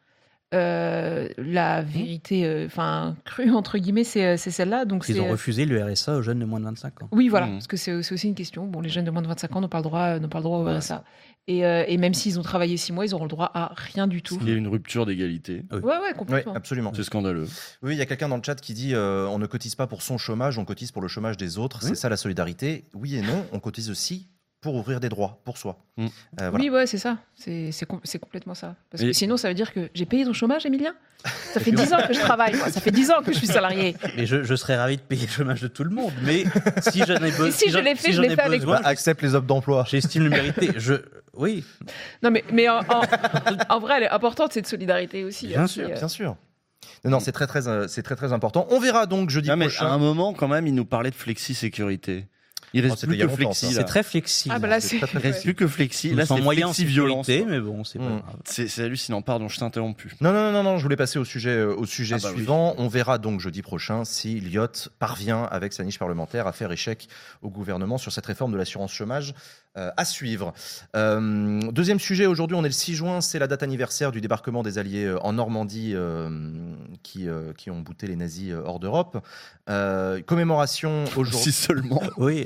Euh, la vérité, enfin euh, crue entre guillemets, c'est, c'est celle-là. Donc ils c'est, ont refusé le R S A aux jeunes de moins de vingt-cinq ans. Oui, voilà, mmh. parce que c'est, c'est aussi une question. Bon, les jeunes de moins de vingt-cinq ans n'ont pas le droit, n'ont pas le droit au R S A. Et, euh, et même s'ils ont travaillé six mois, ils auront le droit à rien du tout. Il y a une rupture d'égalité. Oui. Ouais, ouais, complètement. Oui, absolument. C'est scandaleux. Oui, il y a quelqu'un dans le chat qui dit euh, on ne cotise pas pour son chômage, on cotise pour le chômage des autres. Oui. C'est ça la solidarité. Oui et non, on cotise aussi pour ouvrir des droits pour soi. Mmh. Euh, voilà. Oui, ouais, c'est ça. C'est, c'est, com- c'est complètement ça. Parce que et... sinon, ça veut dire que j'ai payé ton chômage, Emilien ? Ça fait dix ans que je travaille, moi. Ça fait dix ans que je suis salarié. Mais je, je serais ravi de payer le chômage de tout le monde. Mais si j'en ai besoin. Si, si je l'ai fait, si je l'ai fait avec besoin, toi. Accepte les offres d'emploi. J'estime le mériter. Je... Oui. Non, mais, mais en, en, en vrai, elle est importante, cette solidarité aussi. Bien sûr, euh... bien sûr. Non, non, c'est très, très, c'est très, très important. On verra donc jeudi non, mais prochain. À un moment, quand même, il nous parlait de flexi-sécurité. Il reste Oh, c'était plus il y a que longtemps, Flexi. ça. là. C'est très flexible. Ah bah là, C'est c'est. très, très Il reste facile. plus que Flexi. Ils Là, sont c'est moyens en Flexi violence. sécurité, mais bon, c'est pas Mm. grave. C'est c'est hallucinant. Pardon, je t'ai interrompu. Non, non, non, non, je voulais passer au sujet, euh, au sujet Ah bah oui. suivant. On verra donc jeudi prochain si Liot parvient, avec sa niche parlementaire, à faire échec au gouvernement sur cette réforme de l'assurance chômage. Euh, à suivre. Euh, deuxième sujet, aujourd'hui, on est le six juin, c'est la date anniversaire du débarquement des Alliés euh, en Normandie euh, qui, euh, qui ont bouté les nazis euh, hors d'Europe. Euh, commémoration aujourd'hui. Si seulement. Oui.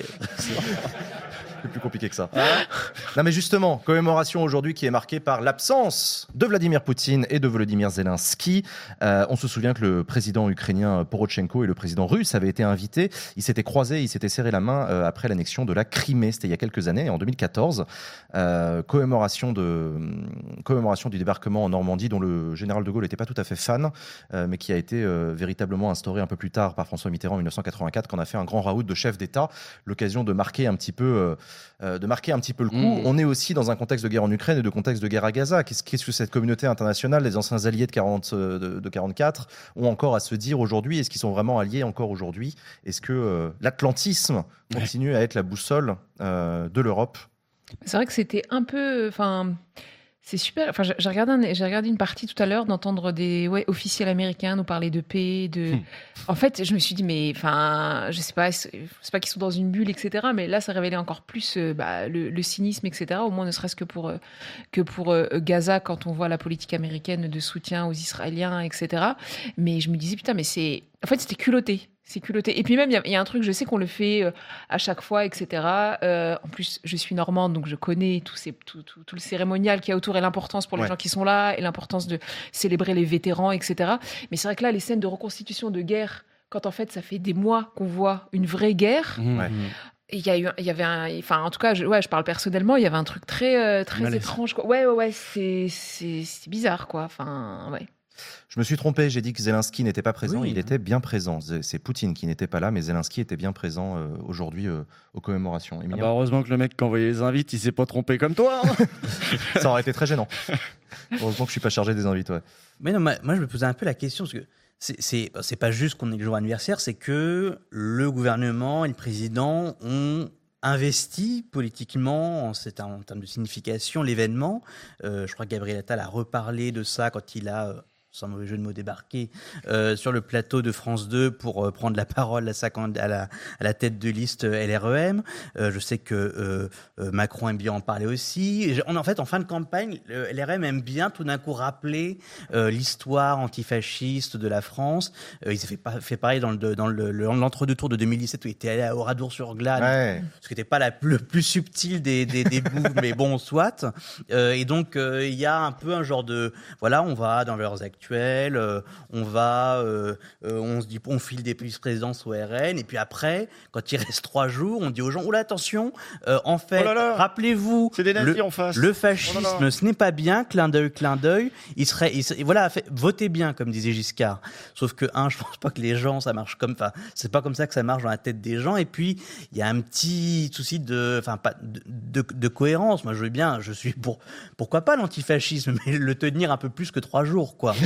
C'est plus compliqué que ça. Non mais justement, commémoration aujourd'hui qui est marquée par l'absence de Vladimir Poutine et de Volodymyr Zelensky. Euh, on se souvient que le président ukrainien Porochenko et le président russe avaient été invités. Ils s'étaient croisés, ils s'étaient serré la main euh, après l'annexion de la Crimée. C'était il y a quelques années, en deux mille quatorze. Euh, commémoration, de, commémoration du débarquement en Normandie dont le général de Gaulle n'était pas tout à fait fan, euh, mais qui a été euh, véritablement instauré un peu plus tard par François Mitterrand en dix-neuf cent quatre-vingt-quatre, quand on a fait un grand raout de chef d'État, l'occasion de marquer un petit peu... Euh, Euh, de marquer un petit peu le coup. Mmh. On est aussi dans un contexte de guerre en Ukraine et de contexte de guerre à Gaza. Qu'est-ce, qu'est-ce que cette communauté internationale, les anciens alliés de, quarante, de, de quarante-quatre, ont encore à se dire aujourd'hui? Est-ce qu'ils sont vraiment alliés encore aujourd'hui? Est-ce que euh, l'atlantisme continue ouais. à être la boussole euh, de l'Europe? C'est vrai que c'était un peu... Enfin... C'est super. Enfin, j'ai regardé, un, j'ai regardé une partie tout à l'heure d'entendre des ouais, officiels américains nous parler de paix. De... Hum. En fait, je me suis dit, mais enfin, je sais pas, je sais pas qu'ils sont dans une bulle, et cetera. Mais là, ça révélait encore plus euh, bah, le, le cynisme, et cetera. Au moins, ne serait-ce que pour euh, que pour euh, Gaza, quand on voit la politique américaine de soutien aux Israéliens, et cetera. Mais je me disais, putain, mais c'est, en fait, c'était culotté. C'est culotté. Et puis même, il y, y a un truc, je sais qu'on le fait euh, à chaque fois, et cetera. Euh, en plus, je suis normande, donc je connais tout, ces, tout, tout, tout le cérémonial qu'il y a autour et l'importance pour les ouais. gens qui sont là, et l'importance de célébrer les vétérans, et cetera. Mais c'est vrai que là, les scènes de reconstitution de guerre, quand en fait, ça fait des mois qu'on voit une vraie guerre... Mmh. Ouais. Il y a eu, il y avait un, enfin, en tout cas, je, ouais, je parle personnellement, il y avait un truc très, euh, très étrange, quoi. Ouais, ouais, ouais, c'est, c'est, c'est bizarre, quoi. Enfin, ouais. Je me suis trompé, j'ai dit que Zelensky n'était pas présent, oui. Il était bien présent. C'est Poutine qui n'était pas là, mais Zelensky était bien présent euh, aujourd'hui euh, aux commémorations. Ah bah heureusement que le mec qui envoyait les invites, il s'est pas trompé comme toi. Hein. Ça aurait été très gênant. Heureusement que je suis pas chargé des invites, ouais. Mais non, moi je me posais un peu la question, parce que c'est, c'est, c'est pas juste qu'on est le jour anniversaire, c'est que le gouvernement et le président ont investi politiquement, c'est en termes de signification, l'événement. Euh, je crois que Gabriel Attal a reparlé de ça quand il a... Euh, sans mauvais jeu de mots, débarqué euh, sur le plateau de France deux pour euh, prendre la parole à, sa, à, la, à la tête de liste L R E M. Euh, je sais que euh, euh, Macron aime bien en parler aussi. Et en fait, en fin de campagne, le L R E M aime bien tout d'un coup rappeler euh, l'histoire antifasciste de la France. Euh, il s'est fait, pas, fait pareil dans, le, dans le, le, l'entre-deux tours de deux mille dix-sept où il était allé à Oradour-sur-Glane, ouais. ce qui n'était pas la, le plus subtil des, des, des moves, mais bon, soit. Euh, et donc, euh, il y a un peu un genre de... Voilà, on va dans leurs actus. Euh, on va, euh, euh, on se dit, on file des vice-présidences au R N, et puis après, quand il reste trois jours, on dit aux gens, oh là, attention, euh, en fait, oh là là, rappelez-vous, c'est des nazis le, en face. le fascisme, oh là là. Ce n'est pas bien, clin d'œil, clin d'œil, il serait, il serait voilà, fait, votez bien, comme disait Giscard. Sauf que, un, je pense pas que les gens, ça marche comme, enfin, c'est pas comme ça que ça marche dans la tête des gens, et puis, il y a un petit souci de, enfin, pas, de, de, de cohérence. Moi, je veux bien, je suis pour, pourquoi pas l'antifascisme, mais le tenir un peu plus que trois jours, quoi.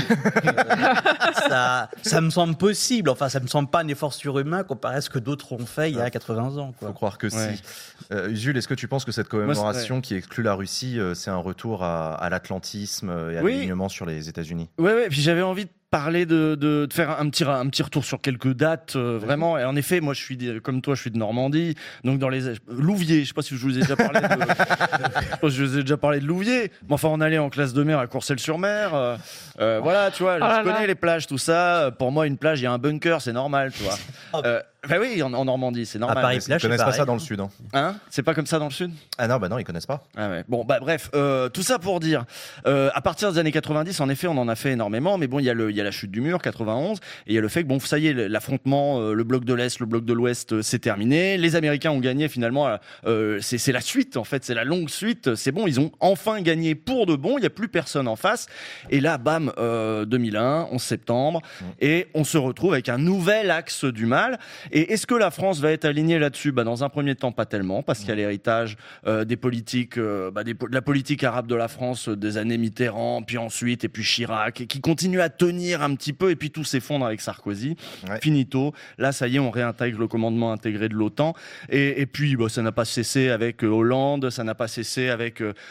ça, ça me semble possible. Enfin, ça me semble pas un effort surhumain comparé à ce que d'autres ont fait il y a quatre-vingts ans. Il faut croire que ouais. si. Euh, Jules, est-ce que tu penses que cette commémoration Moi, qui exclut la Russie, euh, c'est un retour à, à l'atlantisme et à oui. l'alignement sur les États-Unis? Ouais, ouais. Puis j'avais envie de parler de, de, de faire un petit, un petit retour sur quelques dates, euh, vraiment. Et en effet, moi, je suis, comme toi, je suis de Normandie. Donc, dans les, Louviers, je sais pas si je vous ai déjà parlé de, je sais pas si je vous ai déjà parlé de Louviers. Mais enfin, on allait en classe de mer à Courcelles-sur-Mer. Euh, euh, voilà, tu vois, oh je connais là. les plages, tout ça. Pour moi, une plage, il y a un bunker, c'est normal, tu vois. Euh, bah oui, en, en Normandie, c'est normal. À Paris, ils connaissent pas ça dans le sud. Hein, hein c'est pas comme ça dans le sud? Ah non, bah non, ils connaissent pas. Ah ouais. Bon, bah bref, euh, tout ça pour dire, euh, à partir des années quatre-vingt-dix, en effet, on en a fait énormément, mais bon, il y a le, il y a la chute du mur, quatre-vingt-onze, et il y a le fait que bon, ça y est, l'affrontement, euh, le bloc de l'Est, le bloc de l'Ouest, euh, c'est terminé. Les Américains ont gagné finalement. Euh, c'est, c'est la suite, en fait, c'est la longue suite. C'est bon, ils ont enfin gagné pour de bon. Il y a plus personne en face. Et là, bam, euh, deux mille un, onze septembre, mmh. et on se retrouve avec un nouvel axe du mal. Et est-ce que la France va être alignée là-dessus ? Bah, dans un premier temps, pas tellement, parce qu'il y a l'héritage euh, des politiques, euh, bah, des, de la politique arabe de la France euh, des années Mitterrand, puis ensuite, et puis Chirac, et qui continue à tenir un petit peu, et puis tout s'effondre avec Sarkozy. Ouais. Finito. Là, ça y est, on réintègre le commandement intégré de l'OTAN. Et, et puis, bah, ça n'a pas cessé avec euh, Hollande, ça n'a pas cessé avec euh,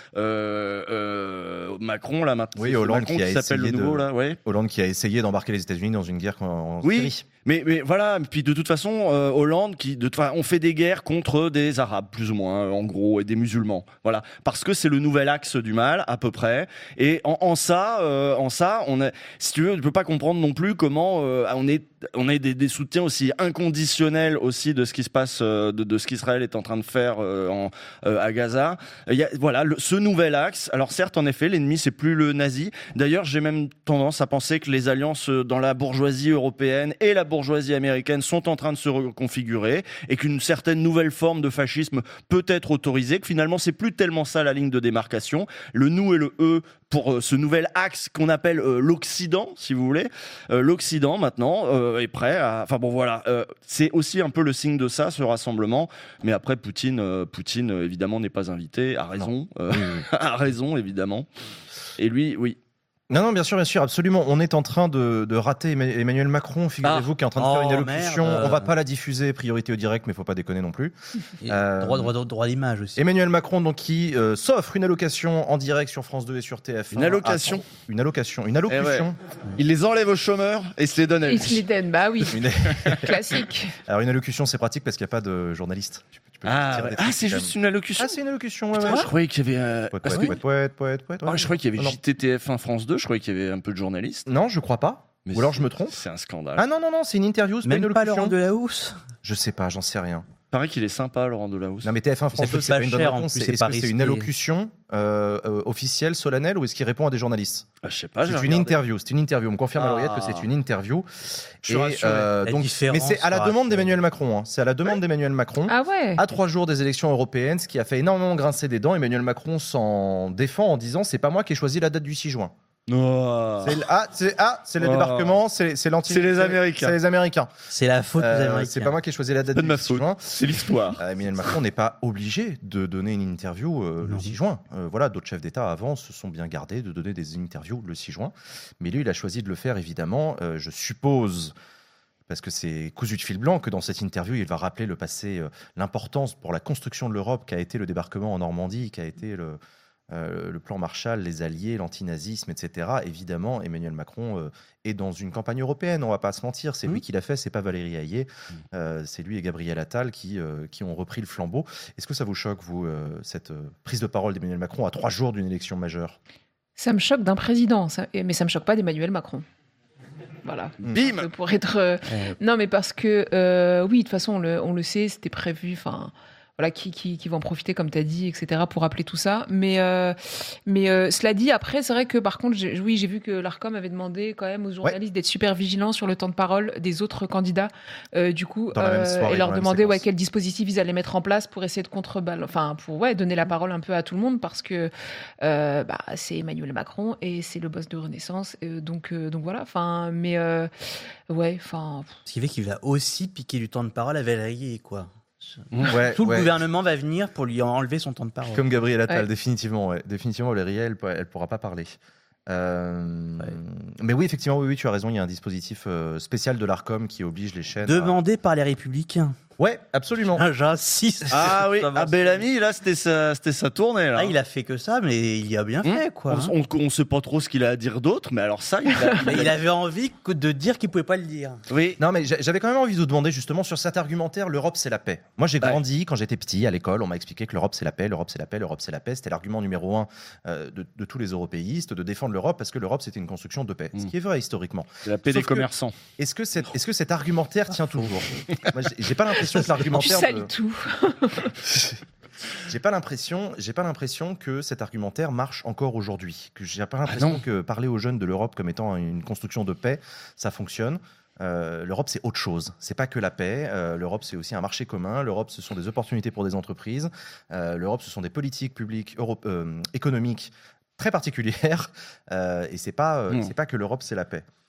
euh, Macron, là, maintenant. Oui, Hollande Macron qui, a qui s'appelle le nouveau, de... là, ouais. Hollande qui a essayé d'embarquer les États-Unis dans une guerre en, en oui, Syrie. Mais, mais voilà, puis de toute façon, euh, Hollande, qui, de, on fait des guerres contre des Arabes, plus ou moins, en gros, et des musulmans. Voilà, parce que c'est le nouvel axe du mal, à peu près. Et en, en ça, euh, en ça, on a, si tu veux, tu peux pas comprendre non plus comment euh, on est, on a des, des soutiens aussi inconditionnels aussi de ce qui se passe, euh, de, de ce qu'Israël est en train de faire euh, en, euh, à Gaza. Il y a, voilà, le, ce nouvel axe. Alors certes, en effet, l'ennemi c'est plus le nazi. D'ailleurs, j'ai même tendance à penser que les alliances dans la bourgeoisie européenne et la bourgeoisie américaine sont en train de se reconfigurer et qu'une certaine nouvelle forme de fascisme peut être autorisée, que finalement c'est plus tellement ça la ligne de démarcation. Le nous et le eux pour euh, ce nouvel axe qu'on appelle euh, l'Occident, si vous voulez. Euh, L'Occident maintenant euh, est prêt à... Enfin bon voilà, euh, c'est aussi un peu le signe de ça, ce rassemblement. Mais après Poutine, euh, Poutine euh, évidemment n'est pas invité, a raison, euh, oui, oui. a raison évidemment. Et lui, oui. Non, non, bien sûr, bien sûr, absolument. On est en train de, de rater Emmanuel Macron, figurez-vous, ah. qui est en train de faire oh, une allocution. Merde. On va pas la diffuser, priorité au direct, mais faut pas déconner non plus. Euh, droit, droit, droit d'image aussi. Emmanuel Macron, donc, qui euh, s'offre une allocation en direct sur France deux et sur T F un. Une allocation. Ah, une allocation, une allocution. Eh ouais. Il les enlève aux chômeurs et se les donne à lui. Il se les donne, bah oui. Classique. Alors, une allocution, c'est pratique parce qu'il n'y a pas de journaliste. Ah, ouais. ah c'est juste une allocution. Ah, c'est une allocution, ouais, Putain, ouais. Je croyais qu'il y avait. Euh... Poète, poète, poète, poète, poète, poète, ah, je croyais qu'il y avait non. J T T F un France deux, je croyais qu'il y avait un peu de journalistes. Non, je crois pas. Mais ou alors je me trompe. C'est un scandale. Ah non, non, non, c'est une interview, c'est même pas une pas allocution. Laurent Delahousse. Je sais pas, j'en sais rien. Il paraît qu'il est sympa, Laurent Delahousse. Non, mais T F un France deux, c'est pas une bonne réponse. C'est, est-ce c'est, que c'est une allocution euh, euh, officielle, solennelle, ou est-ce qu'il répond à des journalistes? ah, Je sais pas. C'est une regardé. interview. C'est une interview. On me confirme à l'oreillette que c'est une interview. Je suis rassuré. Euh, donc, mais c'est à la demande d'Emmanuel Macron. Hein. C'est à la demande ouais. d'Emmanuel Macron. Ah ouais. À trois jours des élections européennes, ce qui a fait énormément grincer des dents. Emmanuel Macron s'en défend en disant c'est pas moi qui ai choisi la date du six juin. Oh. C'est, ah, c'est, ah, c'est le oh. débarquement, c'est, c'est l'anti. C'est les Américains. C'est les Américains. C'est la faute euh, des Américains. C'est pas moi qui ai choisi la date c'est du ma six faute. juin. C'est l'histoire. Euh, Emmanuel Macron n'est pas obligé de donner une interview euh, le six juin. Euh, voilà, d'autres chefs d'État avant se sont bien gardés de donner des interviews le six juin. Mais lui, il a choisi de le faire, évidemment. Euh, je suppose, parce que c'est cousu de fil blanc, que dans cette interview, il va rappeler le passé, euh, l'importance pour la construction de l'Europe qu'a été le débarquement en Normandie, qu'a été le... Euh, le plan Marshall, les alliés, l'antinazisme, et cetera. Évidemment, Emmanuel Macron euh, est dans une campagne européenne, on va pas se mentir. C'est mmh. lui qui l'a fait, c'est pas Valérie Hayé. Mmh. Euh, c'est lui et Gabriel Attal qui, euh, qui ont repris le flambeau. Est-ce que ça vous choque, vous, euh, cette euh, prise de parole d'Emmanuel Macron à trois jours d'une élection majeure? Ça me choque d'un président, ça, mais ça me choque pas d'Emmanuel Macron. Voilà. Bim. Pour être. Euh... Ouais. Non, mais parce que euh, oui, de toute façon, on le, on le sait, c'était prévu. Enfin. Voilà, qui, qui, qui vont en profiter, comme tu as dit, et cetera, pour rappeler tout ça. Mais, euh, mais euh, cela dit, après, c'est vrai que par contre, j'ai, oui, j'ai vu que l'Arcom avait demandé quand même aux journalistes ouais. d'être super vigilants sur le temps de parole des autres candidats, euh, du coup, euh, soirée, et leur demander ouais, quel dispositif ils allaient mettre en place pour essayer de contrebalancer, enfin, pour ouais, donner la parole un peu à tout le monde, parce que euh, bah, c'est Emmanuel Macron et c'est le boss de Renaissance, euh, donc, euh, donc voilà. Enfin, mais euh, ouais, enfin. Ce qui fait qu'il va aussi piquer du temps de parole à Valérie, quoi. Ouais, Tout le ouais. gouvernement va venir pour lui enlever son temps de parole. Comme Gabriel Attal, ouais. définitivement. Ouais. Définitivement, Valérie, elle ne pourra pas parler. Euh... Ouais. Mais oui, effectivement, oui, oui, tu as raison. Il y a un dispositif euh, spécial de l'Arcom qui oblige les chaînes. Demandé à... par les Républicains. Ouais, absolument. Ah, j'insiste. Ah oui, ah, Bellamy, là, c'était sa, c'était sa tournée. Là. Ah, il a fait que ça, mais il y a bien fait, quoi. On, on, on sait pas trop ce qu'il a à dire d'autre, mais alors ça, il, a, mais il avait envie de dire qu'il pouvait pas le dire. Oui. Non, mais j'avais quand même envie de vous demander justement sur cet argumentaire, l'Europe c'est la paix. Moi, j'ai grandi ouais. quand j'étais petit à l'école, on m'a expliqué que l'Europe c'est la paix, l'Europe c'est la paix, l'Europe c'est la paix. C'était l'argument numéro un euh, de, de tous les européistes, de défendre l'Europe parce que l'Europe c'était une construction de paix. Mmh. Ce qui est vrai historiquement. C'est la paix Sauf des commerçants. Que, est-ce que cet, est-ce que cet argumentaire tient toujours? Moi, j'ai, j'ai pas l'impression que l'argumentaire. Du tout. j'ai pas l'impression, j'ai pas l'impression que cet argumentaire marche encore aujourd'hui. Que j'ai pas l'impression ah que parler aux jeunes de l'Europe comme étant une construction de paix, ça fonctionne. Euh, L'Europe, c'est autre chose. C'est pas que la paix. Euh, L'Europe, c'est aussi un marché commun. L'Europe, ce sont des opportunités pour des entreprises. Euh, L'Europe, ce sont des politiques publiques Europe, euh, économiques très particulières. Euh, et c'est pas, euh, c'est pas que l'Europe, c'est la paix.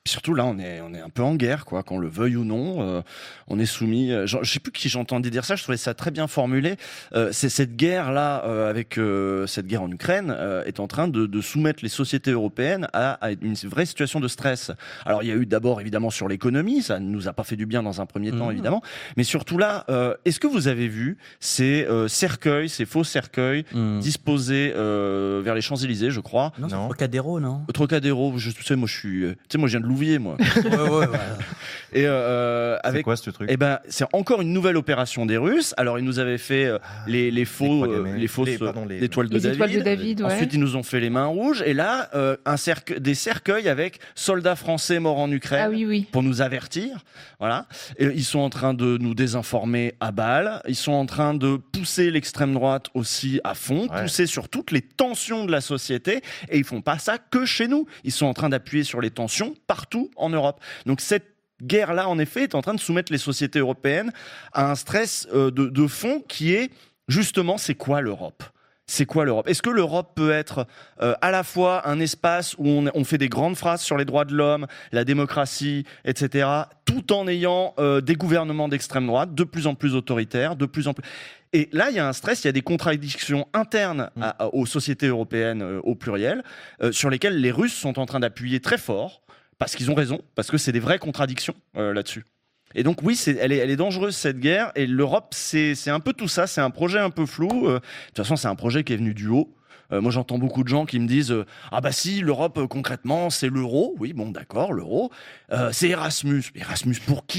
Surtout là, on est on est un peu en guerre, quoi, qu'on le veuille ou non. Euh, on est soumis. Euh, je sais plus qui j'entendais dire ça. Je trouvais ça très bien formulé. Euh, c'est cette guerre là, euh, avec euh, cette guerre en Ukraine, euh, est en train de, de soumettre les sociétés européennes à, à une vraie situation de stress. Alors il y a eu d'abord évidemment sur l'économie, ça ne nous a pas fait du bien dans un premier temps, mmh. évidemment. Mais surtout là, euh, est-ce que vous avez vu ces euh, cercueils, ces faux cercueils mmh. disposés euh, vers les Champs-Élysées, je crois. Non, c'est Trocadéro, non Trocadéro. Je tu sais, moi je suis, tu sais, moi je viens de Louviers, moi. ouais, ouais, ouais. Et euh, avec c'est quoi ce truc? Eh ben, c'est encore une nouvelle opération des Russes. Alors ils nous avaient fait euh, les les faux, les, euh, les fausses les, pardon, les, étoiles de les David. Étoiles de David ouais. Ensuite ils nous ont fait les mains rouges. Et là, euh, un cercle, des cercueils avec soldats français morts en Ukraine ah, oui, oui. pour nous avertir. Voilà. Et ils sont en train de nous désinformer à balle. Ils sont en train de pousser l'extrême droite aussi à fond, ouais. pousser sur toutes les tensions de la société. Et ils font pas ça que chez nous. Ils sont en train d'appuyer sur les tensions partout en Europe. Donc cette guerre-là, en effet, est en train de soumettre les sociétés européennes à un stress euh, de, de fond qui est, justement, c'est quoi l'Europe ? C'est quoi l'Europe ? Est-ce que l'Europe peut être euh, à la fois un espace où on, on fait des grandes phrases sur les droits de l'homme, la démocratie, et cetera, tout en ayant euh, des gouvernements d'extrême droite de plus en plus autoritaires, de plus en plus... Et là, il y a un stress, il y a des contradictions internes à, à, aux sociétés européennes euh, au pluriel, euh, sur lesquelles les Russes sont en train d'appuyer très fort, parce qu'ils ont raison, parce que c'est des vraies contradictions euh, là-dessus. Et donc oui, c'est, elle, est, elle est dangereuse cette guerre, et l'Europe, c'est, c'est un peu tout ça, c'est un projet un peu flou. Euh, de toute façon, c'est un projet qui est venu du haut. Euh, moi, j'entends beaucoup de gens qui me disent euh, « Ah bah si, l'Europe, euh, concrètement, c'est l'euro. » Oui, bon, d'accord, l'euro. Euh, c'est Erasmus. Erasmus pour qui ?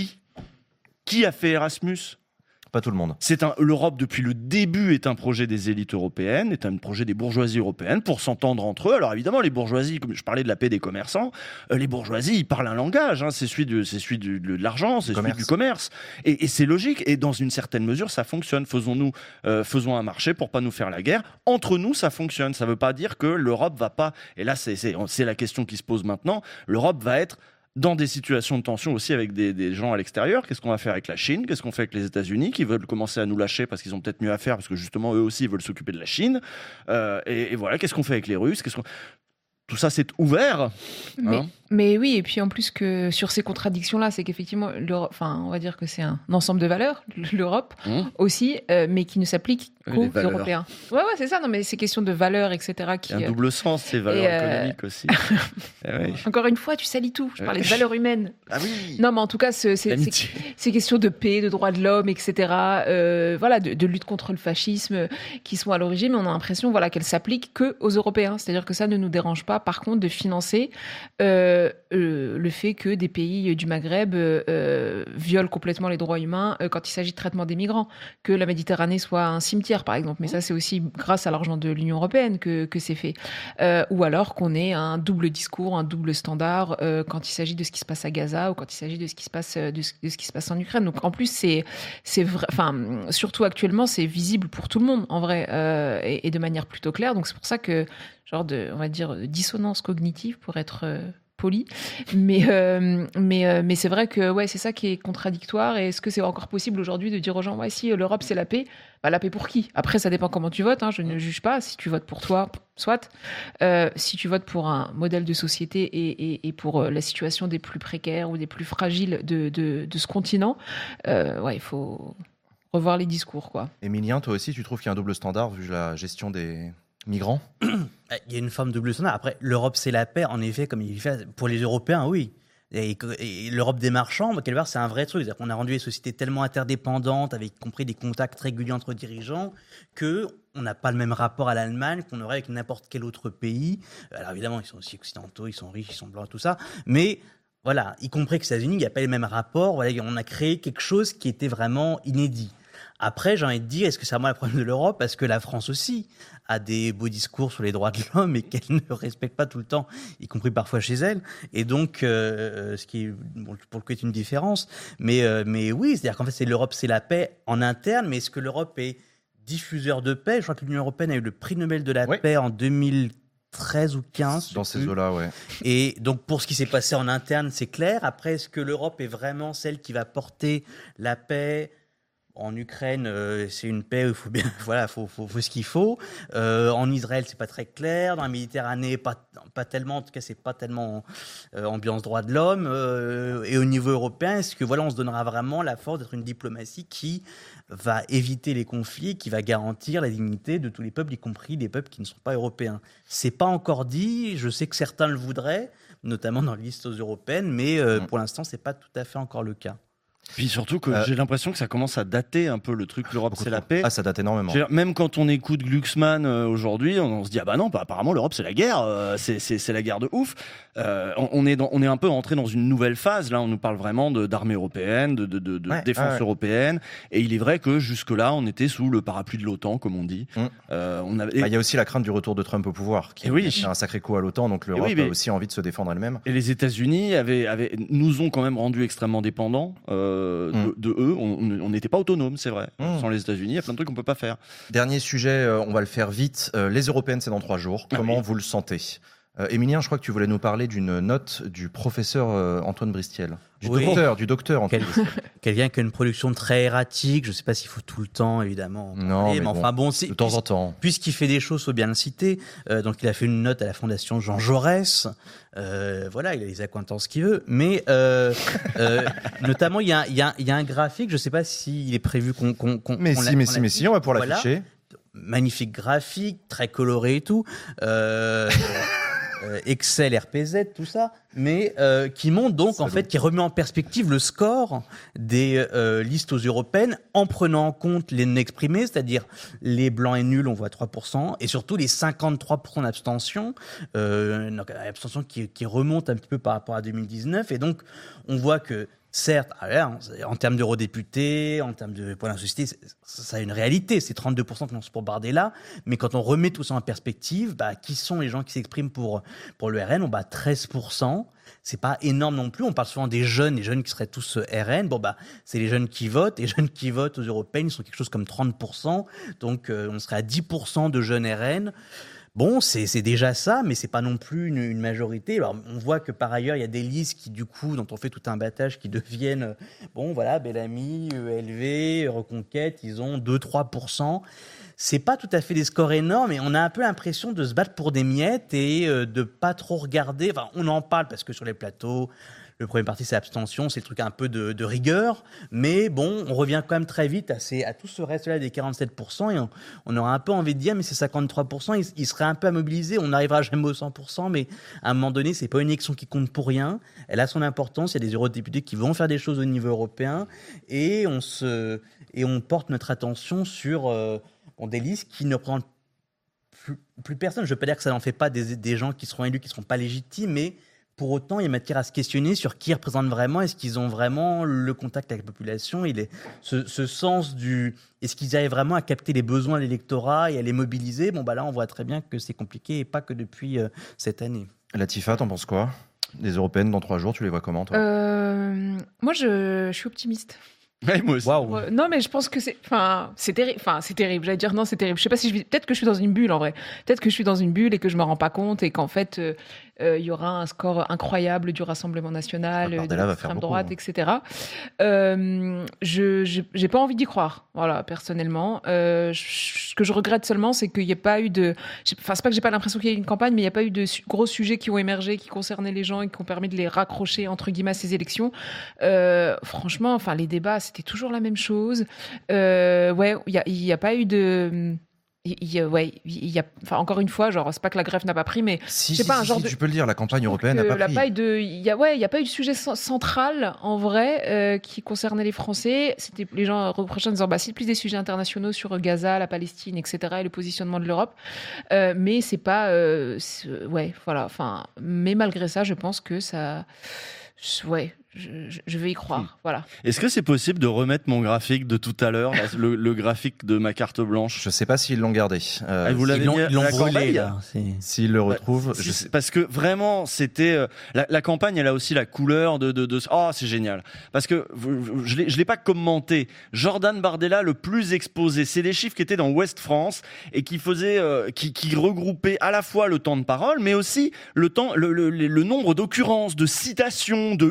Qui a fait Erasmus ? Pas tout le monde. C'est un, l'Europe, depuis le début, est un projet des élites européennes, est un projet des bourgeoisies européennes pour s'entendre entre eux. Alors évidemment, les bourgeoisies, comme je parlais de la paix des commerçants, euh, les bourgeoisies, ils parlent un langage. Hein, c'est celui de, c'est celui de, de l'argent, c'est celui du commerce. Et, et c'est logique. Et dans une certaine mesure, ça fonctionne. Faisons-nous, euh, faisons un marché pour pas nous faire la guerre. Entre nous, ça fonctionne. Ça veut pas dire que l'Europe va pas. Et là, c'est, c'est, c'est la question qui se pose maintenant. L'Europe va être dans des situations de tension aussi avec des, des gens à l'extérieur. Qu'est-ce qu'on va faire avec la Chine ? Qu'est-ce qu'on fait avec les États-Unis qui veulent commencer à nous lâcher parce qu'ils ont peut-être mieux à faire parce que justement eux aussi ils veulent s'occuper de la Chine. Euh, et, et voilà, qu'est-ce qu'on fait avec les Russes ? Qu'est-ce qu'on... Tout ça, c'est ouvert. Mais, hein mais oui, et puis en plus que sur ces contradictions-là, c'est qu'effectivement, enfin, on va dire que c'est un ensemble de valeurs, l'Europe mmh. aussi, euh, mais qui ne s'applique qu'aux Européens. Ouais, ouais, c'est ça. Non, mais ces questions de valeurs, et cetera. Qui, il y a un double sens, ces valeurs euh... économiques aussi. oui. Encore une fois, tu salis tout. Je parlais de valeurs humaines. Ah oui. Non, mais en tout cas, c'est, c'est, c'est, ces questions de paix, de droits de l'homme, et cetera. Euh, voilà, de, de lutte contre le fascisme, qui sont à l'origine, mais on a l'impression, voilà, qu'elles s'appliquent que aux Européens. C'est-à-dire que ça ne nous dérange pas. Par contre, de financer euh, euh, le fait que des pays du Maghreb euh, violent complètement les droits humains euh, quand il s'agit de traitement des migrants, que la Méditerranée soit un cimetière, par exemple. Mais ça, c'est aussi grâce à l'argent de l'Union européenne que, que c'est fait. Euh, ou alors qu'on ait un double discours, un double standard euh, quand il s'agit de ce qui se passe à Gaza ou quand il s'agit de ce qui se passe de ce, de ce qui se passe en Ukraine. Donc en plus, c'est c'est vrai. Enfin, surtout actuellement, c'est visible pour tout le monde en vrai euh, et, et de manière plutôt claire. Donc c'est pour ça que genre de, on va dire, dissonance cognitive pour être euh, poli. Mais, euh, mais, euh, mais c'est vrai que ouais, c'est ça qui est contradictoire. Et est-ce que c'est encore possible aujourd'hui de dire aux gens, ouais, si l'Europe c'est la paix, bah, la paix pour qui ? Après, ça dépend comment tu votes. Hein, je ne juge pas. Si tu votes pour toi, soit. Euh, si tu votes pour un modèle de société et, et, et pour la situation des plus précaires ou des plus fragiles de, de, de ce continent, euh, ouais, il faut revoir les discours, quoi. Emilien, toi aussi, tu trouves qu'il y a un double standard vu la gestion des migrants ? Il y a une forme de double standard. Après, l'Europe, c'est la paix, en effet, comme il fait. Pour les Européens, oui. Et, et l'Europe des marchands, quelque part, c'est un vrai truc. C'est-à-dire qu'on a rendu les sociétés tellement interdépendantes, avec y compris des contacts réguliers entre dirigeants, qu'on n'a pas le même rapport à l'Allemagne qu'on aurait avec n'importe quel autre pays. Alors évidemment, ils sont aussi occidentaux, ils sont riches, ils sont blancs, tout ça. Mais voilà, y compris que les États-Unis, il n'y a pas les mêmes rapports. Voilà, on a créé quelque chose qui était vraiment inédit. Après, j'ai envie de dire, est-ce que c'est vraiment le problème de l'Europe ? Parce que la France aussi a des beaux discours sur les droits de l'homme et qu'elle ne respecte pas tout le temps, y compris parfois chez elle. Et donc, euh, ce qui, est, bon, pour le coup, est une différence. Mais, euh, mais oui, c'est-à-dire qu'en fait, c'est l'Europe, c'est la paix en interne. Mais est-ce que l'Europe est diffuseur de paix ? Je crois que l'Union européenne a eu le prix Nobel de la oui. paix en deux mille treize ou quinze. Dans ces eaux-là, ouais. Et donc, pour ce qui s'est passé en interne, c'est clair. Après, est-ce que l'Europe est vraiment celle qui va porter la paix ? En Ukraine, euh, c'est une paix où il faut bien, voilà, faut, faut, faut ce qu'il faut. Euh, en Israël, c'est pas très clair. Dans la Méditerranée, pas, pas tellement. En tout cas, c'est pas tellement euh, ambiance droit de l'homme. Euh, et au niveau européen, est-ce que voilà, on se donnera vraiment la force d'être une diplomatie qui va éviter les conflits, qui va garantir la dignité de tous les peuples, y compris les peuples qui ne sont pas européens? C'est pas encore dit. Je sais que certains le voudraient, notamment dans les listes européennes, mais euh, pour l'instant, c'est pas tout à fait encore le cas. Puis surtout que Euh, j'ai l'impression que ça commence à dater un peu le truc l'Europe c'est la paix. Ah, ça date énormément. Je veux dire, même quand on écoute Glucksmann euh, aujourd'hui, on, on se dit ah bah non, bah, apparemment l'Europe c'est la guerre, euh, c'est, c'est, c'est la guerre de ouf. Euh, on, on est dans, on est un peu entré dans une nouvelle phase. Là, on nous parle vraiment de, d'armée européenne, de, de, de, de Ouais, défense ouais. européenne. Et il est vrai que jusque là, on était sous le parapluie de l'OTAN, comme on dit. Mm. Euh, on avait... Bah, il y a aussi la crainte du retour de Trump au pouvoir, qui Et oui. fait un sacré coup à l'OTAN, donc l'Europe oui, mais- a aussi envie de se défendre elle-même. Et les États-Unis avaient, avaient, nous ont quand même rendus extrêmement dépendants euh, Mm. de, de eux. On on n'était pas autonome, c'est vrai. Mm. Sans les États-Unis, il y a plein de trucs qu'on peut pas faire. Dernier sujet, euh, on va le faire vite. Euh, les européennes, c'est dans trois jours. Ah Comment oui. vous le sentez? Euh, Émilien, je crois que tu voulais nous parler d'une note du professeur euh, Antoine Bristiel. Du Oui. docteur, du docteur Antoine Quel- Bristiel. Quelqu'un qui a une production très erratique, je ne sais pas s'il faut tout le temps, évidemment. en Non, parler, mais bon, enfin bon, c'est, de temps en temps. Puisqu'il fait des choses, faut bien le citer. Euh, donc il a fait une note à la Fondation Jean Jaurès. Euh, voilà, il a les accointances qu'il veut. Mais euh, euh, notamment, il y a, il y, a, il y a un graphique, je ne sais pas s'il est prévu qu'on... qu'on, qu'on Mais qu'on si, l'a- mais qu'on si, mais si, on va pouvoir Voilà. l'afficher. Magnifique graphique, très coloré et tout. Euh, euh, Excel, R P Z, tout ça. Mais euh, qui montre donc, en fait, qui remet en perspective le score des euh, listes aux européennes en prenant en compte les non-exprimés, c'est-à-dire les blancs et nuls, on voit trois pour cent, et surtout les cinquante-trois pour cent d'abstention, euh, donc, abstention qui, qui remonte un petit peu par rapport à deux mille dix-neuf. Et donc, on voit que certes, alors, en termes d'eurodéputés, en termes de points de société, c'est- ça a une réalité. C'est trente-deux pour cent qui lancent pour Bardella. Mais quand on remet tout ça en perspective, bah, qui sont les gens qui s'expriment pour, pour le R N? On bat treize pour cent. C'est pas énorme non plus. On parle souvent des jeunes, les jeunes qui seraient tous euh, R N. Bon, bah, c'est les jeunes qui votent. Les jeunes qui votent aux européennes, ils sont quelque chose comme trente pour cent. Donc, euh, on serait à dix pour cent de jeunes R N. Bon, c'est c'est déjà ça, mais c'est pas non plus une, une majorité. Alors, on voit que par ailleurs, il y a des listes qui, du coup, dont on fait tout un battage, qui deviennent, euh, bon, voilà, Bellamy, E L V, Reconquête, ils ont deux à trois pour cent. C'est pas tout à fait des scores énormes, et on a un peu l'impression de se battre pour des miettes et euh, de pas trop regarder. Enfin, on en parle parce que sur les plateaux, le premier parti, c'est l'abstention, c'est le truc un peu de, de rigueur. Mais bon, on revient quand même très vite à, ces, à tout ce reste-là des quarante-sept pour cent. Et on, on aura un peu envie de dire, mais c'est cinquante-trois pour cent, il, il serait un peu à mobiliser. On n'arrivera jamais au cent pour cent, mais à un moment donné, c'est pas une élection qui compte pour rien. Elle a son importance. Il y a des eurodéputés qui vont faire des choses au niveau européen. Et on, se, et on porte notre attention sur euh, bon, des listes qui ne représentent plus, plus personne. Je ne veux pas dire que ça n'en fait pas des, des gens qui seront élus, qui ne seront pas légitimes, mais pour autant, il y a matière à se questionner sur qui ils représentent vraiment, est-ce qu'ils ont vraiment le contact avec la population, et les, ce, ce sens du... Est-ce qu'ils arrivent vraiment à capter les besoins de l'électorat et à les mobiliser? Bon, bah là, on voit très bien que c'est compliqué, et pas que depuis euh, cette année. Latifa, t'en penses quoi? Les européennes dans trois jours, tu les vois comment, toi? Euh, moi, je, je suis optimiste. Ouais, moi aussi. Waouh. Ouais, non, mais je pense que c'est, enfin, c'est terrible. Enfin, c'est terrible. J'allais dire non, c'est terrible. Je sais pas si je vis. Peut-être que je suis dans une bulle en vrai. Peut-être que je suis dans une bulle et que je me rends pas compte et qu'en fait, il euh, euh, y aura un score incroyable du Rassemblement National, Ah, euh, de Bardella va faire l'extrême beaucoup, droite, hein. et cetera. Euh, je, je- j'ai pas envie d'y croire. Voilà, personnellement. Euh, je- ce que je regrette seulement, c'est qu'il n'y ait pas eu de. j'ai- Enfin, c'est pas que j'ai pas l'impression qu'il y ait eu une campagne, mais il n'y a pas eu de su- gros sujets qui ont émergé, qui concernaient les gens et qui ont permis de les raccrocher entre guillemets à ces élections. Euh, franchement, enfin, les débats, c'était toujours la même chose. Euh, ouais, il y a, il y a pas eu de. Il y a, ouais, il y a. Enfin, encore une fois, genre, c'est pas que la grève n'a pas pris, mais Si, je sais si, pas, un si, genre si, de. tu peux le dire, la campagne européenne n'a que pas la pris. paille de, il y a, ouais, il y a pas eu de sujet cen- central en vrai euh, qui concernait les Français. C'était les gens reprochaient en disant bah c'est plus des sujets internationaux sur Gaza, la Palestine, et cetera et le positionnement de l'Europe. Euh, mais c'est pas, euh, c'est- ouais, voilà. Enfin, mais malgré ça, je pense que ça, ouais, je, je- je vais y croire. Voilà. Est-ce que c'est possible de remettre mon graphique de tout à l'heure, là, le, le graphique de ma carte blanche? Je sais pas s'ils l'ont gardé. Euh, Ah, vous l'avez Ils l'ont, mis à ils l'ont la brûlé, corbeille là. C'est... S'ils le retrouvent, Si, je sais. Parce que vraiment, c'était euh, la, la campagne, elle a aussi la couleur de de, de... oh c'est génial. Parce que vous- vous- je l'ai je l'ai pas commenté. Jordan Bardella le plus exposé, c'est des chiffres qui étaient dans Ouest France et qui faisaient, euh, qui, qui regroupaient à la fois le temps de parole, mais aussi le temps, le, le, le- le nombre d'occurrences, de citations, de une,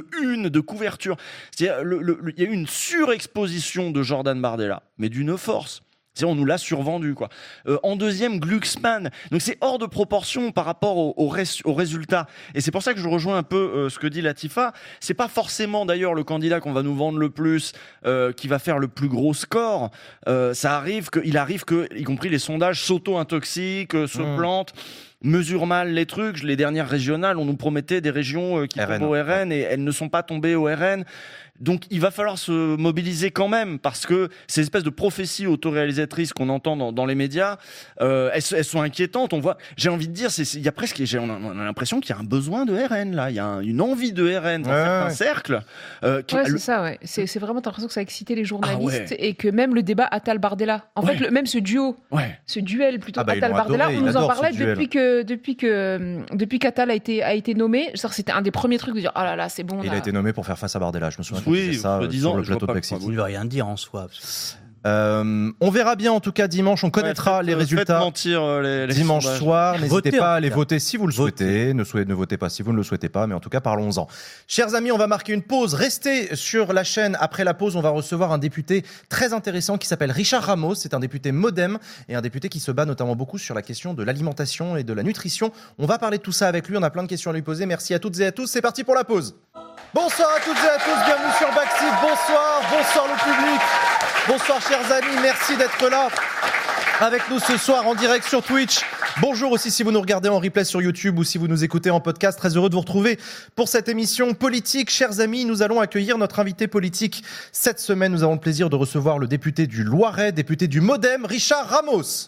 de couverture. C'est-à-dire, le, le, le, il y a eu une surexposition de Jordan Bardella, mais d'une force. C'est-à-dire, on nous l'a survendu, quoi. Euh, en deuxième, Glucksmann. Donc, c'est hors de proportion par rapport au, au, res, au résultat. Et c'est pour ça que je rejoins un peu euh, ce que dit Latifa. C'est pas forcément, d'ailleurs, le candidat qu'on va nous vendre le plus, euh, qui va faire le plus gros score. Euh, ça arrive que, il arrive que, y compris les sondages s'auto-intoxiquent, euh, se mmh. plantent, mesurent mal les trucs. Les dernières régionales, on nous promettait des régions euh, qui R N, tombent au R N, ouais. et elles ne sont pas tombées au R N. Donc, il va falloir se mobiliser quand même, parce que ces espèces de prophéties autoréalisatrices qu'on entend dans, dans les médias, euh, elles, elles sont inquiétantes. On voit, j'ai envie de dire, il y a presque, j'ai, on a, on a l'impression qu'il y a un besoin de R N là, il y a un, une envie de R N dans ouais, certains ouais. cercles. Euh, qui, ouais, c'est le... ça, ouais. C'est, c'est vraiment, t'as l'impression que ça a excité les journalistes ah, ouais. et que même le débat Attal-Bardella, en ouais. fait, le, même ce duo, ouais. ce duel plutôt ah, bah, Attal-Bardella, on nous en parlait depuis que, depuis que, depuis qu'Attal a été, a été nommé. Genre, c'était un des premiers trucs de dire, oh là là, c'est bon. Il là. a été nommé pour faire face à Bardella, je me souviens. Oui, ça. Sur le plateau de Brexit. Il ne veut rien dire en soi. Euh, on verra bien en tout cas dimanche, on connaîtra ouais, les résultats mentir, les, les dimanche sondages. soir. N'hésitez Votez, pas à les voter si vous le Votez. souhaitez. Ne, souhaitez, ne votez pas si vous ne le souhaitez pas, mais en tout cas parlons-en. Chers amis, on va marquer une pause. Restez sur la chaîne. Après la pause, on va recevoir un député très intéressant qui s'appelle Richard Ramos. C'est un député MoDem et un député qui se bat notamment beaucoup sur la question de l'alimentation et de la nutrition. On va parler de tout ça avec lui. On a plein de questions à lui poser. Merci à toutes et à tous. C'est parti pour la pause. Bonsoir à toutes et à tous, bienvenue sur Backseat, bonsoir, bonsoir le public, bonsoir chers amis, merci d'être là avec nous ce soir en direct sur Twitch. Bonjour aussi si vous nous regardez en replay sur YouTube ou si vous nous écoutez en podcast, très heureux de vous retrouver pour cette émission politique. Chers amis, nous allons accueillir notre invité politique. Cette semaine, nous avons le plaisir de recevoir le député du Loiret, député du MoDem, Richard Ramos.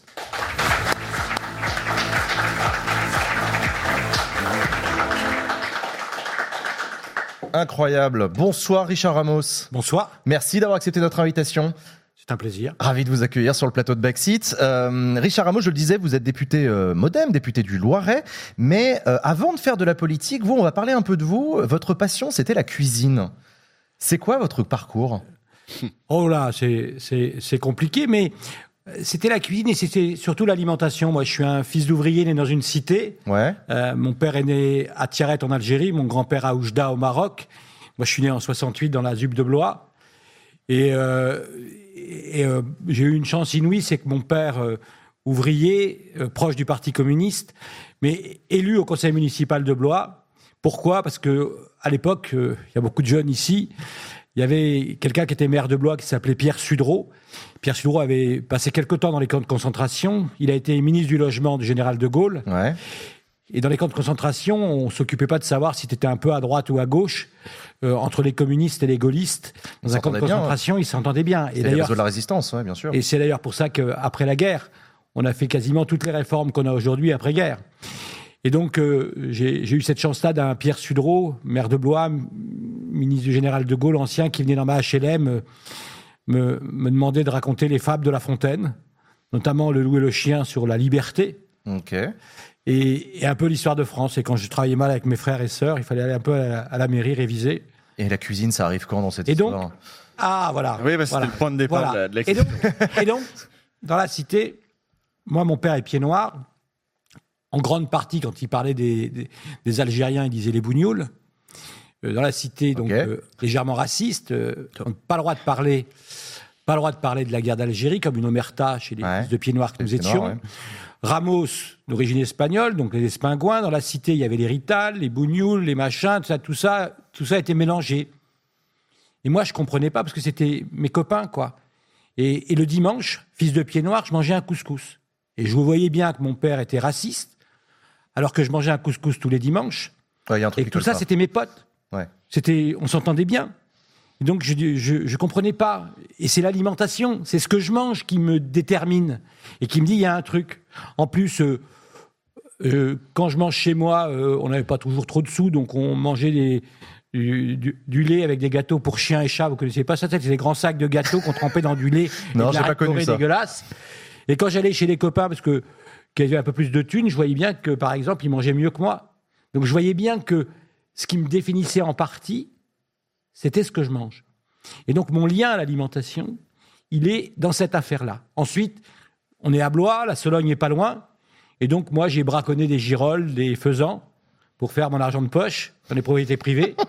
Incroyable. Bonsoir Richard Ramos. Bonsoir. Merci d'avoir accepté notre invitation. C'est un plaisir. Ravi de vous accueillir sur le plateau de Backseat. Euh, Richard Ramos, je le disais, vous êtes député euh, MoDem, député du Loiret. Mais euh, avant de faire de la politique, vous, on va parler un peu de vous. Votre passion, c'était la cuisine. C'est quoi votre parcours ? Oh là, c'est, c'est, c'est compliqué, mais c'était la cuisine et c'était surtout l'alimentation. Moi, je suis un fils d'ouvrier né dans une cité. Ouais. Euh, mon père est né à Tiaret en Algérie, mon grand-père à Oujda au Maroc. Moi, je suis né en soixante-huit dans la ZUP de Blois. Et, euh, et euh, j'ai eu une chance inouïe, c'est que mon père, euh, ouvrier, euh, proche du Parti communiste, mais élu au conseil municipal de Blois. Pourquoi ? Parce que à l'époque, euh, il y a beaucoup de jeunes ici. Il y avait quelqu'un qui était maire de Blois qui s'appelait Pierre Sudreau. Pierre Sudreau avait passé quelque temps dans les camps de concentration. Il a été ministre du logement du général de Gaulle. Ouais. Et dans les camps de concentration, on s'occupait pas de savoir si tu étais un peu à droite ou à gauche, euh, entre les communistes et les gaullistes. Dans on un camp de concentration, bien, ouais. Ils s'entendaient bien. Et d'ailleurs, les réseaux de la résistance, ouais, bien sûr. Et c'est d'ailleurs pour ça qu'après la guerre, on a fait quasiment toutes les réformes qu'on a aujourd'hui après-guerre. Et donc, euh, j'ai, j'ai eu cette chance-là d'un Pierre Sudreau, maire de Blois, ministre du général de Gaulle, ancien, qui venait dans ma H L M, euh, me, me demander de raconter les fables de La Fontaine, notamment Le loup et le chien sur la liberté. Ok. Et, et un peu l'histoire de France. Et quand je travaillais mal avec mes frères et sœurs, il fallait aller un peu à la, à la mairie réviser. Et la cuisine, ça arrive quand dans cette et histoire ? donc, ah, voilà. Oui, bah, c'était voilà. le point de départ voilà. de, de et, donc, et donc, dans la cité, moi, mon père est pied noir. En grande partie, quand il parlait des, des, des Algériens, il disait les bougnoules. Euh, dans la cité, donc, okay. euh, légèrement raciste. Euh, donc, pas le droit de parler... Pas le droit de parler de la guerre d'Algérie, comme une omerta chez les ouais. fils de pieds noirs que nous étions. Noirs, ouais. Ramos, d'origine espagnole, donc les Espingouins. Dans la cité, il y avait les Rital, les Bougnoules, les machins, tout ça, tout ça, tout ça était mélangé. Et moi, je comprenais pas, parce que c'était mes copains, quoi. Et, et le dimanche, fils de pieds noirs, je mangeais un couscous. Et je voyais bien que mon père était raciste, alors que je mangeais un couscous tous les dimanches. Ouais, y a un truc et tout ça, pas. C'était mes potes. Ouais. C'était, on s'entendait bien. Et donc, je, je, je comprenais pas. Et c'est l'alimentation, c'est ce que je mange qui me détermine et qui me dit il y a un truc. En plus, euh, euh, quand je mange chez moi, euh, on n'avait pas toujours trop de sous, donc on mangeait des, du, du, du lait avec des gâteaux pour chiens et chats. Vous connaissez pas ça? C'est des grands sacs de gâteaux qu'on trempait dans du lait. Non, et j'ai pas connu ça. Dégueulasse. Et quand j'allais chez les copains, parce que qui avaient un peu plus de thunes, je voyais bien que, par exemple, ils mangeaient mieux que moi. Donc, je voyais bien que ce qui me définissait en partie, c'était ce que je mange. Et donc, mon lien à l'alimentation, il est dans cette affaire-là. Ensuite, on est à Blois, la Sologne n'est pas loin. Et donc, moi, j'ai braconné des girolles, des faisans, pour faire mon argent de poche dans les propriétés privées.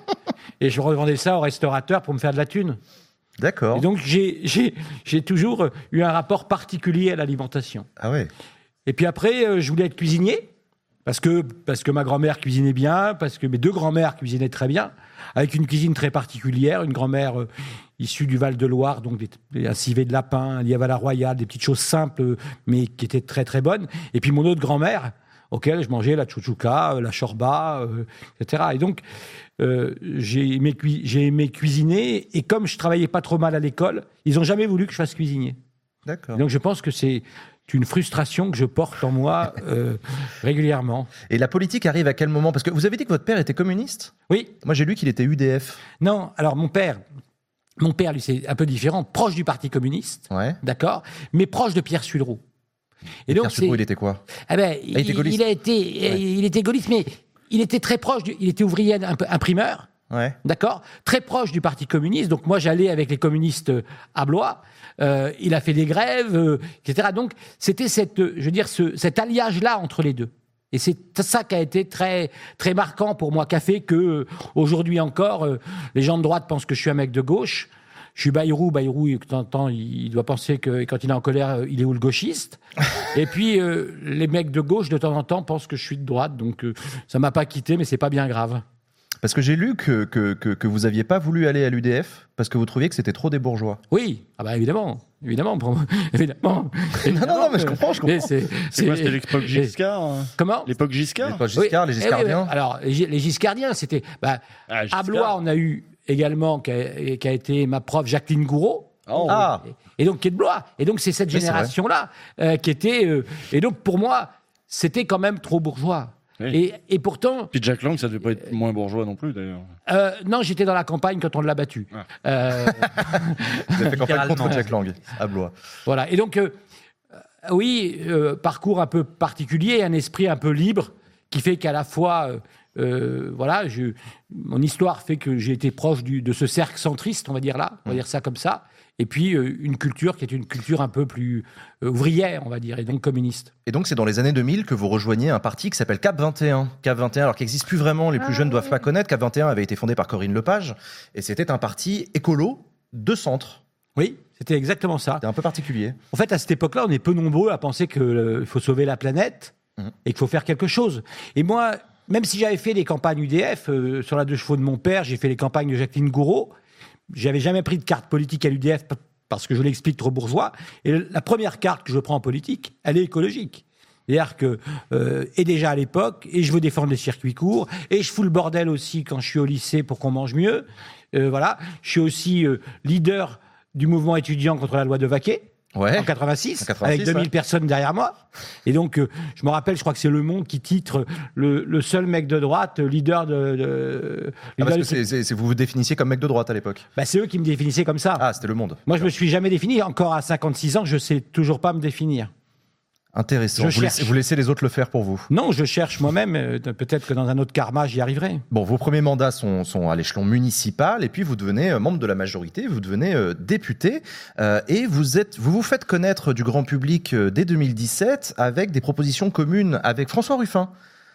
et je revendais ça aux restaurateurs pour me faire de la thune. D'accord. Et donc j'ai, j'ai, j'ai toujours eu un rapport particulier à l'alimentation. Ah ouais. Et puis après, euh, je voulais être cuisinier, parce que, parce que ma grand-mère cuisinait bien, parce que mes deux grand-mères cuisinaient très bien, avec une cuisine très particulière, une grand-mère euh, issue du Val-de-Loire, donc des, des, un civet de lapin, un lièvre à la royale, des petites choses simples, euh, mais qui étaient très très bonnes. Et puis mon autre grand-mère, auquel je mangeais la chouchouka, la chorba, euh, et cetera. Et donc, euh, j'ai, aimé cui- j'ai aimé cuisiner, et comme je travaillais pas trop mal à l'école, ils ont jamais voulu que je fasse cuisinier. D'accord. Et donc je pense que c'est une frustration que je porte en moi euh, régulièrement. Et la politique arrive à quel moment? Parce que vous avez dit que votre père était communiste? Oui. Moi, j'ai lu qu'il était U D F. Non, alors mon père, mon père, lui, c'est un peu différent, proche du Parti communiste, Ouais. d'accord, mais proche de Pierre Suilleroux. Et Pierre Suilleroux, il était quoi? Ah ben, il était gaulliste. il a été, Ouais. il était gaulliste, mais il était très proche. Du, il était ouvrier imp- imprimeur. Ouais. D'accord, très proche du Parti communiste. Donc moi, j'allais avec les communistes à Blois. Euh, il a fait des grèves, euh, et cetera. Donc c'était cette, euh, je veux dire, ce, cet alliage-là entre les deux. Et c'est ça qui a été très, très marquant pour moi, qui a fait que euh, aujourd'hui encore, euh, les gens de droite pensent que je suis un mec de gauche. Je suis Bayrou, Bayrou, de temps en temps, il doit penser que quand il est en colère, il est où le gauchiste. Et puis, euh, les mecs de gauche, de temps en temps, pensent que je suis de droite. Donc, euh, ça m'a pas quitté, mais c'est pas bien grave. Parce que j'ai lu que, que, que, que vous aviez pas voulu aller à l'U D F parce que vous trouviez que c'était trop des bourgeois. Oui, ah bah évidemment, évidemment, pour moi, évidemment. non, non, non, mais je comprends, je comprends. Mais c'est, C'est quoi, c'était l'époque Giscard hein Comment L'époque Giscard L'époque Giscard, Oui, les eh oui, Giscardiens. oui. Alors, les les Giscardiens, c'était... Bah, Ah, Giscard. à Blois, on a eu également, qui a, qui a été ma prof, Jacqueline Gouraud. Oh. Ah. Et, et donc, qui est de Blois. Et donc, c'est cette Oui, c'est génération-là euh, qui était... euh, et donc, pour moi, c'était quand même trop bourgeois. Oui. Et, et pourtant... Puis Jack Lang, ça devait pas être moins bourgeois non plus, d'ailleurs. Euh, non, j'étais dans la campagne quand on l'a battu. Ah. Euh, Vous avez fait campagne contre littéralement. Jack Lang à Blois. Voilà. Et donc, euh, euh, oui, euh, parcours un peu particulier, un esprit un peu libre, qui fait qu'à la fois, euh, euh, voilà, je, mon histoire fait que j'ai été proche du, de ce cercle centriste, on va dire là, on va dire ça comme ça. Et puis euh, une culture qui est une culture un peu plus euh, ouvrière, on va dire, et donc communiste. Et donc, c'est dans les années deux mille que vous rejoignez un parti qui s'appelle Cap vingt et un. Cap vingt et un, alors qui n'existe plus vraiment, les plus jeunes ne doivent pas connaître. Cap vingt et un avait été fondé par Corinne Lepage, et c'était un parti écolo de centre. Oui, c'était exactement ça. C'était un peu particulier. En fait, à cette époque-là, on est peu nombreux à penser qu'il faut sauver la planète Mhm. et qu'il faut faire quelque chose. Et moi, même si j'avais fait des campagnes U D F, euh, sur la deux chevaux de mon père, j'ai fait les campagnes de Jacqueline Gouraud, j'avais jamais pris de carte politique à l'U D F p- parce que je l'explique trop bourgeois. Et la première carte que je prends en politique, elle est écologique. C'est-à-dire que, euh, et déjà à l'époque, et je veux défendre les circuits courts, et je fous le bordel aussi quand je suis au lycée pour qu'on mange mieux. Euh, voilà. Je suis aussi euh, leader du mouvement étudiant contre la loi de Vaquet. Ouais. En quatre-vingt-six, En quatre-vingt-six, avec deux mille ouais. personnes derrière moi. Et donc, euh, je me rappelle, je crois que c'est Le Monde qui titre le, le seul mec de droite, euh, leader de... de- Ah, leader parce de- que c'est, c'est- c'est- vous vous définissiez comme mec de droite à l'époque. Bah, c'est eux qui me définissaient comme ça. Ah, c'était Le Monde. Moi, je me suis jamais défini. Encore à cinquante-six ans, je sais toujours pas me définir. Intéressant. Je Vous cherche. laissez, vous laissez les autres le faire pour vous. Non, je cherche moi-même. euh, Peut-être que dans un autre karma, j'y arriverai. Bon, vos premiers mandats sont, sont à l'échelon municipal, et puis vous devenez euh, membre de la majorité, vous devenez euh, député, euh, et vous êtes, vous vous faites connaître du grand public euh, dès deux mille dix-sept avec des propositions communes avec François Ruffin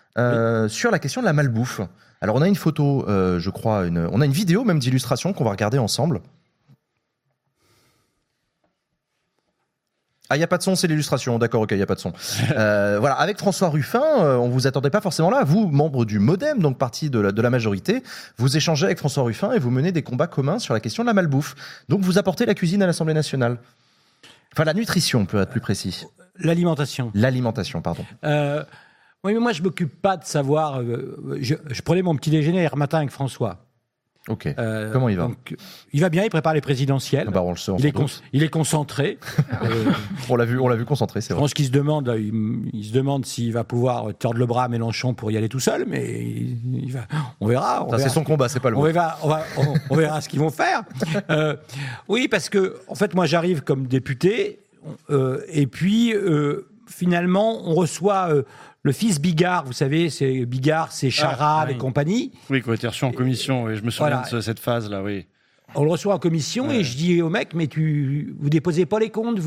euh, sur la question de la malbouffe. Alors on a une photo, euh, je crois, une, on a une vidéo même d'illustration qu'on va regarder ensemble. Ah, il n'y a pas de son, c'est l'illustration. D'accord, ok, il n'y a pas de son. Euh, voilà, avec François Ruffin, euh, on vous attendait pas forcément là. Vous, membre du MoDem, donc parti de la, de la majorité, vous échangez avec François Ruffin et vous menez des combats communs sur la question de la malbouffe. Donc vous apportez la cuisine à l'Assemblée nationale. Enfin, la nutrition, peut être plus précis. L'alimentation. L'alimentation, pardon. Euh, oui, mais moi, je m'occupe pas de savoir. euh, je, je prenais mon petit déjeuner hier matin avec François. Ok. Euh, Comment il va donc, il va bien, il prépare les présidentielles. Ah bah, on le sait, on il, s'en est con- doute. il est concentré. Euh, On l'a vu, on l'a vu concentré, c'est Je vrai. pense qu'il se demande, il, il se demande s'il va pouvoir tordre le bras à Mélenchon pour y aller tout seul, mais il, il va, on verra. On Ça, verra c'est son ce- combat, c'est pas le on vôtre. verra, on, va- on- on verra ce qu'ils vont faire. Euh, oui, parce que en fait, moi, j'arrive comme député, euh, et puis euh, finalement, on reçoit euh, le fils Bigard. Vous savez, c'est Bigard, c'est Charade Ah, oui. et compagnie. Oui, qui a été reçu en commission, oui, je me souviens Voilà. de ce- cette phase-là, oui. On le reçoit en commission Ouais. et je dis au mec, mais tu, vous déposez pas les comptes, vous.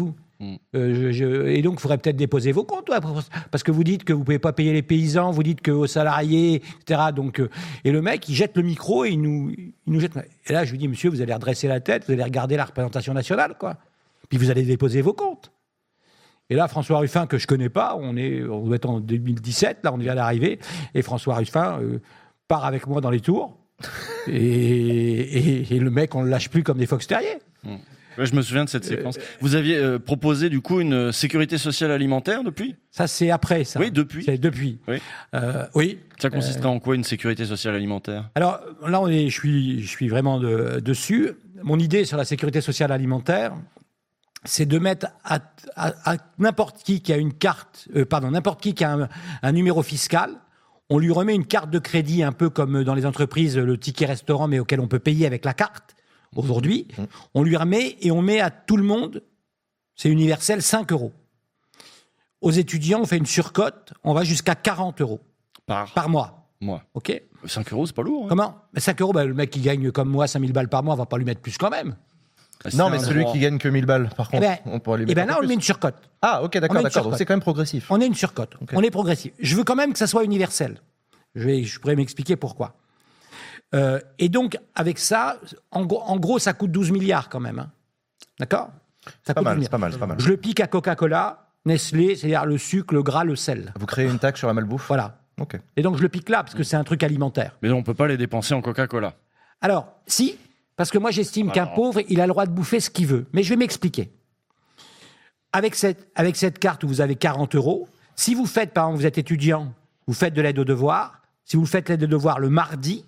Euh, je, je, et donc, il faudrait peut-être déposer vos comptes, ouais, parce que vous dites que vous ne pouvez pas payer les paysans, vous dites qu'aux salariés, et cetera. Donc, euh, et le mec, il jette le micro et il nous, il nous jette. Et là, je lui dis, monsieur, vous allez redresser la tête, vous allez regarder la représentation nationale, quoi. Puis vous allez déposer vos comptes. Et là, François Ruffin, que je ne connais pas, on, est, on doit être en deux mille dix-sept, là, on vient d'arriver, et François Ruffin euh, part avec moi dans les tours, et, et, et le mec, on ne le lâche plus comme des fox terriers. Mmh. Ouais, je me souviens de cette séquence. Vous aviez euh, proposé du coup une sécurité sociale alimentaire depuis ? Ça, c'est après, ça. Oui, depuis. C'est depuis. Oui. Euh, oui. Ça consisterait euh... en quoi une sécurité sociale alimentaire ? Alors là, on est, je suis, je suis vraiment de, dessus. Mon idée sur la sécurité sociale alimentaire, c'est de mettre à, à, à n'importe qui qui a une carte, euh, pardon, n'importe qui qui a un, un numéro fiscal, on lui remet une carte de crédit, un peu comme dans les entreprises, le ticket restaurant, mais auquel on peut payer avec la carte. Aujourd'hui, mmh. on lui remet et on met à tout le monde, c'est universel, cinq euros. Aux étudiants, on fait une surcote, on va jusqu'à quarante euros par, par mois. mois. OK ? cinq euros, c'est pas lourd. Hein. Comment ? cinq euros, bah, le mec qui gagne comme moi cinq mille balles par mois, on va pas lui mettre plus quand même. Bah, non, mais celui droit. qui gagne que mille balles, par contre, eh ben, on pourrait lui mettre eh ben là, on plus. met une surcote. Ah, ok, d'accord, d'accord. Donc c'est quand même progressif. On est une surcote. Okay. On est progressif. Je veux quand même que ça soit universel. Je, vais, je pourrais m'expliquer pourquoi. Euh, et donc, avec ça, en gros, en gros, ça coûte douze milliards quand même. Hein. D'accord ? C'est pas mal, c'est pas mal, c'est pas mal. Je le pique à Coca-Cola, Nestlé, c'est-à-dire le sucre, le gras, le sel. Vous créez une taxe sur la malbouffe ? Voilà. Ok. Et donc, je le pique là, parce que c'est un truc alimentaire. Mais on ne peut pas les dépenser en Coca-Cola. Alors, si, parce que moi, j'estime Alors... qu'un pauvre, il a le droit de bouffer ce qu'il veut. Mais je vais m'expliquer. Avec cette, avec cette carte où vous avez quarante euros, si vous faites, par exemple, vous êtes étudiant, vous faites de l'aide aux devoirs, si vous faites l'aide aux devoirs le mardi,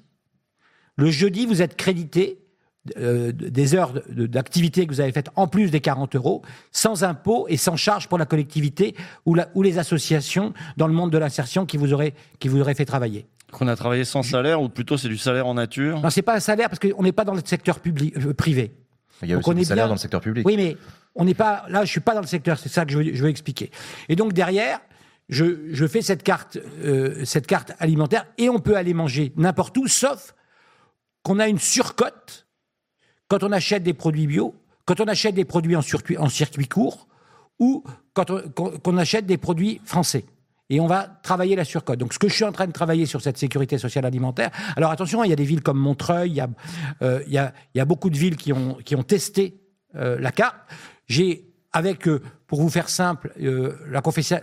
le jeudi, vous êtes crédité euh, des heures de, d'activité que vous avez faites en plus des quarante euros, sans impôt et sans charge pour la collectivité ou, la, ou les associations dans le monde de l'insertion qui vous auraient, qui vous auraient fait travailler. Qu'on a travaillé sans salaire ou plutôt c'est du salaire en nature ? Non, c'est pas un salaire parce qu'on n'est pas dans le secteur public, euh, privé. Il y a donc aussi on du est salaire bien... dans le secteur public. Oui, mais on n'est pas là. Je suis pas dans le secteur. C'est ça que je veux, je veux expliquer. Et donc derrière. Je, je fais cette carte, euh, cette carte alimentaire et on peut aller manger n'importe où, sauf qu'on a une surcote quand on achète des produits bio, quand on achète des produits en circuit, en circuit court ou quand on, qu'on achète des produits français. Et on va travailler la surcote. Donc, ce que je suis en train de travailler sur cette sécurité sociale alimentaire. Alors, attention, il y a des villes comme Montreuil, il y a, euh, il y a, il y a beaucoup de villes qui ont, qui ont testé euh, la carte. J'ai Avec, euh, pour vous faire simple, euh, la,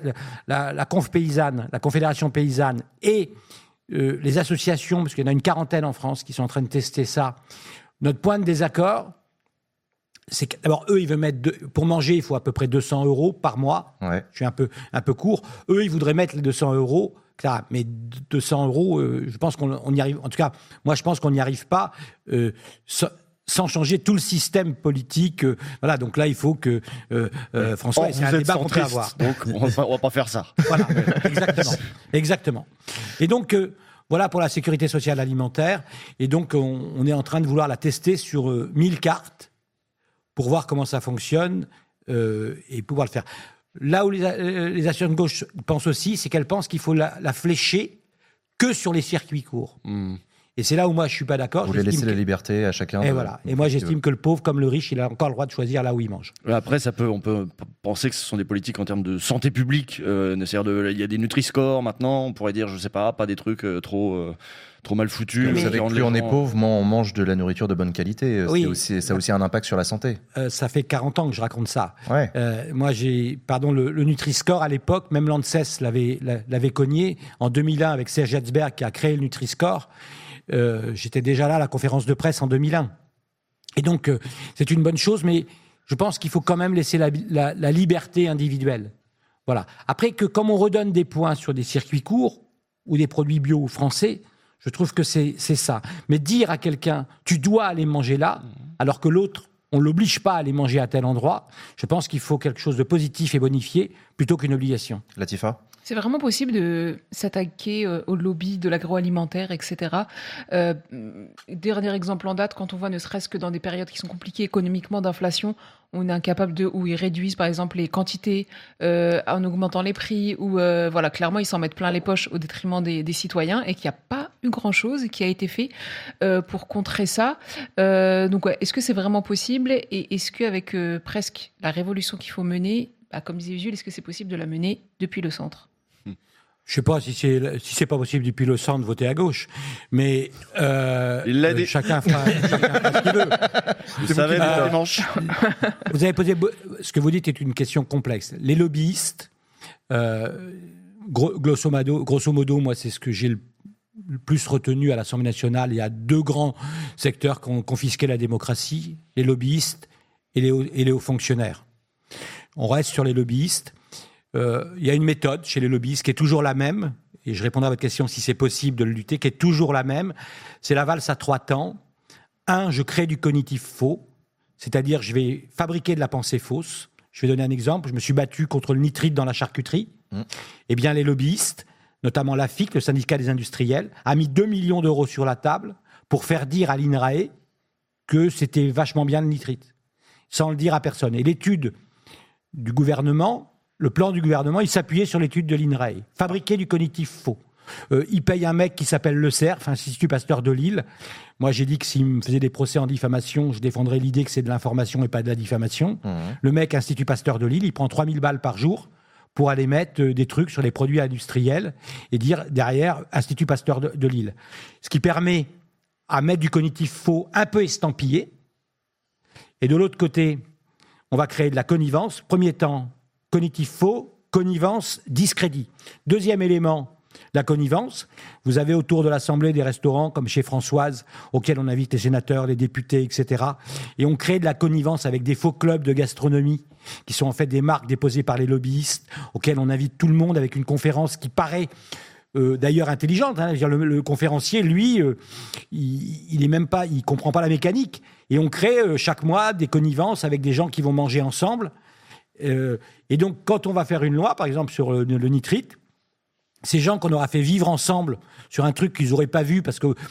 la, la Conf paysanne, la Confédération paysanne et euh, les associations, parce qu'il y en a une quarantaine en France qui sont en train de tester ça. Notre point de désaccord, c'est que d'abord, eux, ils veulent mettre... Deux, pour manger, il faut à peu près deux cents euros par mois. Ouais. Je suis un peu, un peu court. Eux, ils voudraient mettre les deux cents euros. Là, mais deux cents euros, euh, je pense qu'on on y arrive. En tout cas, moi, je pense qu'on n'y arrive pas. Euh, so, sans changer tout le système politique. Euh, voilà, donc là, il faut que euh, euh, François, oh, c'est un débat qu'on peut avoir. Donc, on va, on va pas faire ça. Voilà, exactement. exactement. Et donc, euh, voilà pour la sécurité sociale alimentaire. Et donc, on, on est en train de vouloir la tester sur euh, mille cartes pour voir comment ça fonctionne euh, et pouvoir le faire. Là où les, euh, les associations de gauche pensent aussi, c'est qu'elles pensent qu'il faut la, la flécher que sur les circuits courts. Mmh. Et c'est là où moi je suis pas d'accord. Vous voulez laisser que... la liberté à chacun. Et de... voilà. Et moi j'estime que le pauvre comme le riche, il a encore le droit de choisir là où il mange. Après, ça peut, on peut penser que ce sont des politiques en termes de santé publique. Euh, c'est-à-dire de, il y a des Nutri-Score maintenant. On pourrait dire, je sais pas, pas des trucs euh, trop, euh, trop mal foutus. Vous savez que plus on est pauvre, moins on mange de la nourriture de bonne qualité. Oui. Aussi, ça a aussi un impact sur la santé. Euh, ça fait quarante ans que je raconte ça. Ouais. Euh, moi j'ai, pardon, le, le Nutri-Score à l'époque, même l'ANSES l'avait, l'avait cogné en deux mille un avec Serge Hetzberg qui a créé le Nutri-Score. Euh, j'étais déjà là à la conférence de presse en deux mille un. Et donc, euh, c'est une bonne chose, mais je pense qu'il faut quand même laisser la, la, la liberté individuelle. Voilà. Après que, comme on redonne des points sur des circuits courts ou des produits bio ou français, je trouve que c'est, c'est ça. Mais dire à quelqu'un, tu dois aller manger là, alors que l'autre, on ne l'oblige pas à aller manger à tel endroit, je pense qu'il faut quelque chose de positif et bonifié plutôt qu'une obligation. Latifa ? C'est vraiment possible de s'attaquer euh, au lobby de l'agroalimentaire, et cetera. Euh, dernier exemple en date, quand on voit ne serait-ce que dans des périodes qui sont compliquées économiquement d'inflation, on est incapable de, où ils réduisent par exemple les quantités euh, en augmentant les prix, ou euh, voilà, clairement ils s'en mettent plein les poches au détriment des, des citoyens, et qu'il n'y a pas eu grand-chose qui a été fait euh, pour contrer ça. Euh, donc, ouais, est-ce que c'est vraiment possible et est-ce qu'avec euh, presque la révolution qu'il faut mener, bah, comme disait Jules, est-ce que c'est possible de la mener depuis le centre ? Je sais pas si c'est si c'est pas possible depuis le centre de voter à gauche, mais euh, Il l'a dit. chacun fera, chacun fera ce qu'il veut. Vous savez, Euh, le dimanche. Vous avez posé ce que vous dites est une question complexe. Les lobbyistes, euh, gros, grosso modo, grosso modo, moi c'est ce que j'ai le, le plus retenu à l'Assemblée nationale. Il y a deux grands secteurs qui ont confisqué la démocratie, les lobbyistes et les hauts, et les hauts fonctionnaires. On reste sur les lobbyistes. Euh, il y a une méthode chez les lobbyistes qui est toujours la même, et je répondrai à votre question si c'est possible de le lutter, qui est toujours la même. C'est la valse à trois temps. Un, je crée du cognitif faux, c'est-à-dire je vais fabriquer de la pensée fausse. Je vais donner un exemple. Je me suis battu contre le nitrite dans la charcuterie. Mmh. Eh bien, les lobbyistes, notamment l'A F I C, le syndicat des industriels, a mis deux millions d'euros sur la table pour faire dire à l'INRAE que c'était vachement bien le nitrite, sans le dire à personne. Et l'étude du gouvernement, le plan du gouvernement, il s'appuyait sur l'étude de l'INRAE. Fabriquer du cognitif faux. Euh, il paye un mec qui s'appelle Le Cerf, Institut Pasteur de Lille. Moi, j'ai dit que s'il me faisait des procès en diffamation, je défendrais l'idée que c'est de l'information et pas de la diffamation. Mmh. Le mec, Institut Pasteur de Lille, il prend trois mille balles par jour pour aller mettre des trucs sur les produits industriels et dire derrière Institut Pasteur de, de Lille. Ce qui permet à mettre du cognitif faux un peu estampillé. Et de l'autre côté, on va créer de la connivence. Premier temps, cognitif faux, connivence, discrédit. Deuxième élément, la connivence. Vous avez autour de l'Assemblée des restaurants, comme chez Françoise, auxquels on invite les sénateurs, les députés, et cetera. Et on crée de la connivence avec des faux clubs de gastronomie, qui sont en fait des marques déposées par les lobbyistes, auxquels on invite tout le monde avec une conférence qui paraît euh, d'ailleurs intelligente. Hein. Le, le conférencier, lui, euh, il, il est même pas, il comprend pas la mécanique. Et on crée euh, chaque mois des connivences avec des gens qui vont manger ensemble. Euh, et donc, quand on va faire une loi, par exemple sur le, le nitrite, ces gens qu'on aura fait vivre ensemble sur un truc qu'ils n'auraient pas vu, parce que,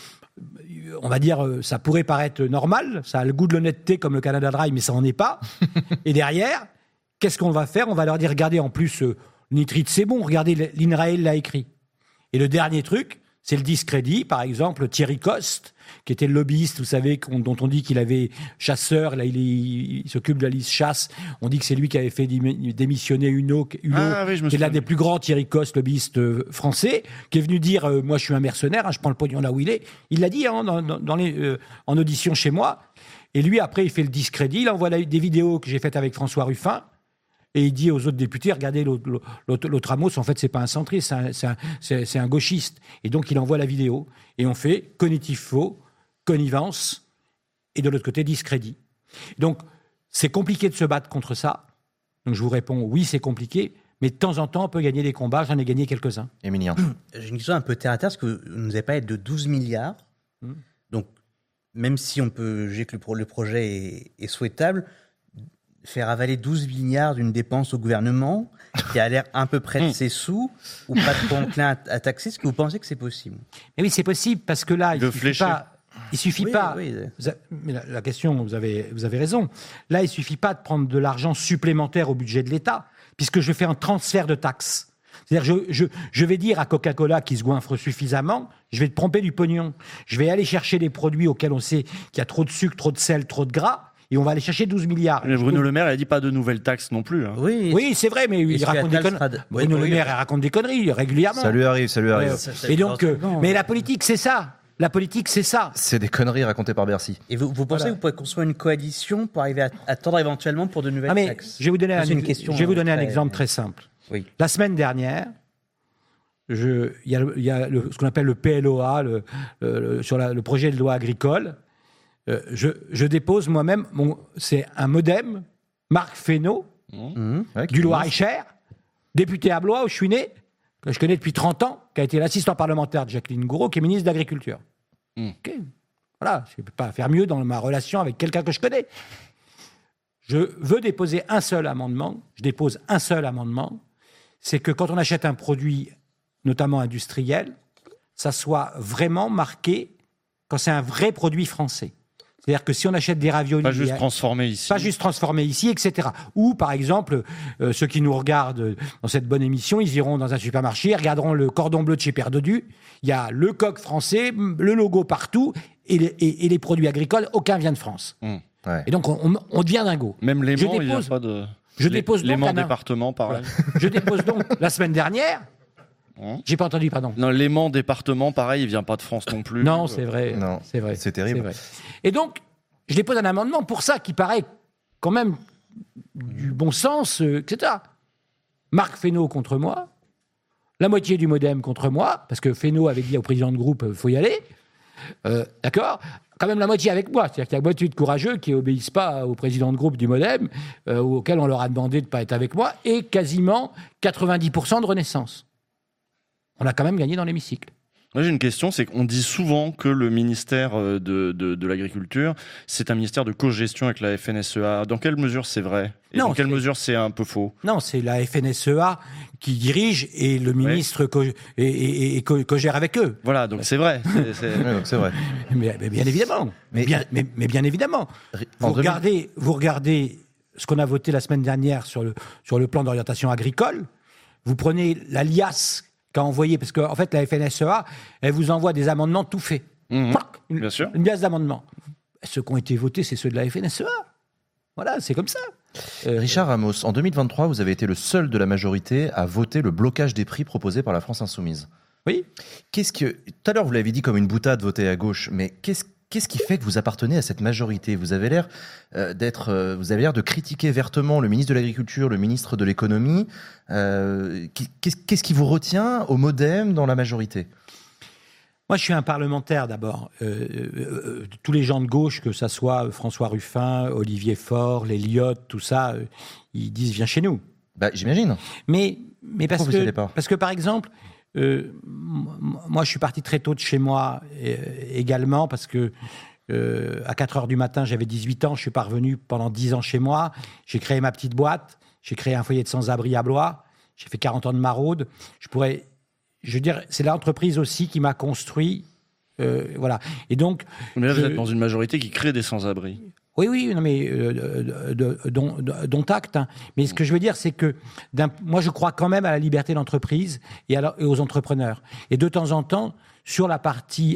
on va dire, ça pourrait paraître normal, ça a le goût de l'honnêteté comme le Canada Dry, mais ça n'en est pas. Et derrière, qu'est-ce qu'on va faire ? On va leur dire, regardez, en plus, euh, le nitrite, c'est bon, regardez, l'INRAE l'a écrit. Et le dernier truc, c'est le discrédit. Par exemple, Thierry Coste, qui était le lobbyiste, vous savez, dont on dit qu'il avait chasseur, là il, est, il s'occupe de la liste chasse, on dit que c'est lui qui avait fait démissionner Hulot, Hulot ah, oui, qui est l'un des plus grands Thierry Coste, lobbyiste français, qui est venu dire euh, moi je suis un mercenaire, hein, je prends le pognon là où il est. Il l'a dit hein, dans, dans les, euh, en audition chez moi. Et lui, après, il fait le discrédit. Il envoie des vidéos que j'ai faites avec François Ruffin. Et il dit aux autres députés, regardez, l'autre, l'autre, l'autre Amos, en fait, c'est pas un centriste, c'est un, c'est, un, c'est, c'est un gauchiste. Et donc, il envoie la vidéo. Et on fait cognitif faux, connivence, et de l'autre côté, discrédit. Donc, c'est compliqué de se battre contre ça. Donc, je vous réponds, oui, c'est compliqué, mais de temps en temps, on peut gagner des combats. J'en ai gagné quelques-uns. Émilien. J'ai une question un peu terre à terre, parce que vous nous avez parlé de douze milliards. Mmh. Donc, même si on peut juger que le projet est, est souhaitable, faire avaler douze milliards d'une dépense au gouvernement qui a l'air à peu près de ses sous ou pas trop enclin à, à taxer, est-ce que vous pensez que c'est possible ? Mais oui, c'est possible parce que là, il ne suffit pas. Il suffit oui, pas. Oui. Mais la, la question, vous avez, vous avez raison. Là, il suffit pas de prendre de l'argent supplémentaire au budget de l'État, puisque je fais un transfert de taxes. C'est-à-dire, je, je, je vais dire à Coca-Cola qui se goinfre suffisamment, je vais te pomper du pognon. Je vais aller chercher des produits auxquels on sait qu'il y a trop de sucre, trop de sel, trop de gras. Et on va aller chercher douze milliards. Mais Bruno Le Maire, il a dit pas de nouvelles taxes non plus. Hein. Oui, oui, c'est vrai, mais il raconte des conneries. De... Bruno oui, Le Maire, il raconte des conneries régulièrement. Ça lui arrive, ça lui arrive. Ouais. Et donc, euh, mais la politique, c'est ça. La politique, c'est ça. C'est des conneries racontées par Bercy. Et vous, vous pensez voilà. que vous pourrez construire une coalition pour arriver à attendre éventuellement pour de nouvelles ah mais taxes ? Je vais vous donner, un, une question je vais vous donner très... un exemple très simple. Oui. La semaine dernière, il y a, y a le, ce qu'on appelle le P L O A, le, le, le, sur la, le projet de loi agricole. Euh, je, je dépose moi-même, mon, c'est un modem, Marc Fesneau, mmh. Ouais, du Loir-et-Cher, député à Blois, où je suis né, que je connais depuis trente ans, qui a été l'assistant parlementaire de Jacqueline Gouraud, qui est ministre de l'Agriculture. Mmh. Okay. Voilà, je ne peux pas faire mieux dans ma relation avec quelqu'un que je connais. Je veux déposer un seul amendement, je dépose un seul amendement, c'est que quand on achète un produit, notamment industriel, ça soit vraiment marqué quand c'est un vrai produit français. C'est-à-dire que si on achète des raviolis... Pas juste transformés ici. Pas juste transformés ici, et cetera. Ou, par exemple, euh, ceux qui nous regardent dans cette bonne émission, ils iront dans un supermarché, ils regarderont le cordon bleu de chez Père Dodu. Il y a le coq français, le logo partout, et les, et, et les produits agricoles, aucun vient de France. Mmh. Ouais. Et donc, on, on, on devient dingo. Même les Je il n'y a dépose- pas de... Je Les- dépose donc Léman un- département, pareil. Je dépose donc la semaine dernière... Hein J'ai pas entendu, pardon. Non, Léman département, pareil, il vient pas de France non plus. Non, c'est vrai. Non, c'est vrai. C'est terrible. C'est vrai. Et donc, je dépose un amendement pour ça qui paraît quand même du bon sens, euh, et cetera. Marc Fesneau contre moi, la moitié du Modem contre moi, parce que Fesneau avait dit au président de groupe, il faut y aller. Euh, D'accord ? Quand même la moitié avec moi. C'est-à-dire qu'il y a moitié de courageux qui obéissent pas au président de groupe du Modem, euh, auquel on leur a demandé de ne pas être avec moi, et quasiment quatre-vingt-dix pour cent de Renaissance. On a quand même gagné dans l'hémicycle. Moi, j'ai une question, c'est qu'on dit souvent que le ministère de, de, de l'Agriculture, c'est un ministère de co-gestion avec la F N S E A. Dans quelle mesure c'est vrai ? Et Non, dans quelle c'est- mesure c'est un peu faux ? Non, c'est la F N S E A qui dirige et le ministre co- et, et- et co- co-gère avec eux. Voilà, donc c'est vrai. C'est- c'est- Ouais, donc c'est vrai. Mais, mais bien évidemment. Mais bien, mais, mais bien évidemment. Vous en deux mille regardez, vous regardez ce qu'on a voté la semaine dernière sur le, sur le plan d'orientation agricole. Vous prenez la liasse qu'a envoyé, parce qu'en en fait, la F N S E A, elle vous envoie des amendements tout faits. Mmh, Pac, une, bien sûr. Une liasse d'amendements. Ceux qui ont été votés, c'est ceux de la F N S E A. Voilà, c'est comme ça. Euh, Richard Ramos, en deux mille vingt-trois, vous avez été le seul de la majorité à voter le blocage des prix proposé par la France Insoumise. Oui. Qu'est-ce que tout à l'heure vous l'avez dit comme une boutade voter à gauche, mais qu'est-ce qu'est-ce qui fait que vous appartenez à cette majorité ? Vous avez l'air euh, d'être, euh, vous avez l'air de critiquer vertement le ministre de l'Agriculture, le ministre de l'Économie. Euh, qu'est-ce, qu'est-ce qui vous retient au MoDem dans la majorité ? Moi, je suis un parlementaire d'abord. Euh, euh, tous les gens de gauche, que ça soit François Ruffin, Olivier Faure, les Lyotte, tout ça, euh, ils disent viens chez nous. Bah, j'imagine. Mais, mais parce Pourquoi vous y que, allez pas parce que par exemple, euh, m- moi, je suis parti très tôt de chez moi euh, également parce que euh, à quatre heures du matin, j'avais dix-huit ans. Je suis pas revenu pendant dix ans chez moi. J'ai créé ma petite boîte. J'ai créé un foyer de sans-abri à Blois. J'ai fait quarante ans de maraude. Je pourrais, je veux dire, c'est l'entreprise aussi qui m'a construit. Euh, voilà. Et donc, Mais là, vous je- êtes dans une majorité qui crée des sans-abri. oui, oui, non, mais euh, de- de- dont, de- dont acte. hein. Mais ce que je veux dire, c'est que d'un- moi, je crois quand même à la liberté d'entreprise et, à la- et aux entrepreneurs. Et de temps en temps, sur la partie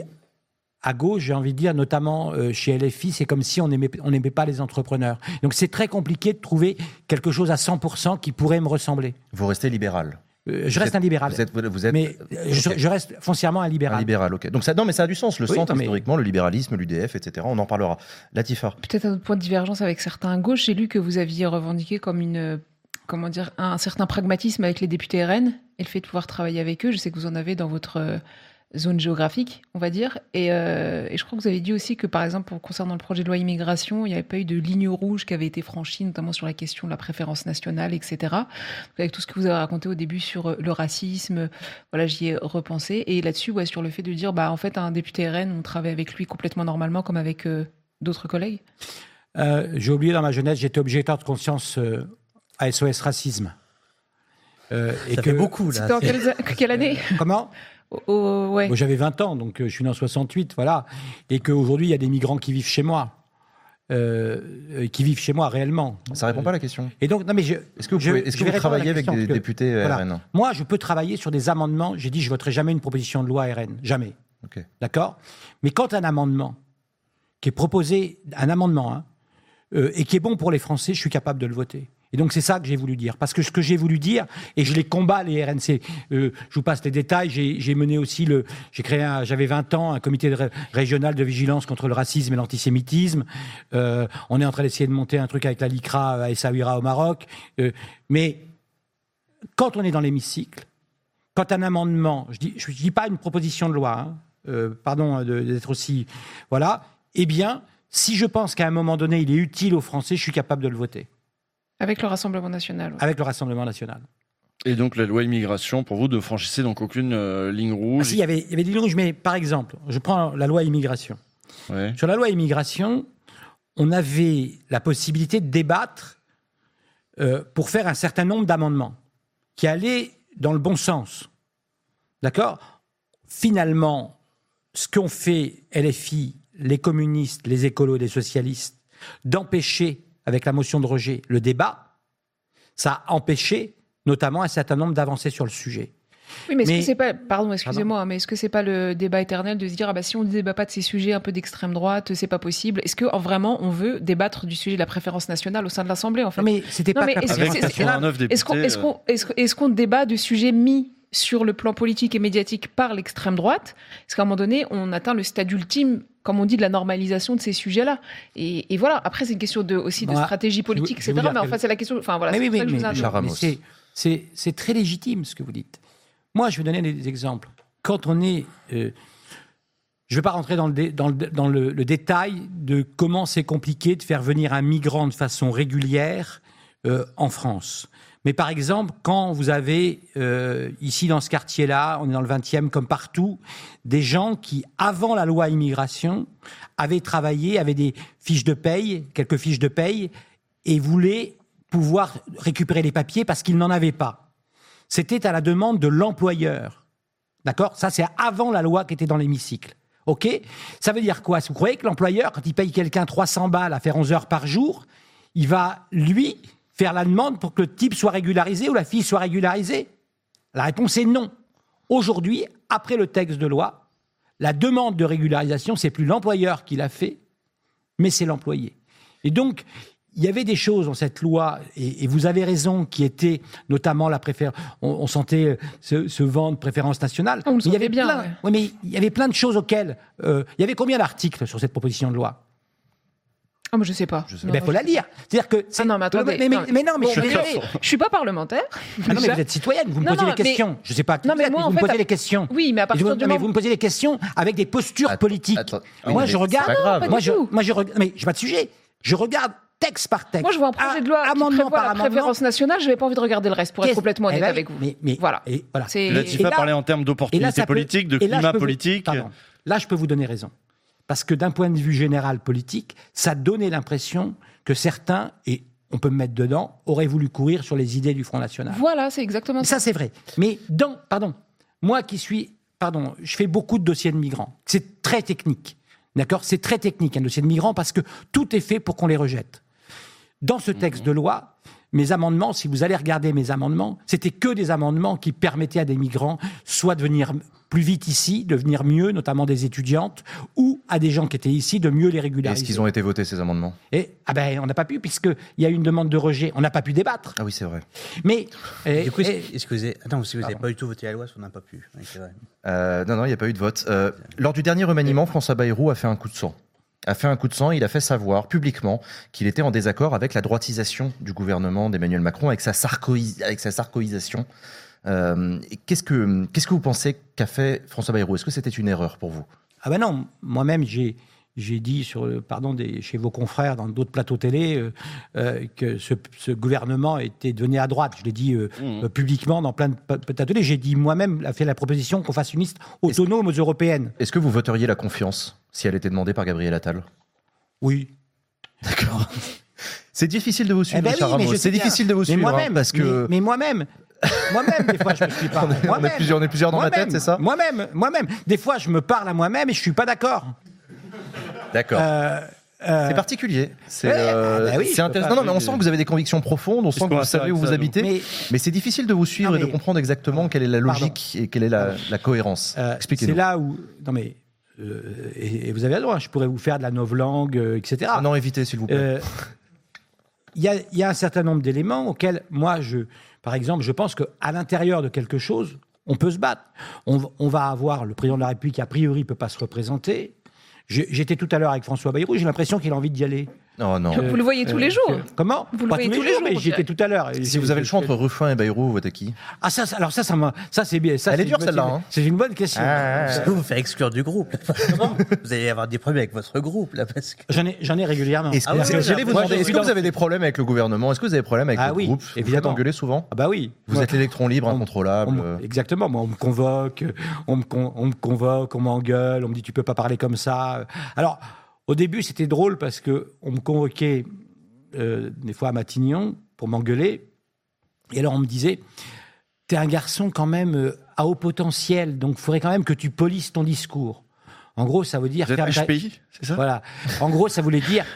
à gauche, j'ai envie de dire, notamment euh, chez L F I, c'est comme si on n'aimait on n'aimait pas les entrepreneurs. Donc c'est très compliqué de trouver quelque chose à cent pour cent qui pourrait me ressembler. Vous restez libéral. Euh, Vous je reste êtes- un libéral. Vous êtes, vous êtes, Mais euh, je, ok. je reste foncièrement un libéral. Un libéral, ok. Donc ça, non, mais ça a du sens. Le Oui, centre, non, mais- historiquement, le libéralisme, l'U D F, et cetera. On en parlera. Latifa. Peut-être un autre point de divergence avec certains à gauche. J'ai lu que vous aviez revendiqué comme une, euh, comment dire, un certain pragmatisme avec les députés R N et le fait de pouvoir travailler avec eux. Je sais que vous en avez dans votre euh, zone géographique, on va dire. Et, euh, et je crois que vous avez dit aussi que, par exemple, pour- concernant le projet de loi immigration, il n'y avait pas eu de ligne rouge qui avait été franchie, notamment sur la question de la préférence nationale, et cetera. Avec tout ce que vous avez raconté au début sur euh, le racisme, euh, voilà, j'y ai repensé. Et là-dessus, ouais, sur le fait de dire, bah, en fait, un député R N, on travaille avec lui complètement normalement, comme avec euh, d'autres collègues. Euh, j'ai oublié dans ma jeunesse, j'étais objecteur de conscience euh, à S O S Racisme. Euh, Ça fait beaucoup, là. C'était en quelle, quelle année Comment Oh, oh, ouais. Moi, j'avais vingt ans, donc euh, je suis né en soixante-huit, voilà. Et qu'aujourd'hui, il y a des migrants qui vivent chez moi. Euh, euh, qui vivent chez moi réellement. Ça répond pas à la question. Et donc, non mais je, Est-ce que vous, je- pouvez- est-ce je que vais vous répondre à la travaillez avec question, des parce que, députés voilà. R N ? Moi, je peux travailler sur des amendements. J'ai dit, je voterai jamais une proposition de loi R N, jamais. Ok. D'accord. Mais quand un amendement qui est proposé, un amendement, hein, euh, et qui est bon pour les Français, je suis capable de le voter. Et donc c'est ça que j'ai voulu dire. Parce que ce que j'ai voulu dire, et je les combats les R N C, euh, je vous passe les détails, j'ai, j'ai mené aussi le, j'ai créé, un, j'avais vingt ans, un comité de ré- régional de vigilance contre le racisme et l'antisémitisme. Euh, on est en train d'essayer de monter un truc avec la LICRA à Essaouira au Maroc. Euh, mais quand on est dans l'hémicycle, quand un amendement, je dis, je dis pas une proposition de loi, hein, euh, pardon de- d'être aussi, voilà, eh bien, si je pense qu'à un moment donné, il est utile aux Français, je suis capable de le voter. Avec le Rassemblement national. ouais. Avec le Rassemblement national. Et donc la loi immigration, pour vous, ne franchissez donc aucune euh, ligne rouge. Ah, si, il y avait, il y avait des lignes rouges, mais par exemple, je prends la loi immigration. Ouais. Sur la loi immigration, on avait la possibilité de débattre euh, pour faire un certain nombre d'amendements qui allaient dans le bon sens. D'accord ? Finalement, ce qu'ont fait L F I, les communistes, les écolos, les socialistes, d'empêcher, avec la motion de rejet, le débat, ça a empêché notamment un certain nombre d'avancées sur le sujet. Oui, mais est-ce mais... que c'est pas, pardon, excusez-moi, pardon. mais est-ce que c'est pas le débat éternel de se dire, ah bah si on ne débat pas de ces sujets un peu d'extrême droite, c'est pas possible. Est-ce que vraiment on veut débattre du sujet de la préférence nationale au sein de l'Assemblée, en fait? Non, mais c'était non, pas. Mais est-ce, avec quatre-vingt-neuf députés. Est-ce qu'on, est-ce qu'on, est-ce, est-ce qu'on débat de sujets mis sur le plan politique et médiatique par l'extrême droite? Est-ce qu'à un moment donné, on atteint le stade ultime, comme on dit, de la normalisation de ces sujets-là? Et, et voilà. Après, c'est une question de aussi de voilà. stratégie politique, je, et cetera. Mais enfin, c'est la question. Enfin voilà. Mais c'est oui, ça mais, que je vous mais, mais c'est, c'est, c'est très légitime ce que vous dites. Moi, je vais donner des exemples. Quand on est... Euh, je ne vais pas rentrer dans, le, dé, dans, le, dans le, le détail de comment c'est compliqué de faire venir un migrant de façon régulière euh, en France. Mais par exemple, quand vous avez, euh, ici dans ce quartier-là, on est dans le vingtième comme partout, des gens qui, avant la loi immigration, avaient travaillé, avaient des fiches de paye, quelques fiches de paye, et voulaient pouvoir récupérer les papiers parce qu'ils n'en avaient pas. C'était à la demande de l'employeur. D'accord ? Ça, c'est avant la loi qui était dans l'hémicycle. OK ? Ça veut dire quoi ? Vous croyez que l'employeur, quand il paye quelqu'un trois cents balles à faire onze heures par jour, il va, lui, faire la demande pour que le type soit régularisé ou la fille soit régularisée ? La réponse est non. Aujourd'hui, après le texte de loi, la demande de régularisation, c'est plus l'employeur qui l'a fait, mais c'est l'employé. Et donc, il y avait des choses dans cette loi, et, et vous avez raison, qui étaient notamment la préférence. On, on sentait ce, ce vent de préférence nationale. On le mais il y avait bien. Plein, Ouais. Oui, mais il y avait plein de choses auxquelles. Euh, il y avait combien d'articles sur cette proposition de loi ? Ah, mais je sais pas. Il ben, faut la lire. C'est-à-dire que. C'est... Ah non, mais attendez. Mais, mais, non, mais non, mais bon, je suis désolé, je suis pas parlementaire. Ah non, mais vous êtes citoyenne, vous me non, posez non, les questions. Mais... Je sais pas qui non, vous mais êtes, moi, mais en vous fait, me posez à... les questions. Oui, mais à partir vous, du mais moment... vous me posez les questions avec des postures attends, politiques. Attends, moi, oui, je regarde. Non, moi, je, moi, je regarde. Mais j'ai pas de sujet. Je regarde texte par texte. Moi, je vois un projet de loi ah, qui prévoit la amendement. préférence nationale, je n'avais pas envie de regarder le reste, pour être Qu'est-ce... complètement honnête eh ben, avec vous. Mais, mais, voilà. Et, voilà. C'est... La T I F A parlait en termes d'opportunités politiques, de climat politique. Vous... Là, je peux vous donner raison. Parce que d'un point de vue général politique, ça donnait l'impression que certains, et on peut me mettre dedans, auraient voulu courir sur les idées du Front National. Voilà, c'est exactement ça. Ça, c'est vrai. Mais dans... Pardon. Moi qui suis... Pardon, je fais beaucoup de dossiers de migrants. C'est très technique. D'accord ? C'est très technique, un dossier de migrants, parce que tout est fait pour qu'on les rejette. Dans ce texte de loi, mes amendements, si vous allez regarder mes amendements, c'était que des amendements qui permettaient à des migrants soit de venir plus vite ici, de venir mieux, notamment des étudiantes, ou à des gens qui étaient ici, de mieux les régulariser. Est-ce qu'ils ont été votés, ces amendements ? Et, ah ben, on n'a pas pu, puisqu'il y a eu une demande de rejet. On n'a pas pu débattre. Ah oui, c'est vrai. Mais... Et, du coup, et, est-ce que vous avez... Attends, si vous n'avez pas du tout voté la loi, on n'a pas pu. Oui, c'est vrai. Euh, non, non, il n'y a pas eu de vote. Euh, lors du dernier remaniement, François Bayrou a fait un coup de sang. a fait un coup de sang, il a fait savoir publiquement qu'il était en désaccord avec la droitisation du gouvernement d'Emmanuel Macron, avec sa, sarkoïs, avec sa sarkoïsation. Euh, qu'est-ce, que, qu'est-ce que vous pensez qu'a fait François Bayrou ? Est-ce que c'était une erreur pour vous ? Ah ben non, moi-même j'ai, j'ai dit sur, pardon, des, chez vos confrères dans d'autres plateaux télé euh, euh, que ce, ce gouvernement était donné à droite. Je l'ai dit euh, mmh. euh, publiquement dans plein de plateaux télé. J'ai dit moi-même, a fait la proposition qu'on fasse une liste autonome aux européennes. Est-ce que vous voteriez la confiance si elle était demandée par Gabriel Attal ? Oui. D'accord. C'est difficile de vous suivre, eh ben Richard oui, Ramos. C'est bien. difficile de vous mais suivre. Moi-même, hein, parce que... mais, mais moi-même, moi-même, des fois, je me suis pas. on, est, on, est plusieurs, on est plusieurs dans moi-même, ma tête, c'est ça ? Moi-même, moi-même. Des fois, je me parle à moi-même et je suis pas d'accord. D'accord. Euh, euh... C'est particulier. C'est, ouais, euh, bah oui, c'est intéressant. Non, non, mais on sent que vous avez des convictions profondes, on sent que vous savez où vous habitez. Mais, mais c'est difficile de vous suivre non, mais... et de comprendre exactement quelle est la logique Pardon. et quelle est la, la cohérence. Euh, Expliquez-nous. C'est là où. Non, mais. Euh, et, et vous avez le droit, je pourrais vous faire de la novlangue, euh, et cetera. Ah non, évitez, s'il vous plaît. Il euh, y, y a un certain nombre d'éléments auxquels, moi, je, par exemple, je pense qu'à l'intérieur de quelque chose, on peut se battre. On, on va avoir le président de la République qui, a priori, ne peut pas se représenter. Je, j'étais tout à l'heure avec François Bayrou, j'ai l'impression qu'il a envie d'y aller. Oh non. Euh, vous le voyez tous les jours. Euh, comment Vous le Pas voyez tous les jours, mais j'y étais tout à l'heure. Si vous avez le choix entre Ruffin et Bayrou, vous votez qui ? Ah ça, alors ça, ça, m'a, ça c'est bien. Ça, Elle c'est est dure bonne, celle-là. C'est, hein. c'est une bonne question. Ah, ça va vous faire exclure du groupe. Vous allez avoir des problèmes avec votre groupe là, parce que j'en ai, j'en ai régulièrement. Est-ce que, ah, ouais, j'allais vous demander, est-ce que vous avez des problèmes avec le gouvernement ? Est-ce que vous avez des problèmes avec ah, le oui, groupe ? Évidemment. Vous êtes engueulé souvent ? Ah bah oui. Vous moi, êtes l'électron libre, on, incontrôlable. On, exactement. Moi, on me convoque, on me, con, on me convoque, on m'engueule, on me dit tu peux pas parler comme ça. Alors, au début, c'était drôle parce que on me convoquait. Euh, des fois à Matignon, pour m'engueuler. Et alors on me disait, t'es un garçon quand même euh, à haut potentiel, donc il faudrait quand même que tu polisses ton discours. En gros, ça veut dire... Vous êtes ferme ta- H P I, c'est ça? Voilà. En gros, ça voulait dire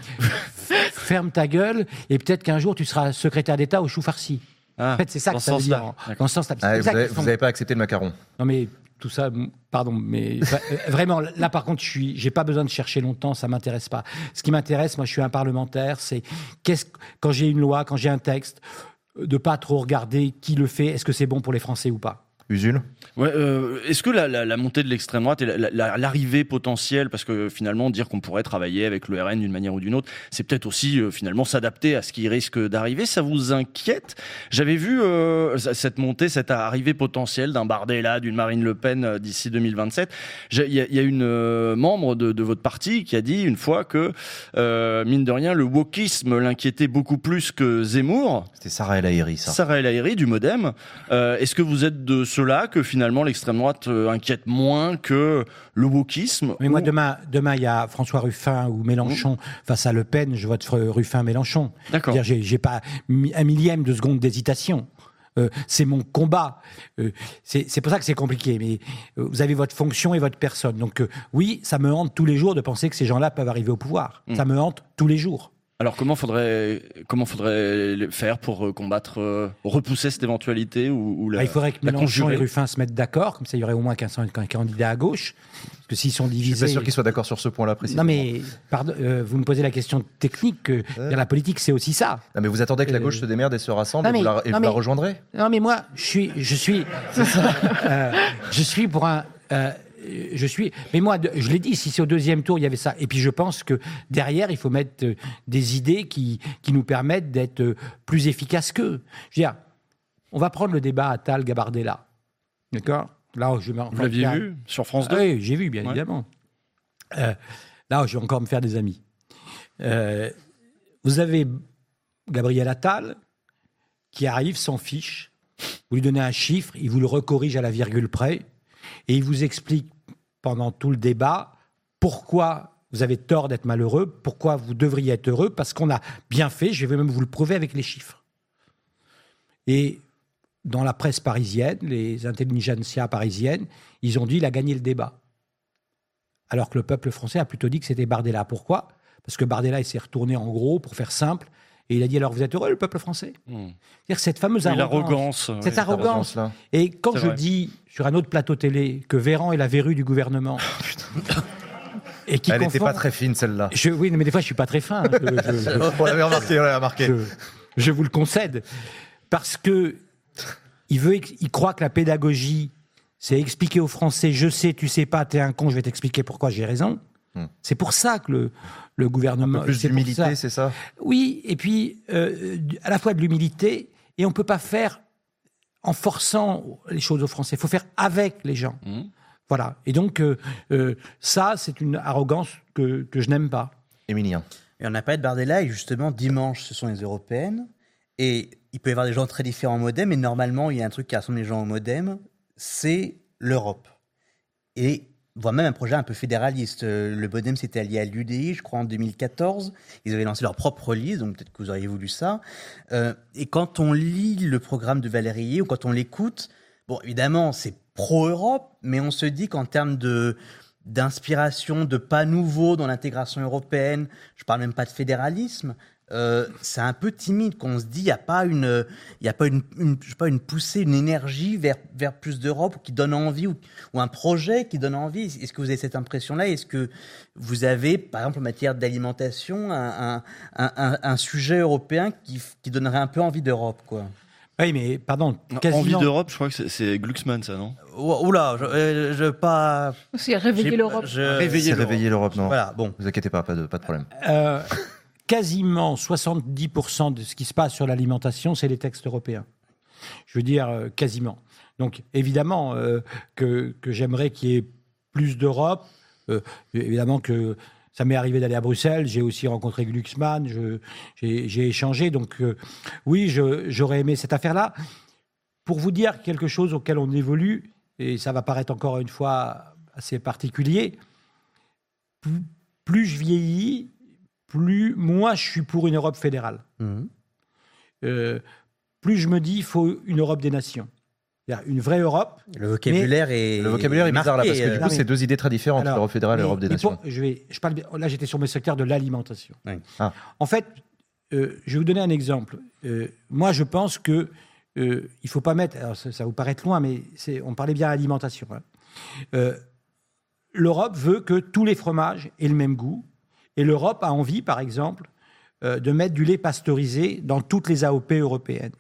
ferme ta gueule et peut-être qu'un jour tu seras secrétaire d'État au chou farci. Ah, en fait, c'est ça dans que ce ça veut sens-là. dire. en- D'accord. Dans ce sens-là. C'est Ah, pour vous ça avez- qu'ils vous sont- n'avez pas accepté le macaron. Non mais tout ça, m- pardon, mais va- euh, vraiment, là par contre, je suis, j'ai pas besoin de chercher longtemps, ça m'intéresse pas. Ce qui m'intéresse, moi, je suis un parlementaire, c'est qu'est-ce quand j'ai une loi, quand j'ai un texte, euh, de pas trop regarder qui le fait, est-ce que c'est bon pour les Français ou pas. Usul. Ouais, euh, est-ce que la, la, la montée de l'extrême droite et la- la- l'arrivée potentielle, parce que finalement dire qu'on pourrait travailler avec le R N d'une manière ou d'une autre, c'est peut-être aussi euh, finalement s'adapter à ce qui risque d'arriver. Ça vous inquiète? J'avais vu euh, cette montée, cette arrivée potentielle d'un Bardella, d'une Marine Le Pen euh, d'ici deux mille vingt-sept. J'ai- Il y, a- il y a une euh, membre de, de votre parti qui a dit une fois que euh, mine de rien, le wokisme l'inquiétait beaucoup plus que Zemmour. C'était Sarah El Haïry, ça. Sarah El Haïry du MoDem. Euh, Est-ce que vous êtes de ceux-là que finalement l'extrême droite euh, inquiète moins que le wokisme? Mais moi, ou- demain, demain, il y a François Ruffin ou Mélenchon face à Le Pen, je vote Fr- Ruffin-Mélenchon. D'accord. C'est-à-dire, J'ai, j'ai pas mi- un millième de seconde d'hésitation. Euh, c'est mon combat. Euh, c'est, c'est pour ça que c'est compliqué. Mais euh, vous avez votre fonction et votre personne. Donc euh, oui, ça me hante tous les jours de penser que ces gens-là peuvent arriver au pouvoir. Mm. Ça me hante tous les jours. Alors comment faudrait comment faudrait le faire pour euh, combattre, euh, repousser cette éventualité ou, ou la, Bah, il faudrait que la Mélenchon conjurer? et Ruffin se mettent d'accord. Comme ça, il y aurait au moins qu'un qu'un candidat à gauche. Parce que s'ils sont Je suis divisés... pas sûr qu'ils soient d'accord sur ce point-là précisément. Non mais, pardon, euh, vous me posez la question technique. Que, Ouais. La politique, c'est aussi ça. Non, mais vous attendez que la Euh, gauche se démerde et se rassemble non, et mais- vous la, et non, vous la mais- rejoindrez? Non, mais moi, je suis, je suis, euh, je suis pour un, euh, je suis, mais moi, de- je l'ai dit, si c'est au deuxième tour, il y avait ça. Et puis, je pense que derrière, il faut mettre euh, des idées qui, qui nous permettent d'être euh, plus efficaces qu'eux. Je veux dire, on va prendre le débat Attal-Gabardella. D'accord? Là, où je vais, Vous l'aviez vu sur France deux? Ah oui, j'ai vu, bien Ouais. évidemment. Euh, là, je vais encore me faire des amis. Euh, vous avez Gabriel Attal qui arrive, s'en fiche. Vous lui donnez un chiffre, il vous le recorrige à la virgule près et il vous explique pendant tout le débat pourquoi vous avez tort d'être malheureux, pourquoi vous devriez être heureux, parce qu'on a bien fait, je vais même vous le prouver avec les chiffres. Et dans la presse parisienne, les intelligentsia parisiennes, ils ont dit il a gagné le débat. Alors que le peuple français a plutôt dit que c'était Bardella. Pourquoi? Parce que Bardella, il s'est retourné en gros, pour faire simple, et il a dit alors vous êtes heureux, le peuple français? Hmm. C'est-à-dire cette fameuse Oui, arrogance. l'arrogance, Cette oui, cette arrogance. arrogance-là. Et quand C'est je vrai. dis sur un autre plateau télé que Véran est la verrue du gouvernement. Et qui Elle n'était confond- pas très fine, celle-là. Je- oui, mais des fois, je suis pas très fin. Je, je- je- On l'avait remarqué, on l'avait remarqué. je, je vous le concède. Parce que il veut, ex- il croit que la pédagogie, c'est expliquer aux Français, je sais, tu sais pas, t'es un con, je vais t'expliquer pourquoi j'ai raison. Hmm. C'est pour ça que le, le gouvernement... Un peu plus c'est pour d'humilité, ça. c'est ça? Oui, et puis euh, du- à la fois de l'humilité, et on peut pas faire en forçant les choses aux Français. Il faut faire avec les gens. Mmh. Voilà. Et donc, euh, euh, ça, c'est une arrogance que, que je n'aime pas. Émilien. Et on n'a pas de Bardella, et justement, dimanche, ce sont les européennes. Et il peut y avoir des gens très différents au MoDem, mais normalement, il y a un truc qui rassemble les gens au MoDem, c'est l'Europe. Et voire même un projet un peu fédéraliste. Euh, Le MoDem s'était allié à l'U D I, je crois, en deux mille quatorze. Ils avaient lancé leur propre liste, donc peut-être que vous auriez voulu ça. Euh, et quand on lit le programme de Valérie, ou quand on l'écoute, bon, évidemment, c'est pro-Europe, mais on se dit qu'en termes de d'inspiration, de pas nouveau dans l'intégration européenne, je parle même pas de fédéralisme, euh, c'est un peu timide, qu'on se dit, il n'y a pas une, il y a pas une, une, je sais pas, une poussée, une énergie vers, vers plus d'Europe qui donne envie, ou, ou un projet qui donne envie. Est-ce que vous avez cette impression-là? Est-ce que vous avez, par exemple, en matière d'alimentation, un, un, un, un sujet européen qui, qui donnerait un peu envie d'Europe, quoi? Oui, mais pardon, quasiment... Envie d'Europe, je crois que c'est- c'est Glucksmann, ça, non? Oula, je, euh, je pas... C'est réveiller j'ai- l'Europe. je- Réveiller, réveiller l'Europe, non. Voilà, bon. Vous inquiétez pas, pas de, pas de problème. Euh, quasiment soixante-dix pour cent de ce qui se passe sur l'alimentation, c'est les textes européens. Je veux dire, euh, quasiment. Donc, évidemment euh, que, que j'aimerais qu'il y ait plus d'Europe. Euh, évidemment que ça m'est arrivé d'aller à Bruxelles. J'ai aussi rencontré Glucksmann. Je, j'ai, j'ai échangé. Donc, euh, oui, je, j'aurais aimé cette affaire-là. Pour vous dire quelque chose auquel on évolue, et ça va paraître encore une fois assez particulier, plus, plus je vieillis, plus moi je suis pour une Europe fédérale. Mmh. Euh, plus je me dis il faut une Europe des nations. C'est-à-dire une vraie Europe. Le vocabulaire est Le vocabulaire est bizarre là, parce que du euh, coup, non, c'est mais- deux idées très différentes, Alors, l'Europe fédérale et mais- l'Europe des mais nations. pour- je vais, je parle, là, j'étais sur le secteur de l'alimentation. Oui. Ah. En fait, euh, je vais vous donner un exemple. Euh, moi, je pense que euh, il faut pas mettre. Alors, ça, ça va vous paraître loin, mais c'est, on parlait bien alimentation. Hein. Euh, L'Europe veut que tous les fromages aient le même goût, et l'Europe a envie, par exemple, euh, de mettre du lait pasteurisé dans toutes les A O P européennes.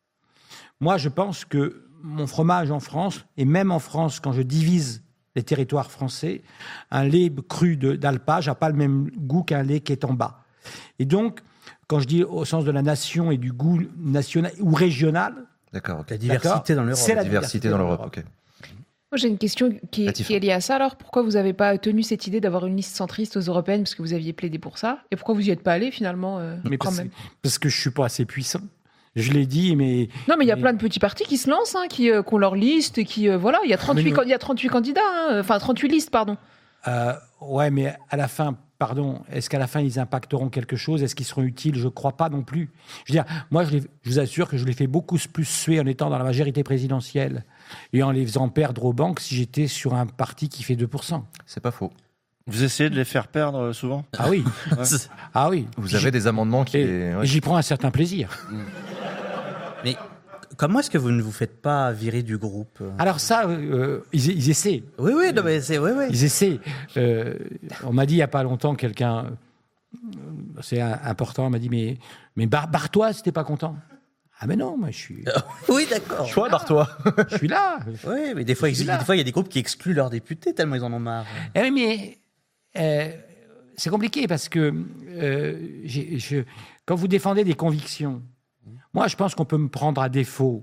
Moi, je pense que mon fromage en France, et même en France, quand je divise les territoires français, un lait cru de- d'alpage n'a pas le même goût qu'un lait qui est en bas. Et donc, quand je dis au sens de la nation et du goût national ou régional, D'accord. ok. La diversité dans l'Europe. c'est la diversité dans l'Europe. Ok. Moi, j'ai une question qui est, Latifa. qui est liée à ça. Alors, pourquoi vous n'avez pas tenu cette idée d'avoir une liste centriste aux européennes, parce que vous aviez plaidé pour ça, et pourquoi vous n'y êtes pas allé finalement euh, mais quand parce, même parce que je suis pas assez puissant. Je l'ai dit, mais Non, mais il y a mais- plein de petits partis qui se lancent, hein, qui, euh, qui ont leur liste, qui euh, voilà, il y a trente-huit, Mais nous- can- il y a trente-huit candidats, hein, enfin trente-huit listes, pardon. Euh, ouais, mais à la fin, pardon, est-ce qu'à la fin ils impacteront quelque chose? Est-ce qu'ils seront utiles? Je ne crois pas non plus. Je veux dire, moi, je, les- je vous assure que je les fais beaucoup plus suer en étant dans la majorité présidentielle et en les faisant perdre aux banques si j'étais sur un parti qui fait deux pour cent. C'est pas faux. Vous essayez de les faire perdre euh, souvent? Ah oui. Ouais. Ah oui. Vous avez des amendements qui. Et, les- ouais. et j'y prends un certain plaisir. Mais comment est-ce que vous ne vous faites pas virer du groupe? Alors ça, euh, ils, ils essaient. Oui, oui, non, mais c'est, oui, oui. Ils essaient. Euh, on m'a dit il n'y a pas longtemps, quelqu'un, euh, c'est un- important, on m'a dit, mais, mais bar- barre-toi si t'es pas content. Ah mais non, moi je suis, Oui, d'accord. Toi, barre-toi. je suis là. Oui, mais des fois, Je suis il- là. des fois, il y a des groupes qui excluent leurs députés tellement ils en ont marre. Eh oui, mais euh, c'est compliqué parce que euh, j'ai- je- quand vous défendez des convictions, moi je pense qu'on peut me prendre à défaut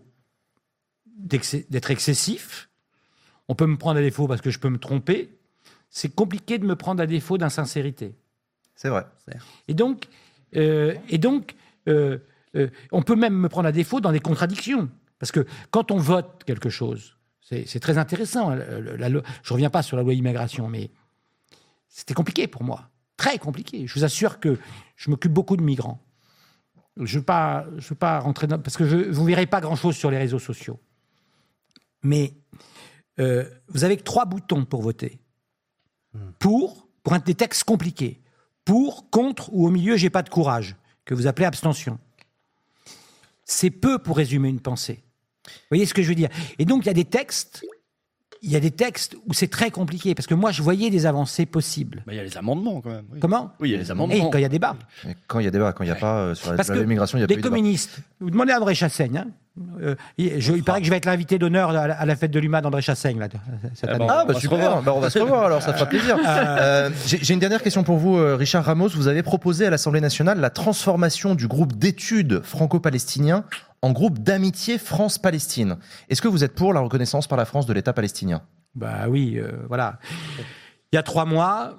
d'excès- d'être excessif, on peut me prendre à défaut parce que je peux me tromper, c'est compliqué de me prendre à défaut d'insincérité. C'est vrai. Et donc, euh, et donc euh, euh, on peut même me prendre à défaut dans des contradictions. Parce que quand on vote quelque chose, c'est c'est très intéressant. La- la- la loi- je ne reviens pas sur la loi immigration, mais c'était compliqué pour moi. Très compliqué. Je vous assure que je m'occupe beaucoup de migrants. Je ne veux pas, je veux pas rentrer dans... Parce que je, vous ne verrez pas grand-chose sur les réseaux sociaux. Mais euh, vous avez que trois boutons pour voter. Pour, pour un des textes compliqués. Pour, contre ou au milieu, j'ai pas de courage, que vous appelez abstention. C'est peu pour résumer une pensée. Vous voyez ce que je veux dire? Et donc, il y a des textes, il y a des textes où c'est très compliqué, parce que moi, je voyais des avancées possibles. Bah, il y a les amendements quand même. Oui. Comment? Oui, il y a les Et amendements. quand il y y a débat. Mais quand il y a débat, quand il n'y a pas euh, sur la, Parce sur la que immigration, il y a les pas eu de débat. communistes, vous demandez à André Chassaigne, hein, euh, il, je- il paraît que je vais être l'invité d'honneur à la, à la fête de l'U M A d'André Chassaigne, là, cette Ah année. bon. Ah, On bah va se super, revoir. bah, on va se revoir alors, ça fera plaisir. Euh, J'ai j'ai une dernière question pour vous, euh, Richard Ramos. Vous avez proposé à l'Assemblée nationale la transformation du groupe d'études franco-palestinien en groupe d'amitié France-Palestine. Est-ce que vous êtes pour la reconnaissance par la France de l'État palestinien? Bah oui, euh, voilà. Il y a trois mois,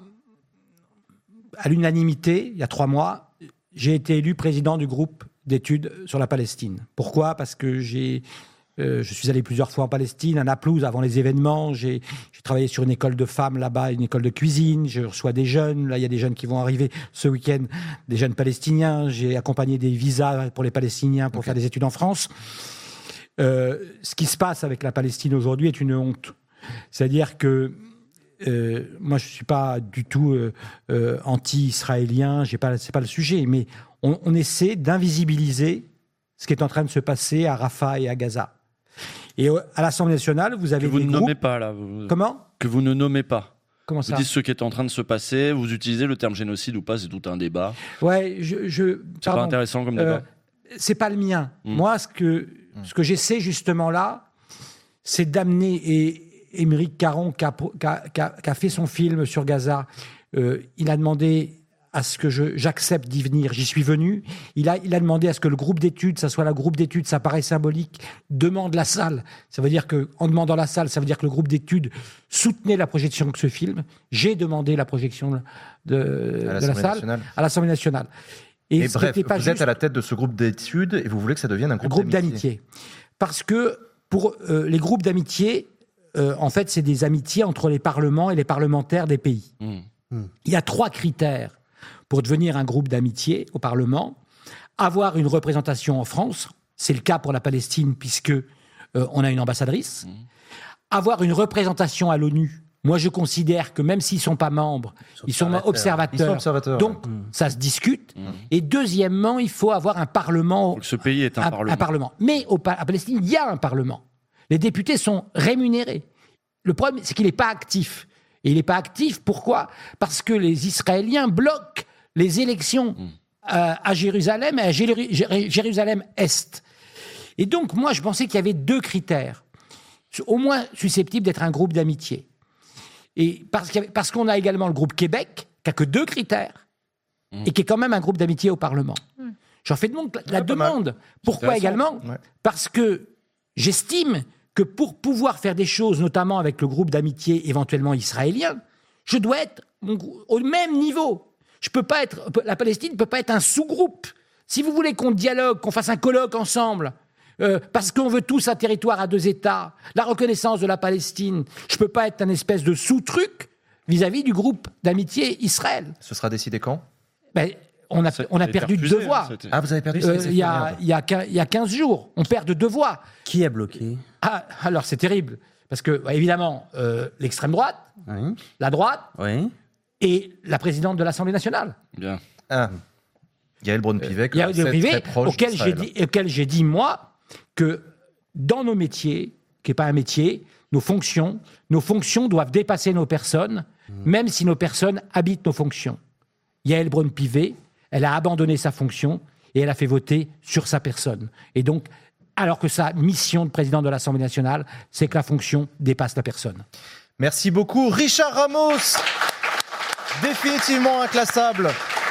à l'unanimité, il y a trois mois, j'ai été élu président du groupe d'études sur la Palestine. Pourquoi? Parce que j'ai, euh, je suis allé plusieurs fois en Palestine, à Naplouse, avant les événements. J'ai, j'ai travaillé sur une école de femmes là-bas, une école de cuisine. Je reçois des jeunes. Là, il y a des jeunes qui vont arriver ce week-end, des jeunes palestiniens. J'ai accompagné des visas pour les Palestiniens pour Ok. faire des études en France. Euh, ce qui se passe avec la Palestine aujourd'hui est une honte. C'est-à-dire que euh, moi, je ne suis pas du tout euh, euh, anti-israélien, j'ai pas, c'est pas le sujet, mais on, on essaie d'invisibiliser ce qui est en train de se passer à Rafah et à Gaza. Et euh, à l'Assemblée nationale, vous avez Que vous des ne groupes... nommez pas là. vous- Comment? Que vous ne nommez pas. Comment Vous ça? dites ce qui est en train de se passer, vous utilisez le terme génocide ou pas, c'est tout un débat. Ouais, je... je C'est pardon. pas intéressant comme Euh, débat. c'est pas le mien. Mm. Moi, ce que, ce que j'essaie justement là, c'est d'amener, et Émeric Caron, qui a, qui a- qui a- qui a fait son film sur Gaza, euh, il a demandé à ce que je- j'accepte d'y venir. J'y suis venu. Il a, il a demandé à ce que le groupe d'études, ça soit le groupe d'études, ça paraît symbolique, demande la salle. Ça veut dire que, en demandant la salle, ça veut dire que le groupe d'études soutenait la projection de ce film. J'ai demandé la projection de, À de la l'Assemblée salle nationale. à l'Assemblée nationale. Et, Et ce bref, n'était pas vous juste êtes à la tête de ce groupe d'études et vous voulez que ça devienne un un groupe, groupe d'amitié. Parce que pour euh, les groupes d'amitié, euh, en fait, c'est des amitiés entre les parlements et les parlementaires des pays. Mmh. Il y a trois critères pour devenir un groupe d'amitié au Parlement. Avoir une représentation en France, c'est le cas pour la Palestine, puisque euh, on a une ambassadrice. Mmh. Avoir une représentation à l'ONU, moi je considère que même s'ils ne sont pas membres, ils sont observateurs. Ils sont observateurs. Donc mmh. ça se discute. Mmh. Et deuxièmement, il faut avoir un parlement. Donc ce pays est un, un parlement. Un parlement. Mais au, à Palestine, il y a un parlement. Les députés sont rémunérés. Le problème, c'est qu'il n'est pas actif. Et il n'est pas actif, pourquoi ? Parce que les Israéliens bloquent les élections mmh. euh, à Jérusalem et à Jéru- Jérusalem-Est. Et donc, moi, je pensais qu'il y avait deux critères, au moins susceptibles d'être un groupe d'amitié. Et parce, qu'il y avait, parce qu'on a également le groupe Québec, qui n'a que deux critères, mmh. et qui est quand même un groupe d'amitié au Parlement. Mmh. J'en fais donc la, la demande. Pourquoi également ? Ouais. Parce que j'estime que pour pouvoir faire des choses, notamment avec le groupe d'amitié éventuellement israélien, je dois être au même niveau. Je peux pas être, la Palestine ne peut pas être un sous-groupe. Si vous voulez qu'on dialogue, qu'on fasse un colloque ensemble, euh, parce qu'on veut tous un territoire à deux États, la reconnaissance de la Palestine, je ne peux pas être un espèce de sous-truc vis-à-vis du groupe d'amitié Israël. Ce sera décidé quand ? Ben, on a, on a perdu de deux voix. Hein, ah, vous avez perdu euh, Il y, y, y a quinze jours, on perd de deux voix. Qui a bloqué ? Ah, alors c'est terrible, parce que, bah, évidemment, euh, l'extrême droite, oui. la droite, oui. et la présidente de l'Assemblée nationale. Bien. Ah. Yael Braun-Pivet, euh, très proche auquel j'ai dit, auquel j'ai dit, moi, que dans nos métiers, qui n'est pas un métier, nos fonctions, nos fonctions doivent dépasser nos personnes, mmh. même si nos personnes habitent nos fonctions. Yael Braun-Pivet, elle a abandonné sa fonction et elle a fait voter sur sa personne. Et donc, alors que sa mission de président de l'Assemblée nationale, c'est que la fonction dépasse la personne. Merci beaucoup. Richard Ramos, définitivement inclassable.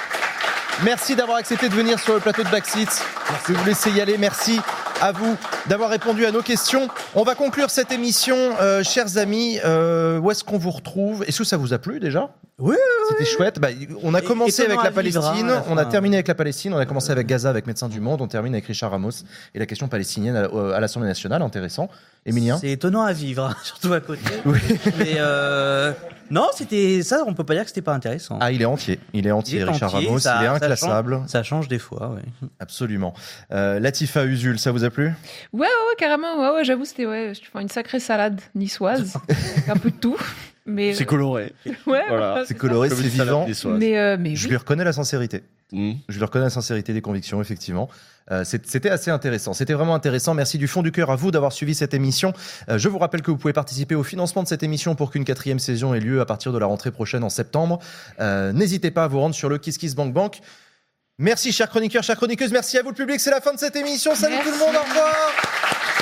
Merci d'avoir accepté de venir sur le plateau de Backseat. Je vais vous laisser y aller. Merci à vous d'avoir répondu à nos questions. On va conclure cette émission. Euh, chers amis, euh, où est-ce qu'on vous retrouve ? Est-ce que ça vous a plu déjà ? Oui, oui, C'était oui. chouette. Bah, on a commencé avec la Palestine, vivre, hein, on a terminé avec la Palestine, on a commencé avec Gaza, avec Médecins du Monde, on termine avec Richard Ramos et la question palestinienne à, à l'Assemblée nationale. Intéressant. Émilien ? C'est étonnant à vivre, surtout à côté. Oui. Mais euh... non, c'était ça. On peut pas dire que c'était pas intéressant. Ah, il est entier. Il est entier, il est Richard entier, Ramos. Ça, il est inclassable. Ça change, ça change des fois, oui. Absolument. Euh, Latifa Usul, ça vous a plu ? Ouais, ouais, ouais, carrément. Ouais, ouais, j'avoue, c'était ouais, une sacrée salade niçoise, avec un peu de tout. Mais c'est coloré. Ouais, voilà. C'est coloré, c'est vivant. Mais, euh, mais je oui. lui reconnais la sincérité. Mmh. Je lui reconnais la sincérité des convictions, effectivement. Euh, c'était assez intéressant. C'était vraiment intéressant. Merci du fond du cœur à vous d'avoir suivi cette émission. Euh, je vous rappelle que vous pouvez participer au financement de cette émission pour qu'une quatrième saison ait lieu à partir de la rentrée prochaine en septembre. Euh, n'hésitez pas à vous rendre sur le KissKissBankBank. Merci, chers chroniqueurs, chères chroniqueuses. Merci à vous, le public. C'est la fin de cette émission. Salut Merci. Tout le monde. Au revoir.